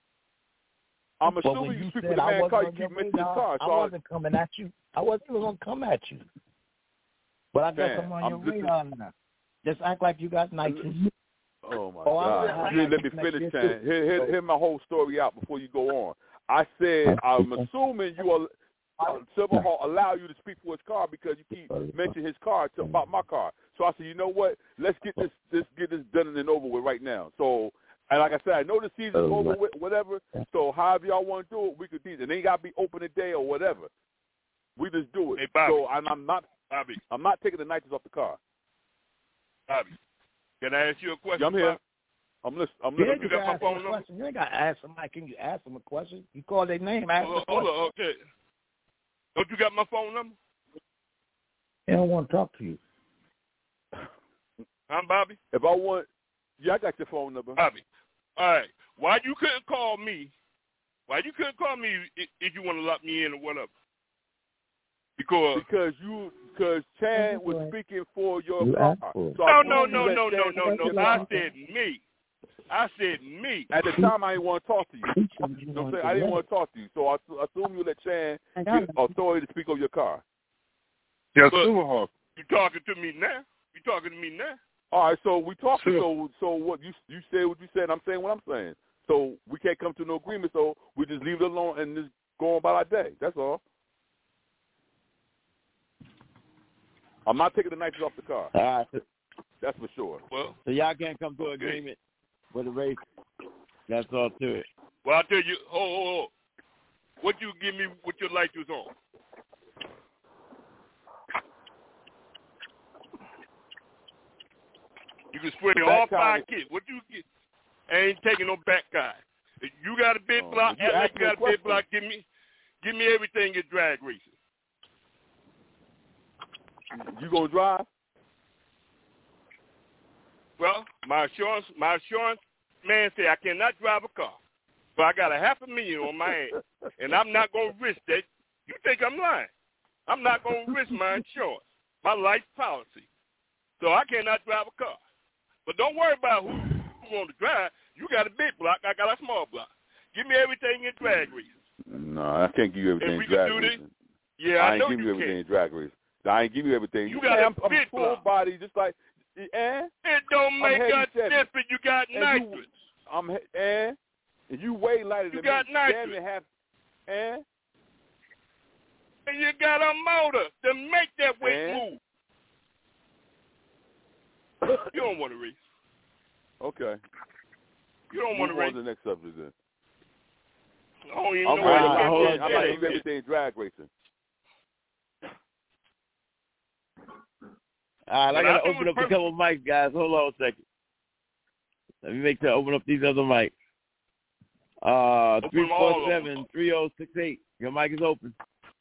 I'm assuming you speak for the man's car. You keep mentioning his car. I wasn't coming at you. I wasn't even going to come at you. But I guess I'm on your radar now. Just act like you got nitrous. Oh, my God. You didn't let me finish, Chan. Hear my whole story out before you go on. I said, I'm assuming you are Silverhawk allow you to speak for his car because you keep mentioning his car about my car. So I said, you know what? Let's get this done and over with right now. So, and like I said, I know the season's over with, whatever. So however y'all want to do it, we could do it. It ain't got to be open today or whatever. We just do it. Hey, Bobby. So I'm not taking the nitrous off the car. Bobby, can I ask you a question? Yeah, I'm here. I'm listening. You got my phone number? You ain't got to ask somebody. Can you ask them a question? You call their name, ask them a question. Hold on, okay. Don't you got my phone number? They don't want to talk to you. I'm Bobby. If I want, I got your phone number. Bobby. All right. Why you couldn't call me? If you want to lock me in or whatever? Because Chan was speaking for your car. So no. I said me. At the time, I didn't want to talk to you. You know what I'm saying? I didn't want to talk to you. So I assume you let Chan get authority to speak on your car. Yes, Silverhawk. You talking to me now? All right, so we talking. So what you said what you said. I'm saying what I'm saying. So we can't come to no agreement. So we just leave it alone and just go on about our day. That's all. I'm not taking the nitrous off the car. All right. That's for sure. Well, so y'all can't come to an agreement with the race. That's all to it. Well, I'll tell you. Hold. What you give me with your lights was on? You can spray all 5 kids. What you get? I ain't taking no back guy. If you got a big block, you got a big block. Give me everything in drag racing. You gonna drive? Well, my insurance man said I cannot drive a car. So I got $500,000 on my ass, and I'm not going to risk that. You think I'm lying? I'm not going to risk my insurance, my life policy. So I cannot drive a car. But don't worry about who want to drive. You got a big block. I got a small block. Give me everything in drag racing. No, I can't give you everything in drag racing. Yeah, I know you can. I ain't give you everything in drag racing. I ain't give you everything. You got a big full body, just like. It don't make a difference. You got nitrous. And you weigh lighter than me. You got nitrous. And you got a motor to make that weight move. You don't want to race. Okay. You don't want to race. On to the next subject then. I don't even know why I'm like you everything drag racing. All right, I got to open up a couple of mics, guys. Hold on a second. Let me make sure I open up these other mics. 347-3068. Your mic is open.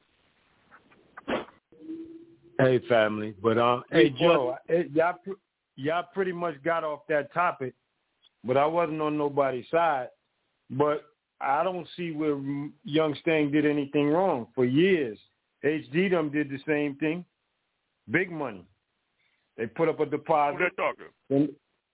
Hey, family. But hey, Joe, y'all pretty much got off that topic, but I wasn't on nobody's side. But I don't see where Young Stang did anything wrong. For years, HD them did the same thing. Big money. They put up a deposit. Who's that talking?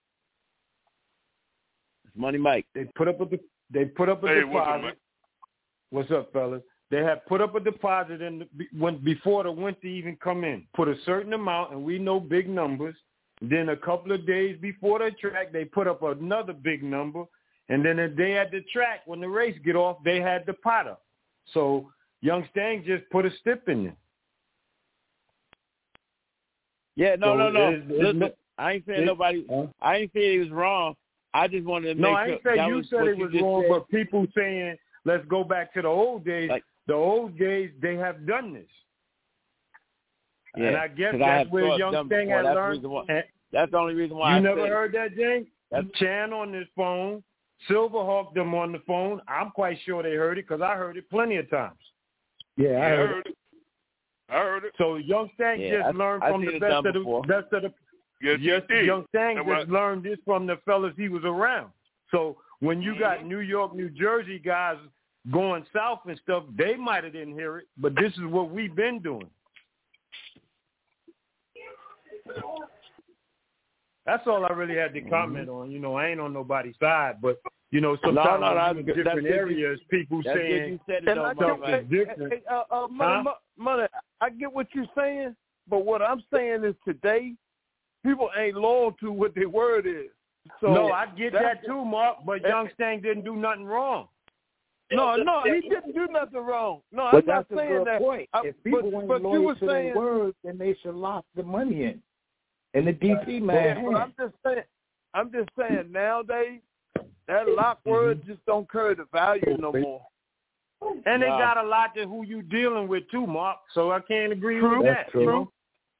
It's Money Mike. They put up a deposit. What's up, fellas? They had put up a deposit before the winter even come in. Put a certain amount, and we know big numbers. Then a couple of days before the track, they put up another big number. And then the day at the track, when the race get off, they had the pot up. So Young Stang just put a stip in there. Yeah, no. Listen, I ain't saying nobody. I ain't saying he was wrong. I just wanted to make sure. No, I ain't saying you said it was wrong, but people saying let's go back to the old days. Like, the old days, they have done this. Yeah, and I guess that's where Young Stang had learned. That's the only reason why. You never heard that, James? Chan on this phone, Silverhawk them on the phone. I'm quite sure they heard it because I heard it plenty of times. Yeah, I heard it. I heard it. So Young Stang just learned from the best of the. Yes, Young Stang just learned this from the fellas he was around. So when you got New York, New Jersey guys going south and stuff, they might have didn't hear it, but this is what we've been doing. That's all I really had to comment on. You know, I ain't on nobody's side, but you know, sometimes in different areas, people saying something different. Money, I get what you're saying, but what I'm saying is today, people ain't loyal to what their word is. So no, I get that too, Mark, but Young Stang didn't do nothing wrong. No, he didn't do nothing wrong. No, I'm not saying that. If people ain't loyal to their words, then they should lock the money in the DP man. I'm just saying nowadays that lock word just don't carry the value no more. And they got a lot to who you dealing with too, Mark. So I can't agree with that. True.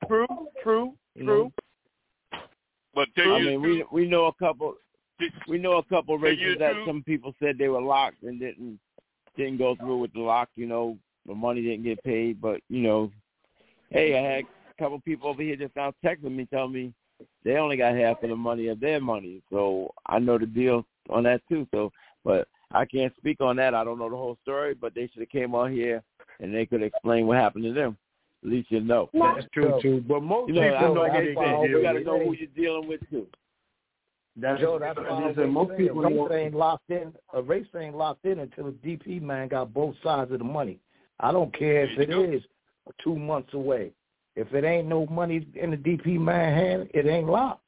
But we know a couple. We know a couple races that some people said they were locked and didn't go through with the lock. You know, the money didn't get paid. But you know, hey, I had a couple people over here just now texting me, telling me they only got half of the money of their money. So I know the deal on that too. So, but I can't speak on that. I don't know the whole story, but they should have came on here and they could explain what happened to them. At least you know. That's true too. But most people know you got to know who you're dealing with too. That's why most people ain't locked in. A race ain't locked in until the DP man got both sides of the money. I don't care if it is 2 months away. If it ain't no money in the DP man hand, it ain't locked.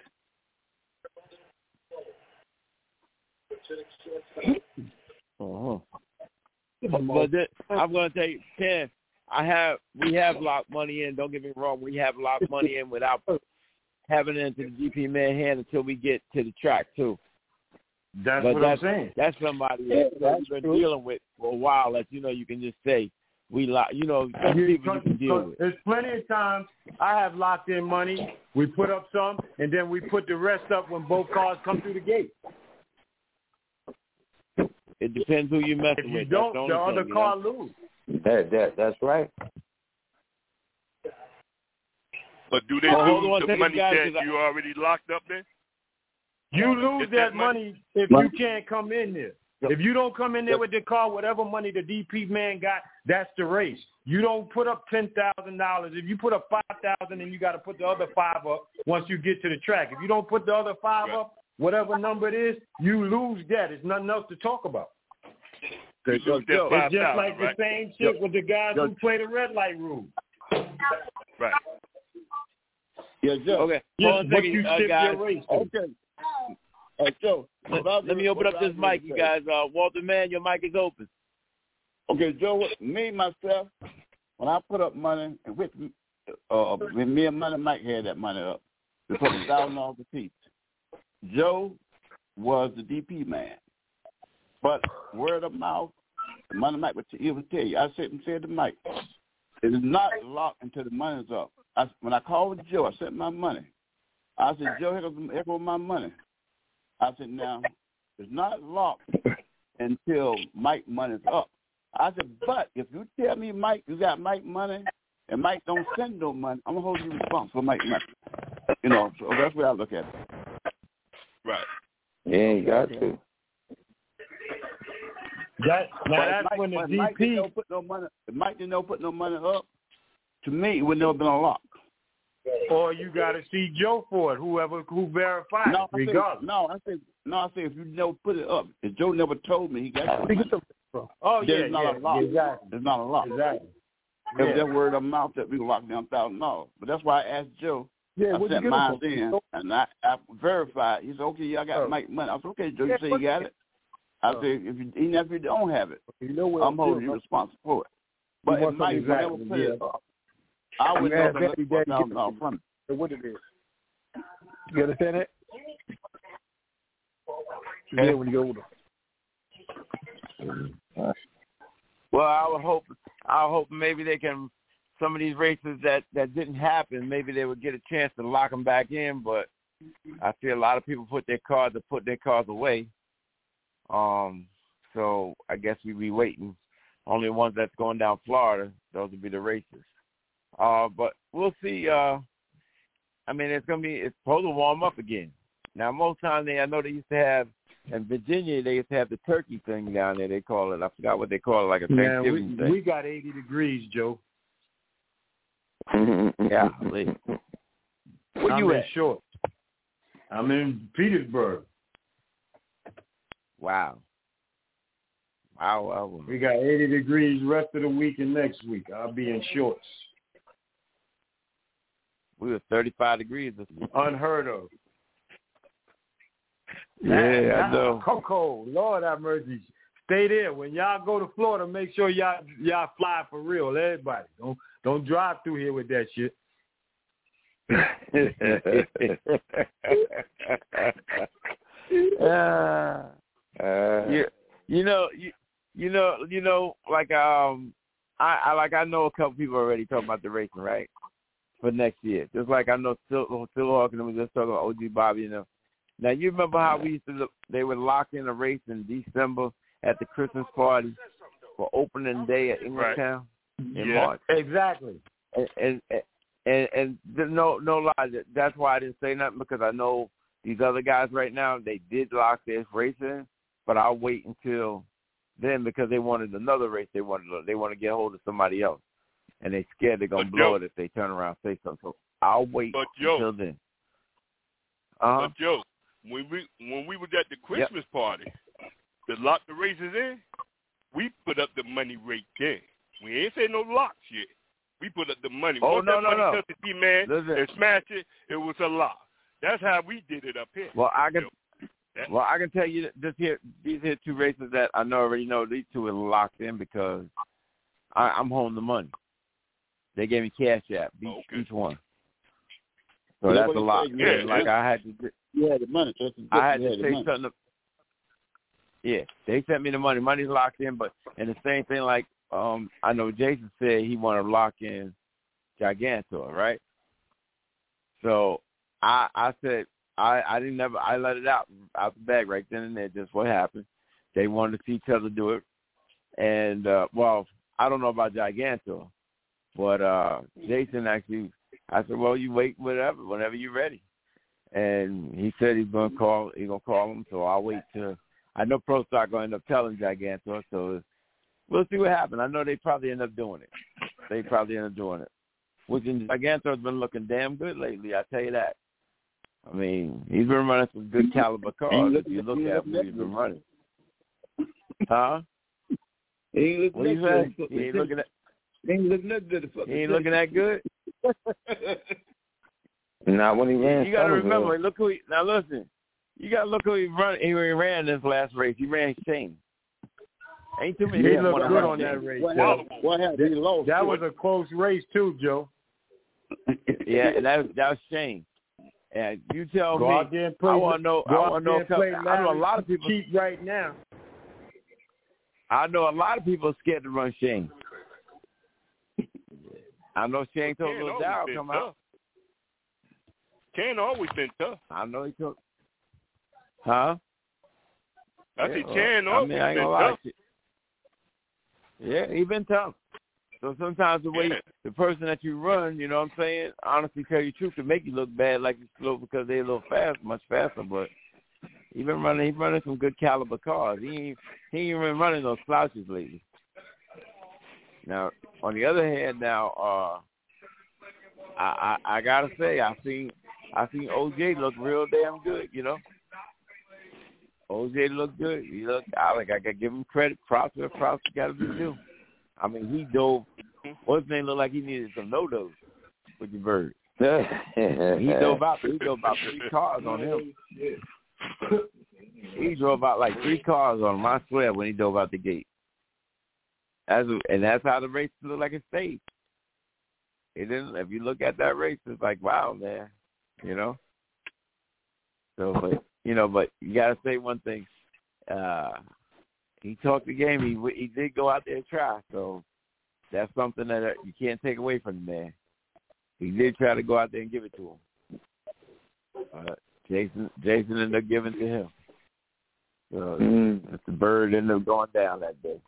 But I'm going to tell you, Ken, we have locked money in. Don't get me wrong. We have locked money in without having it into the DP man hand until we get to the track too. That's what I'm saying. That's somebody that's been dealing with for a while. That you can just say we lock. People you can deal with. There's plenty of times I have locked in money. We put up some, and then we put the rest up when both cars come through the gate. It depends who you're messing with. If you don't, the other car lose. That's right. But do they lose the money that you already locked up in? You lose that money if you can't come in there. If you don't come in there with the car, whatever money the DP man got, that's the race. You don't put up $10,000. If you put up $5,000, then you got to put the other $5 up once you get to the track. If you don't put the other $5 up, whatever number it is, you lose that. There's nothing else to talk about. It's just like the same shit with the guys who play the red light rule. Right. Yeah, Joe. Okay. Yes, but you skip your race. Okay. Joe, let me open up this mic, you guys. Walter Mann, your mic is open. Okay, Joe, me, myself, when I put up money, with me and Money Mike had that money up, we put $1,000 a piece. Joe was the DP man. But word of mouth, Money Mike would even tell you. I said to Mike, it is not locked until the money's up. When I called Joe, I sent my money. I said, Joe, here goes my money. I said, now, it's not locked until Mike money's up. I said, but if you tell me, Mike, you got Mike money, and Mike don't send no money, I'm going to hold you responsible for Mike money. So that's the way I look at it. Right. Yeah, you got to. That's Mike, when the DP... Mike didn't put no money, if Mike didn't put no money up, to me, it would never been unlocked. Or you got to see Joe for it, who verified it, regardless. I say if you never put it up, if Joe never told me he got it. Oh, yeah, It's not a lock. Exactly. It's not a lock. Exactly. If that word of mouth that we can lock down $1,000. But that's why I asked Joe. I sent mine in, and I verified. He said, okay, I got Mike money. I said, okay, Joe, you say you got it? I said, even if you don't have it, I'm holding you responsible for it. But if Mike never put it up, I would never let $1,000 from it. What it is. You understand that? Yeah, when you go older. Well, I hope maybe they can, some of these races that didn't happen, maybe they would get a chance to lock them back in, but I see a lot of people put their cars away. So I guess we'll be waiting. Only the ones that's going down Florida, those will be the races. But we'll see. It's supposed to warm up again. Now, most times I know they used to have, in Virginia, they used to have the turkey thing down there. They call it, I forgot what they call it, like a Thanksgiving thing. We got 80 degrees, Joe. Yeah. Where you at? Short. I'm in Petersburg. Wow. We got 80 degrees rest of the week and next week. I'll be in shorts. We were 35 degrees this week. Unheard of. Yeah, I know. Coco, Lord have mercy. Stay there. When y'all go to Florida, make sure y'all fly for real. Everybody, don't drive through here with that shit. I know a couple people already talking about the racing, right? For next year. Just like I know Still Hawk and them was just talking about OG Bobby and them. Now you remember how they would lock in a race in December at the Christmas party for opening day at Englishtown in March. Exactly. And no lie, that's why I didn't say nothing, because I know these other guys right now, they did lock their race in, but I'll wait until then because they wanted another race. They want to get hold of somebody else, and they scared they're gonna blow it if they turn around and say something. So I'll wait until then. But Joe, when we was at the Christmas party to lock the races in, we put up the money right there. We ain't say no locks yet. We put up the money. Once that money touched the T-man and smashed it, it was a lock. That's how we did it up here. Well, I can tell you these here two races that I already know. These two are locked in because I'm holding the money. They gave me cash app each one. So that's a lot. Yeah, like I had to. You had the money. I had to say something. Yeah, they sent me the money. Money's locked in, and the same thing like I know Jason said he wanted to lock in Gigantor, right? So I said I let it out the bag right then and there. Just what happened. They wanted to see each other do it, and I don't know about Gigantor, but Jason actually. I said, well, you wait whenever you're ready. And he said he's gonna call him, so I'll wait till I know Pro Stock going to end up telling Gigantor, so we'll see what happens. I know they probably end up doing it. Which Gigantor's been looking damn good lately, I tell you that. I mean, he's been running some good caliber cars if you look at what he's been running. Huh? He ain't looking that good. He ain't looking that good. He ain't looking that good? Not when he ran. You got to remember, look who now listen, you got to look who he ran this last race. He ran Shane. Ain't too many people want to run on that race. What happened? He lost. That was a close race too, Joe. Yeah, and that was Shane. And you tell me, I want to know. I know a lot of people cheap right now. I know a lot of people are scared to run Shane. I know Shane told Lil Dow come out. Ken always been tough. I know he took. Huh? I said Ken always been tough. Yeah, he been tough. So sometimes the way the person that you run, you know what I'm saying, honestly tell you the truth, can make you look bad like you're slow because they're a little much faster. But he's running some good caliber cars. He ain't been running those slouches lately. Now, on the other hand, I gotta say, I seen OJ look real damn good. You know, OJ looked good. I gotta give him credit. Props got to be due. I mean, he dove. What's his name looked like he needed some no-dos with the bird. He drove out 3 cars on him. He drove out like 3 cars on him, I swear, when he dove out the gate. And that's how the race looked like it stayed. It didn't. If you look at that race, it's like, wow, man, you know. So, but you gotta say one thing. He talked the game. He did go out there and try. So that's something that you can't take away from the man. He did try to go out there and give it to him. Jason ended up giving to him. So the bird ended up going down that day.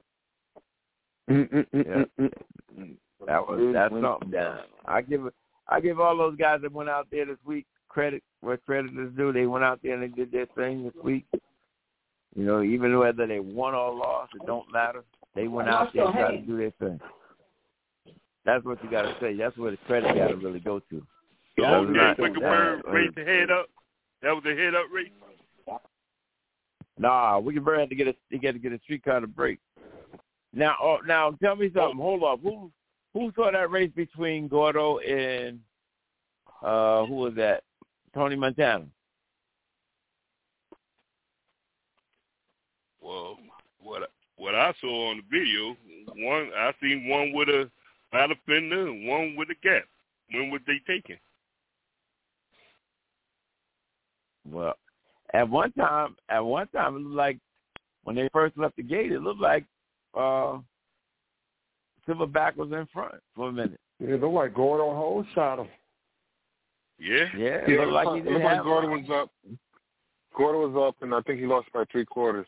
Yeah. That's something down. I give all those guys that went out there this week credit where credit is due. They went out there and they did their thing this week. You know, even whether they won or lost, it don't matter. They went out there and tried to do their thing. That's what you got to say. That's where the credit got to really go to. Wickenburg raised the head up. That was the head up race. Nah, Wickenburg had to get a streetcar to break. Now tell me something. Hold up. Who saw that race between Gordo and who was that? Tony Montana. Well, what I saw on the video, I seen one with a battle fender and one with a gap. When was they taking? Well, at one time, it looked like when they first left the gate, it looked like Silverback was in front for a minute. Yeah, it looked like Gordo Hole shot him. Yeah. Yeah, it looked like he didn't have Gordo was up. Gordo was up, and I think he lost by 3/4.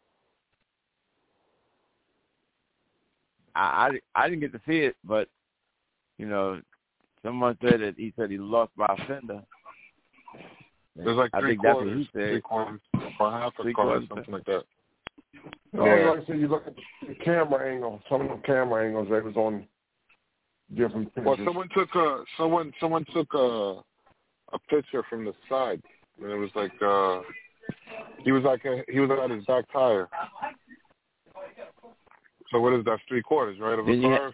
I didn't get to see it, but you know, someone said that he lost by a fender. It was like 3/4. I think that's what he said. 3/4, or half a car, something like that. Yeah. Like I said, you look at the camera angle. Some of the camera angles, they was on different things. Well, someone took a picture from the side, and it was like he was at his back tire. So what is that? 3/4, right, of a car?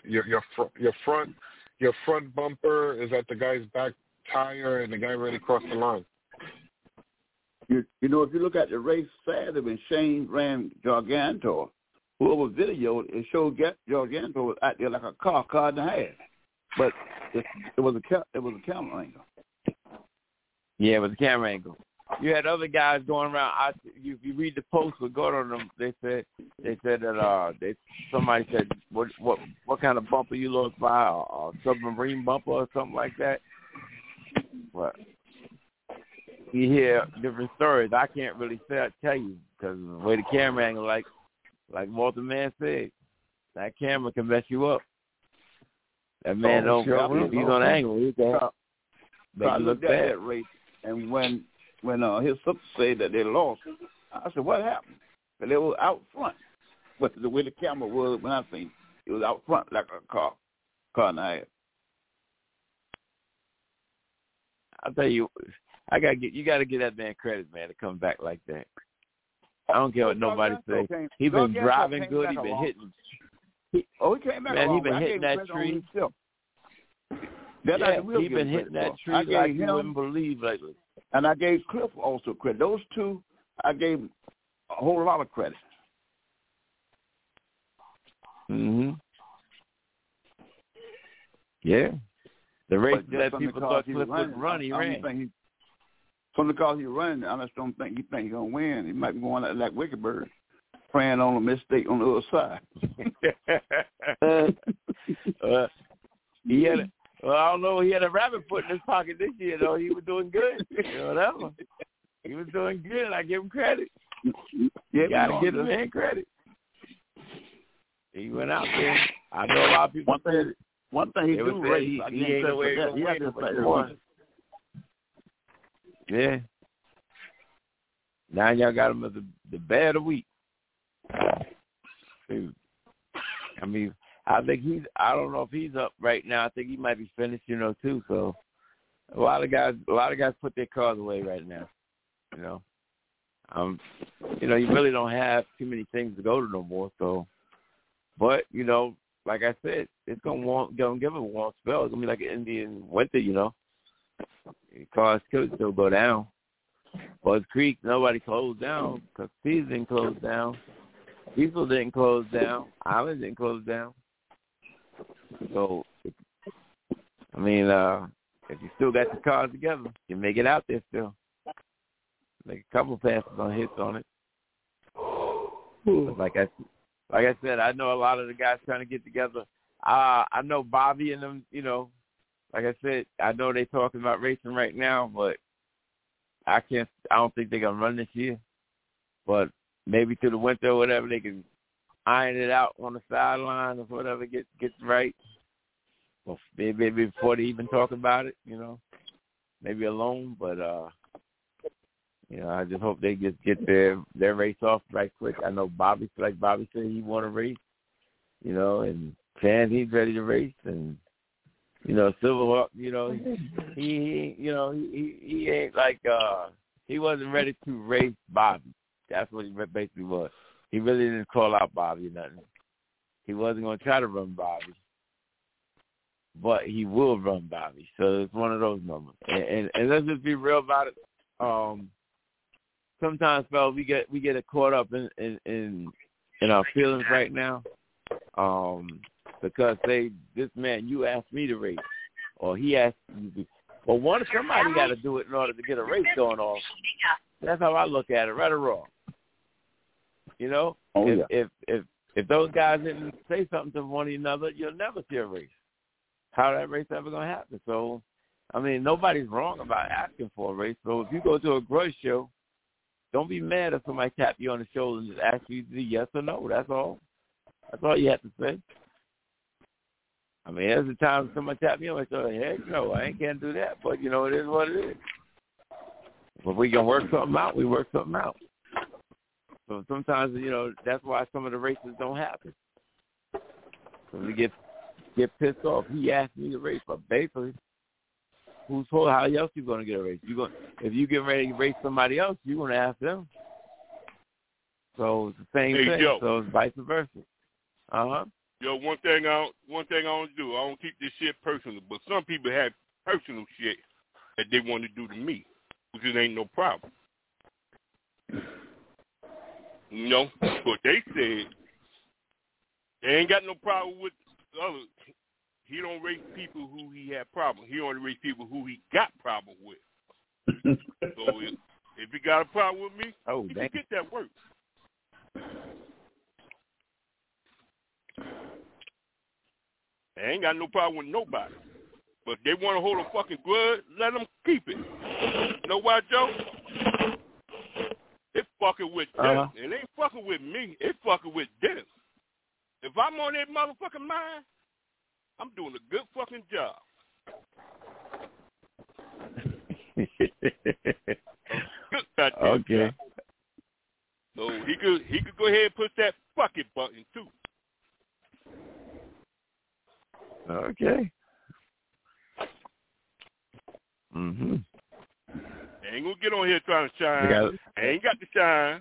Your front bumper is at the guy's back tire, and the guy already crossed the line. You know, if you look at the race Saturday when Shane ran Gigantor, whoever videoed it showed Gigantor was out there like a car and a half, but it was a camera angle. Yeah, it was a camera angle. You had other guys going around. If you read the post with Gordo on them, they said that somebody said what kind of bumper you lost by, a submarine bumper or something like that. But you hear different stories. I can't really tell you because the way the camera angle, like Walter Mann said, that camera can mess you up. That man don't. If he's on angle, he can make you look bad. That race, and when his sister said that they lost, I said, what happened? But they were out front. But the way the camera was when I seen it was out front like a car and a half. I'll tell you, you got to give that man credit, man, to come back like that. I don't care what nobody says. He been driving good. He been hitting. He came back. Man, he been hitting that tree. He been hitting that tree like you wouldn't believe lately. And I gave Cliff also credit. Those two, I gave a whole lot of credit. Yeah. The race that people thought Cliff would run, he ran. From because he running, I just don't think he think he's gonna win. He might be going like Wickenburg, praying on a mistake on the other side. He had I don't know. He had a rabbit foot in his pocket this year, though. He was doing good. Whatever. He was doing good. I give him credit. You got to give the man credit. He went out there. I know a lot of people said it. One thing he do race, he ain't no way he had to play. Yeah. Now y'all got him as the bear of the week. Dude. I mean, I think I don't know if he's up right now. I think he might be finished, too. So a lot of guys put their cars away right now. You really don't have too many things to go to no more. So, but like I said, it's gonna give it a warm spell. It's gonna be like an Indian winter. Cars could still go down. Buzz Creek, nobody closed down. Castile didn't close down. Cecil didn't close down. Island didn't close down. So, I mean, if you still got your cars together, you make it out there still. Make a couple passes on hits on it. But like I said, I know a lot of the guys trying to get together. I know Bobby and them, like I said, I know they're talking about racing right now, but I don't think they're going to run this year. But maybe through the winter or whatever, they can iron it out on the sideline or whatever gets right. Or maybe before they even talk about it, maybe alone. But, I just hope they just get their race off right quick. I know Bobby said he want to race, and Chan, he's ready to race. And, Silverhawk, he ain't like, he wasn't ready to race Bobby. That's what he basically was. He really didn't call out Bobby or nothing. He wasn't going to try to run Bobby, but he will run Bobby. So it's one of those moments. And let's just be real about it. Sometimes, fellas, we get caught up in our feelings right now, because this man, you asked me to race, or he asked you to. Well, somebody got to do it in order to get a race going off. That's how I look at it, right or wrong. If those guys didn't say something to one another, you'll never see a race. How that race ever gonna happen? So, I mean, nobody's wrong about asking for a race. So if you go to a grudge show, don't be mad if somebody tap you on the shoulder and just ask you to do yes or no. That's all. That's all you have to say. I mean, there's a time somebody tap me on my shoulder, heck no, I can't do that. But, it is what it is. If we can work something out, we work something out. So sometimes, that's why some of the races don't happen. So we get pissed off. He asked me to race, but basically, whose fault? How else you going to get a race? If you get ready to race somebody else, you're going to ask them. So it's the same thing. Joe. So it's vice versa. Yo, one thing I don't do. I don't keep this shit personal, but some people have personal shit that they want to do to me, which it ain't no problem. But they said they ain't got no problem with others. He don't race people who he had problems. He only race people who he got problems with. So if he got a problem with me, he can get that work. I ain't got no problem with nobody. But if they want to hold a fucking grudge, let them keep it. You know why, Joe? It's fucking with them. It ain't fucking with me. It's fucking with them. If I'm on that motherfucking mind, I'm doing a good fucking job. Good goddamn job. So he could go ahead and push that bucket button too. Okay. I ain't gonna get on here trying to shine. I ain't got to shine.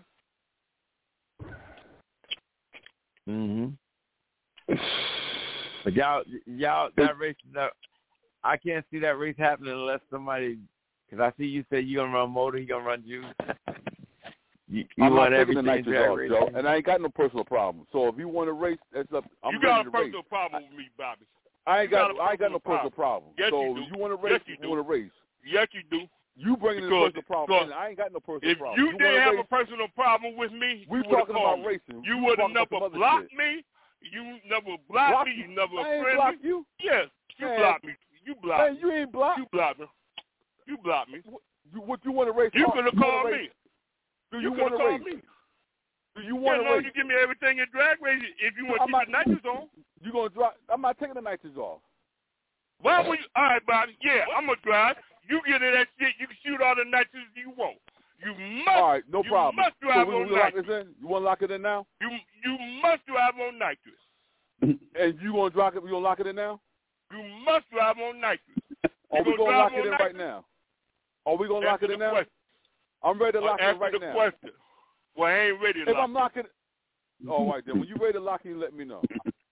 But y'all, that race, I can't see that race happening unless somebody, because I see you say you gonna run motor, he gonna run juice. You I'm want not taking the everything nitrous off, race. Joe, and I ain't got no personal problem. So if you want to race, that's up. I'm you got ready a to race. personal problem with me, Bobby. I ain't got no personal problem. Yes, so you do. you want to race? Yes, you want to race? Yes, you do. You bringing in a personal problem, and I ain't got no personal problem. If you didn't have a personal problem with me, we talking about racing. You would have never blocked me. You never blocked me. You never blocked me. You? Yes, you blocked me. You blocked me. You ain't blocked. You blocked me. You blocked me. What you want to race? You could have called me. Do you want to race? Do you want to race? You give me everything in drag race if you want to keep the nitrous on. You gonna drive? I'm not taking the nitrous off. Why would you? All right, Bobby. Yeah, I'm gonna drive. You get in that shit. You can shoot all the nitrous you want. You must. All right, no problem. You must drive on nitrous. Lock this in? You want to lock it in now? You must drive on nitrous. And you gonna lock it? You gonna lock it in now? You must drive on nitrous. Are we gonna lock it in right now? Are we gonna lock it in now? I'm ready to lock it in right now. Question. Well, I ain't ready to lock it. If I'm locking it, all right then. When you ready to lock it, let me know.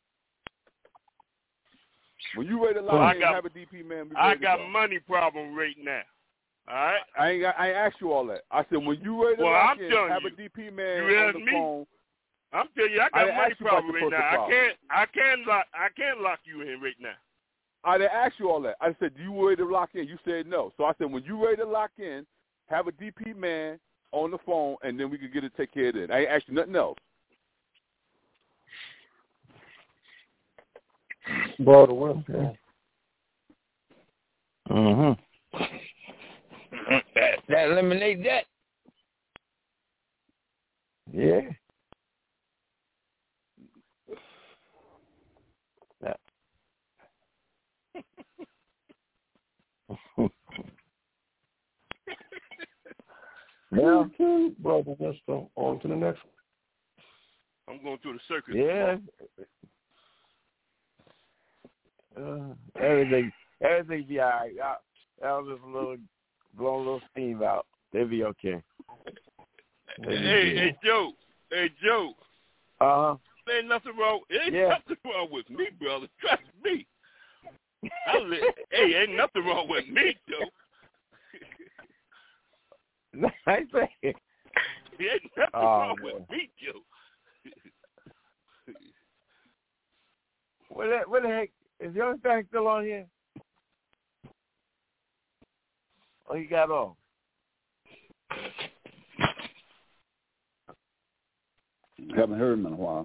When you ready to lock in, have a DP man. I got money problem right now. All right. I ain't asked you all that. I said when you ready to lock in, have a DP man on the phone. I'm telling you, I got money problem right now. I can't lock you in right now. I didn't ask you all that. I said, do you ready to lock in? You said no. So I said, when you ready to lock in, have a DP man on the phone, and then we can get it take care of it. I ain't asked you nothing else. Ball to win. That eliminate that. Yeah. Yeah. Brother Winston, on to the next one. I'm going through the circuit. Yeah. Everything be all right. I'll just blow a little steam out. They'll be okay. Hey, Joe. There ain't nothing wrong. Nothing wrong with me, brother. Trust me. Hey, ain't nothing wrong with me, Joe. I say. Ain't nothing wrong with me, Joe. Where the heck is your thing still on here? Oh, he got off. Haven't heard him in a while.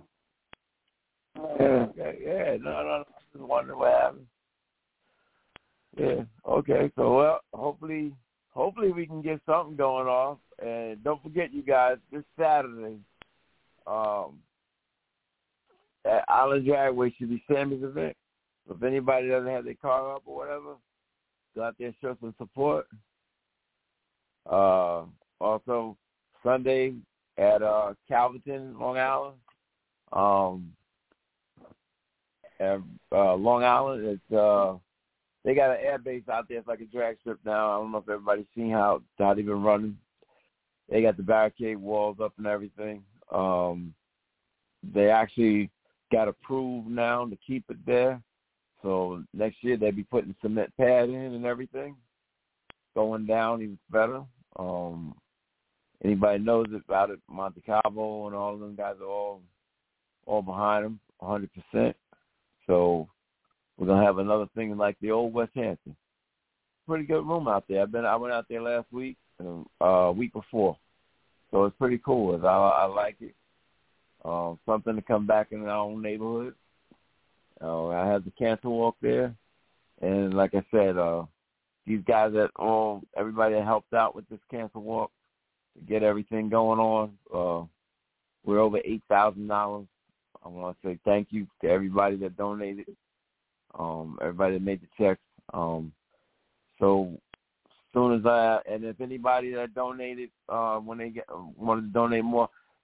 Yeah, no. I just wondering what happened. Yeah, okay. So, well, hopefully we can get something going off. And don't forget, you guys, this Saturday, at Island Dragway should be Sammy's event. So if anybody doesn't have their car up or whatever, go out there and show some support. Also, Sunday at Calverton, Long Island. At Long Island, it's they got an air base out there. It's like a drag strip now. I don't know if everybody's seen how they've been running. They got the barricade walls up and everything. They actually got approved now to keep it there. So next year they'll be putting cement pad in and everything. Going down even better. Anybody knows about it, Monte Cabo and all of them guys are all behind them, 100%. So we're gonna have another thing like the old West Hampton. Pretty good room out there. I went out there last week and week before, so it's pretty cool. I like it. Something to come back in our own neighborhood. I had the cancer walk there, and like I said, these guys everybody that helped out with this cancer walk to get everything going on. We're over $8,000. I want to say thank you to everybody that donated. Everybody that made the checks. So as soon as and if anybody that donated, when they want to donate more,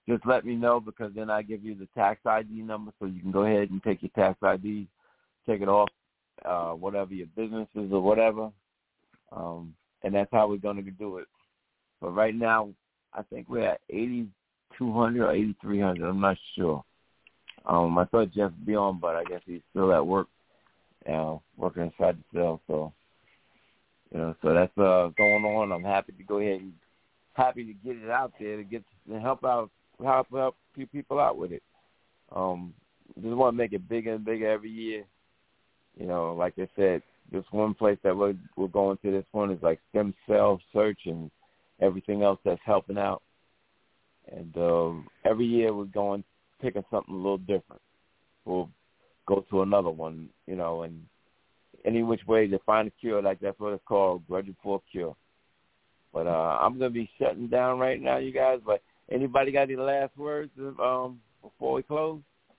just let me know, because then I give you the tax ID number so you can go ahead and take your tax ID, take it off, whatever your business is or whatever, and that's how we're going to do it. But right now, I think we're at 8,200 or 8,300. I'm not sure. I thought Jeff would be on, but I guess he's still at work, working inside the cell. So, so that's going on. I'm happy to go ahead and happy to get it out there to help few people out with it. Just want to make it bigger and bigger every year. Like I said, this one place that we're going to, this one is like stem cell search and everything else that's helping out. And every year we're going picking something a little different. We'll go to another one, and any which way to find a cure, like that's what it's called, Grudging for a Cure. But I'm going to be shutting down right now, you guys. But anybody got any last words before we close?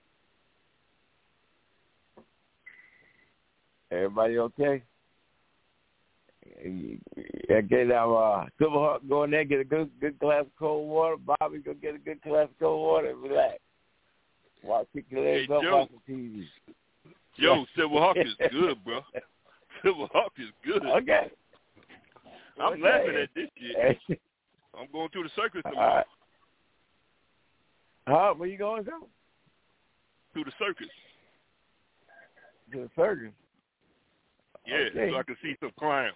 Everybody okay? Get our Silverhawk, go in there, get a good glass of cold water. Bobby, go get a good glass of cold water and relax. Watch, kick your legs up, watch the TV. Yo, Silverhawk is good, bro. Silverhawk is good. Okay. I'm laughing at this shit. I'm going to the circus tomorrow. Where you going, go? To the circus. To the circus? Yeah, okay. So I can see some clown.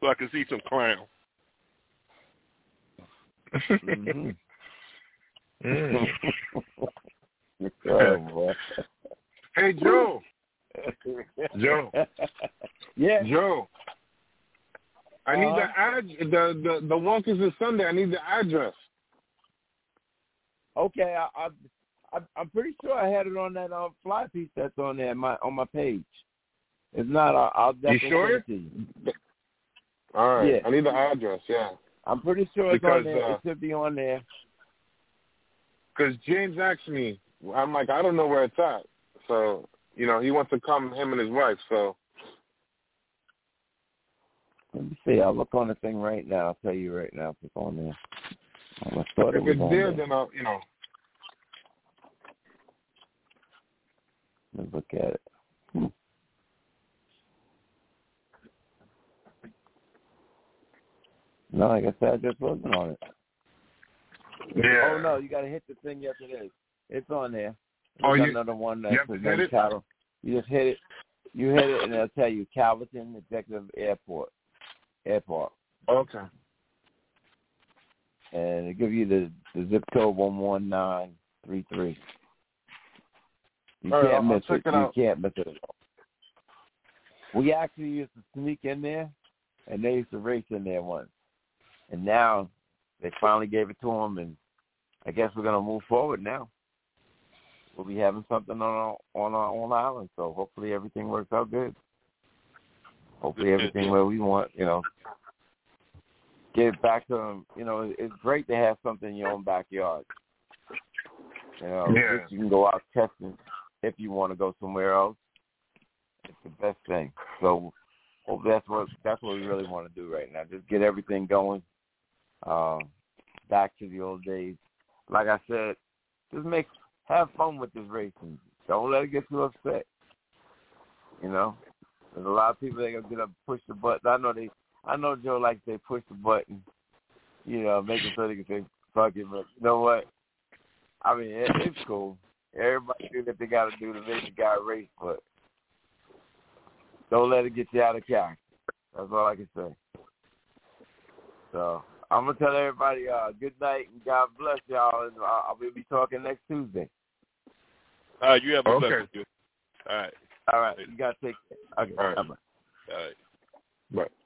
Mm-hmm. Oh, boy. Hey, Joe. Joe. Yeah. Joe. I need the Wonkers is Sunday. I need the address. Okay, I'm pretty sure I had it on that fly piece that's on there on my page. If not, I'll definitely send it to you. All right. Yeah. I need the address. Yeah. I'm pretty sure it's on there. It should be on there. Because James asked me, I'm like, I don't know where it's at. So, he wants to come, him and his wife. So. Let me see. I'll look on the thing right now. I'll tell you right now if it's on there. If it's there, then I'll, Let's look at it. No, like I said, I just wasn't on it. Yeah. Oh, no, you got to hit the thing. Yes, it is. It's on there. Another one that's hit title. You just hit it. You hit it, and it'll tell you Calverton Executive Airport. Okay. And it'll give you the zip code 11933. You can't miss it. You can't miss it. We actually used to sneak in there, and they used to race in there once. And now they finally gave it to them, and I guess we're going to move forward now. We'll be having something on our own island, so hopefully everything works out good. Hopefully everything where we want, get it back to them. It's great to have something in your own backyard. You can go out testing if you want to go somewhere else. It's the best thing. So hopefully that's what we really want to do right now. Just get everything going. Back to the old days. Like I said, just have fun with this racing. Don't let it get too upset. There's a lot of people that are gonna get up and push the button. I know Joe likes to push the button, making sure they can say fuck it, but you know what? I mean, it's cool. Everybody do what they got to do to make the guy race, but don't let it get you out of character. That's all I can say. So I'm going to tell everybody good night and God bless y'all, and I'll be talking next Tuesday. All right, you have a blessing. All right. All right, you got to take care. Okay, all right. Bye-bye. All right. Bye.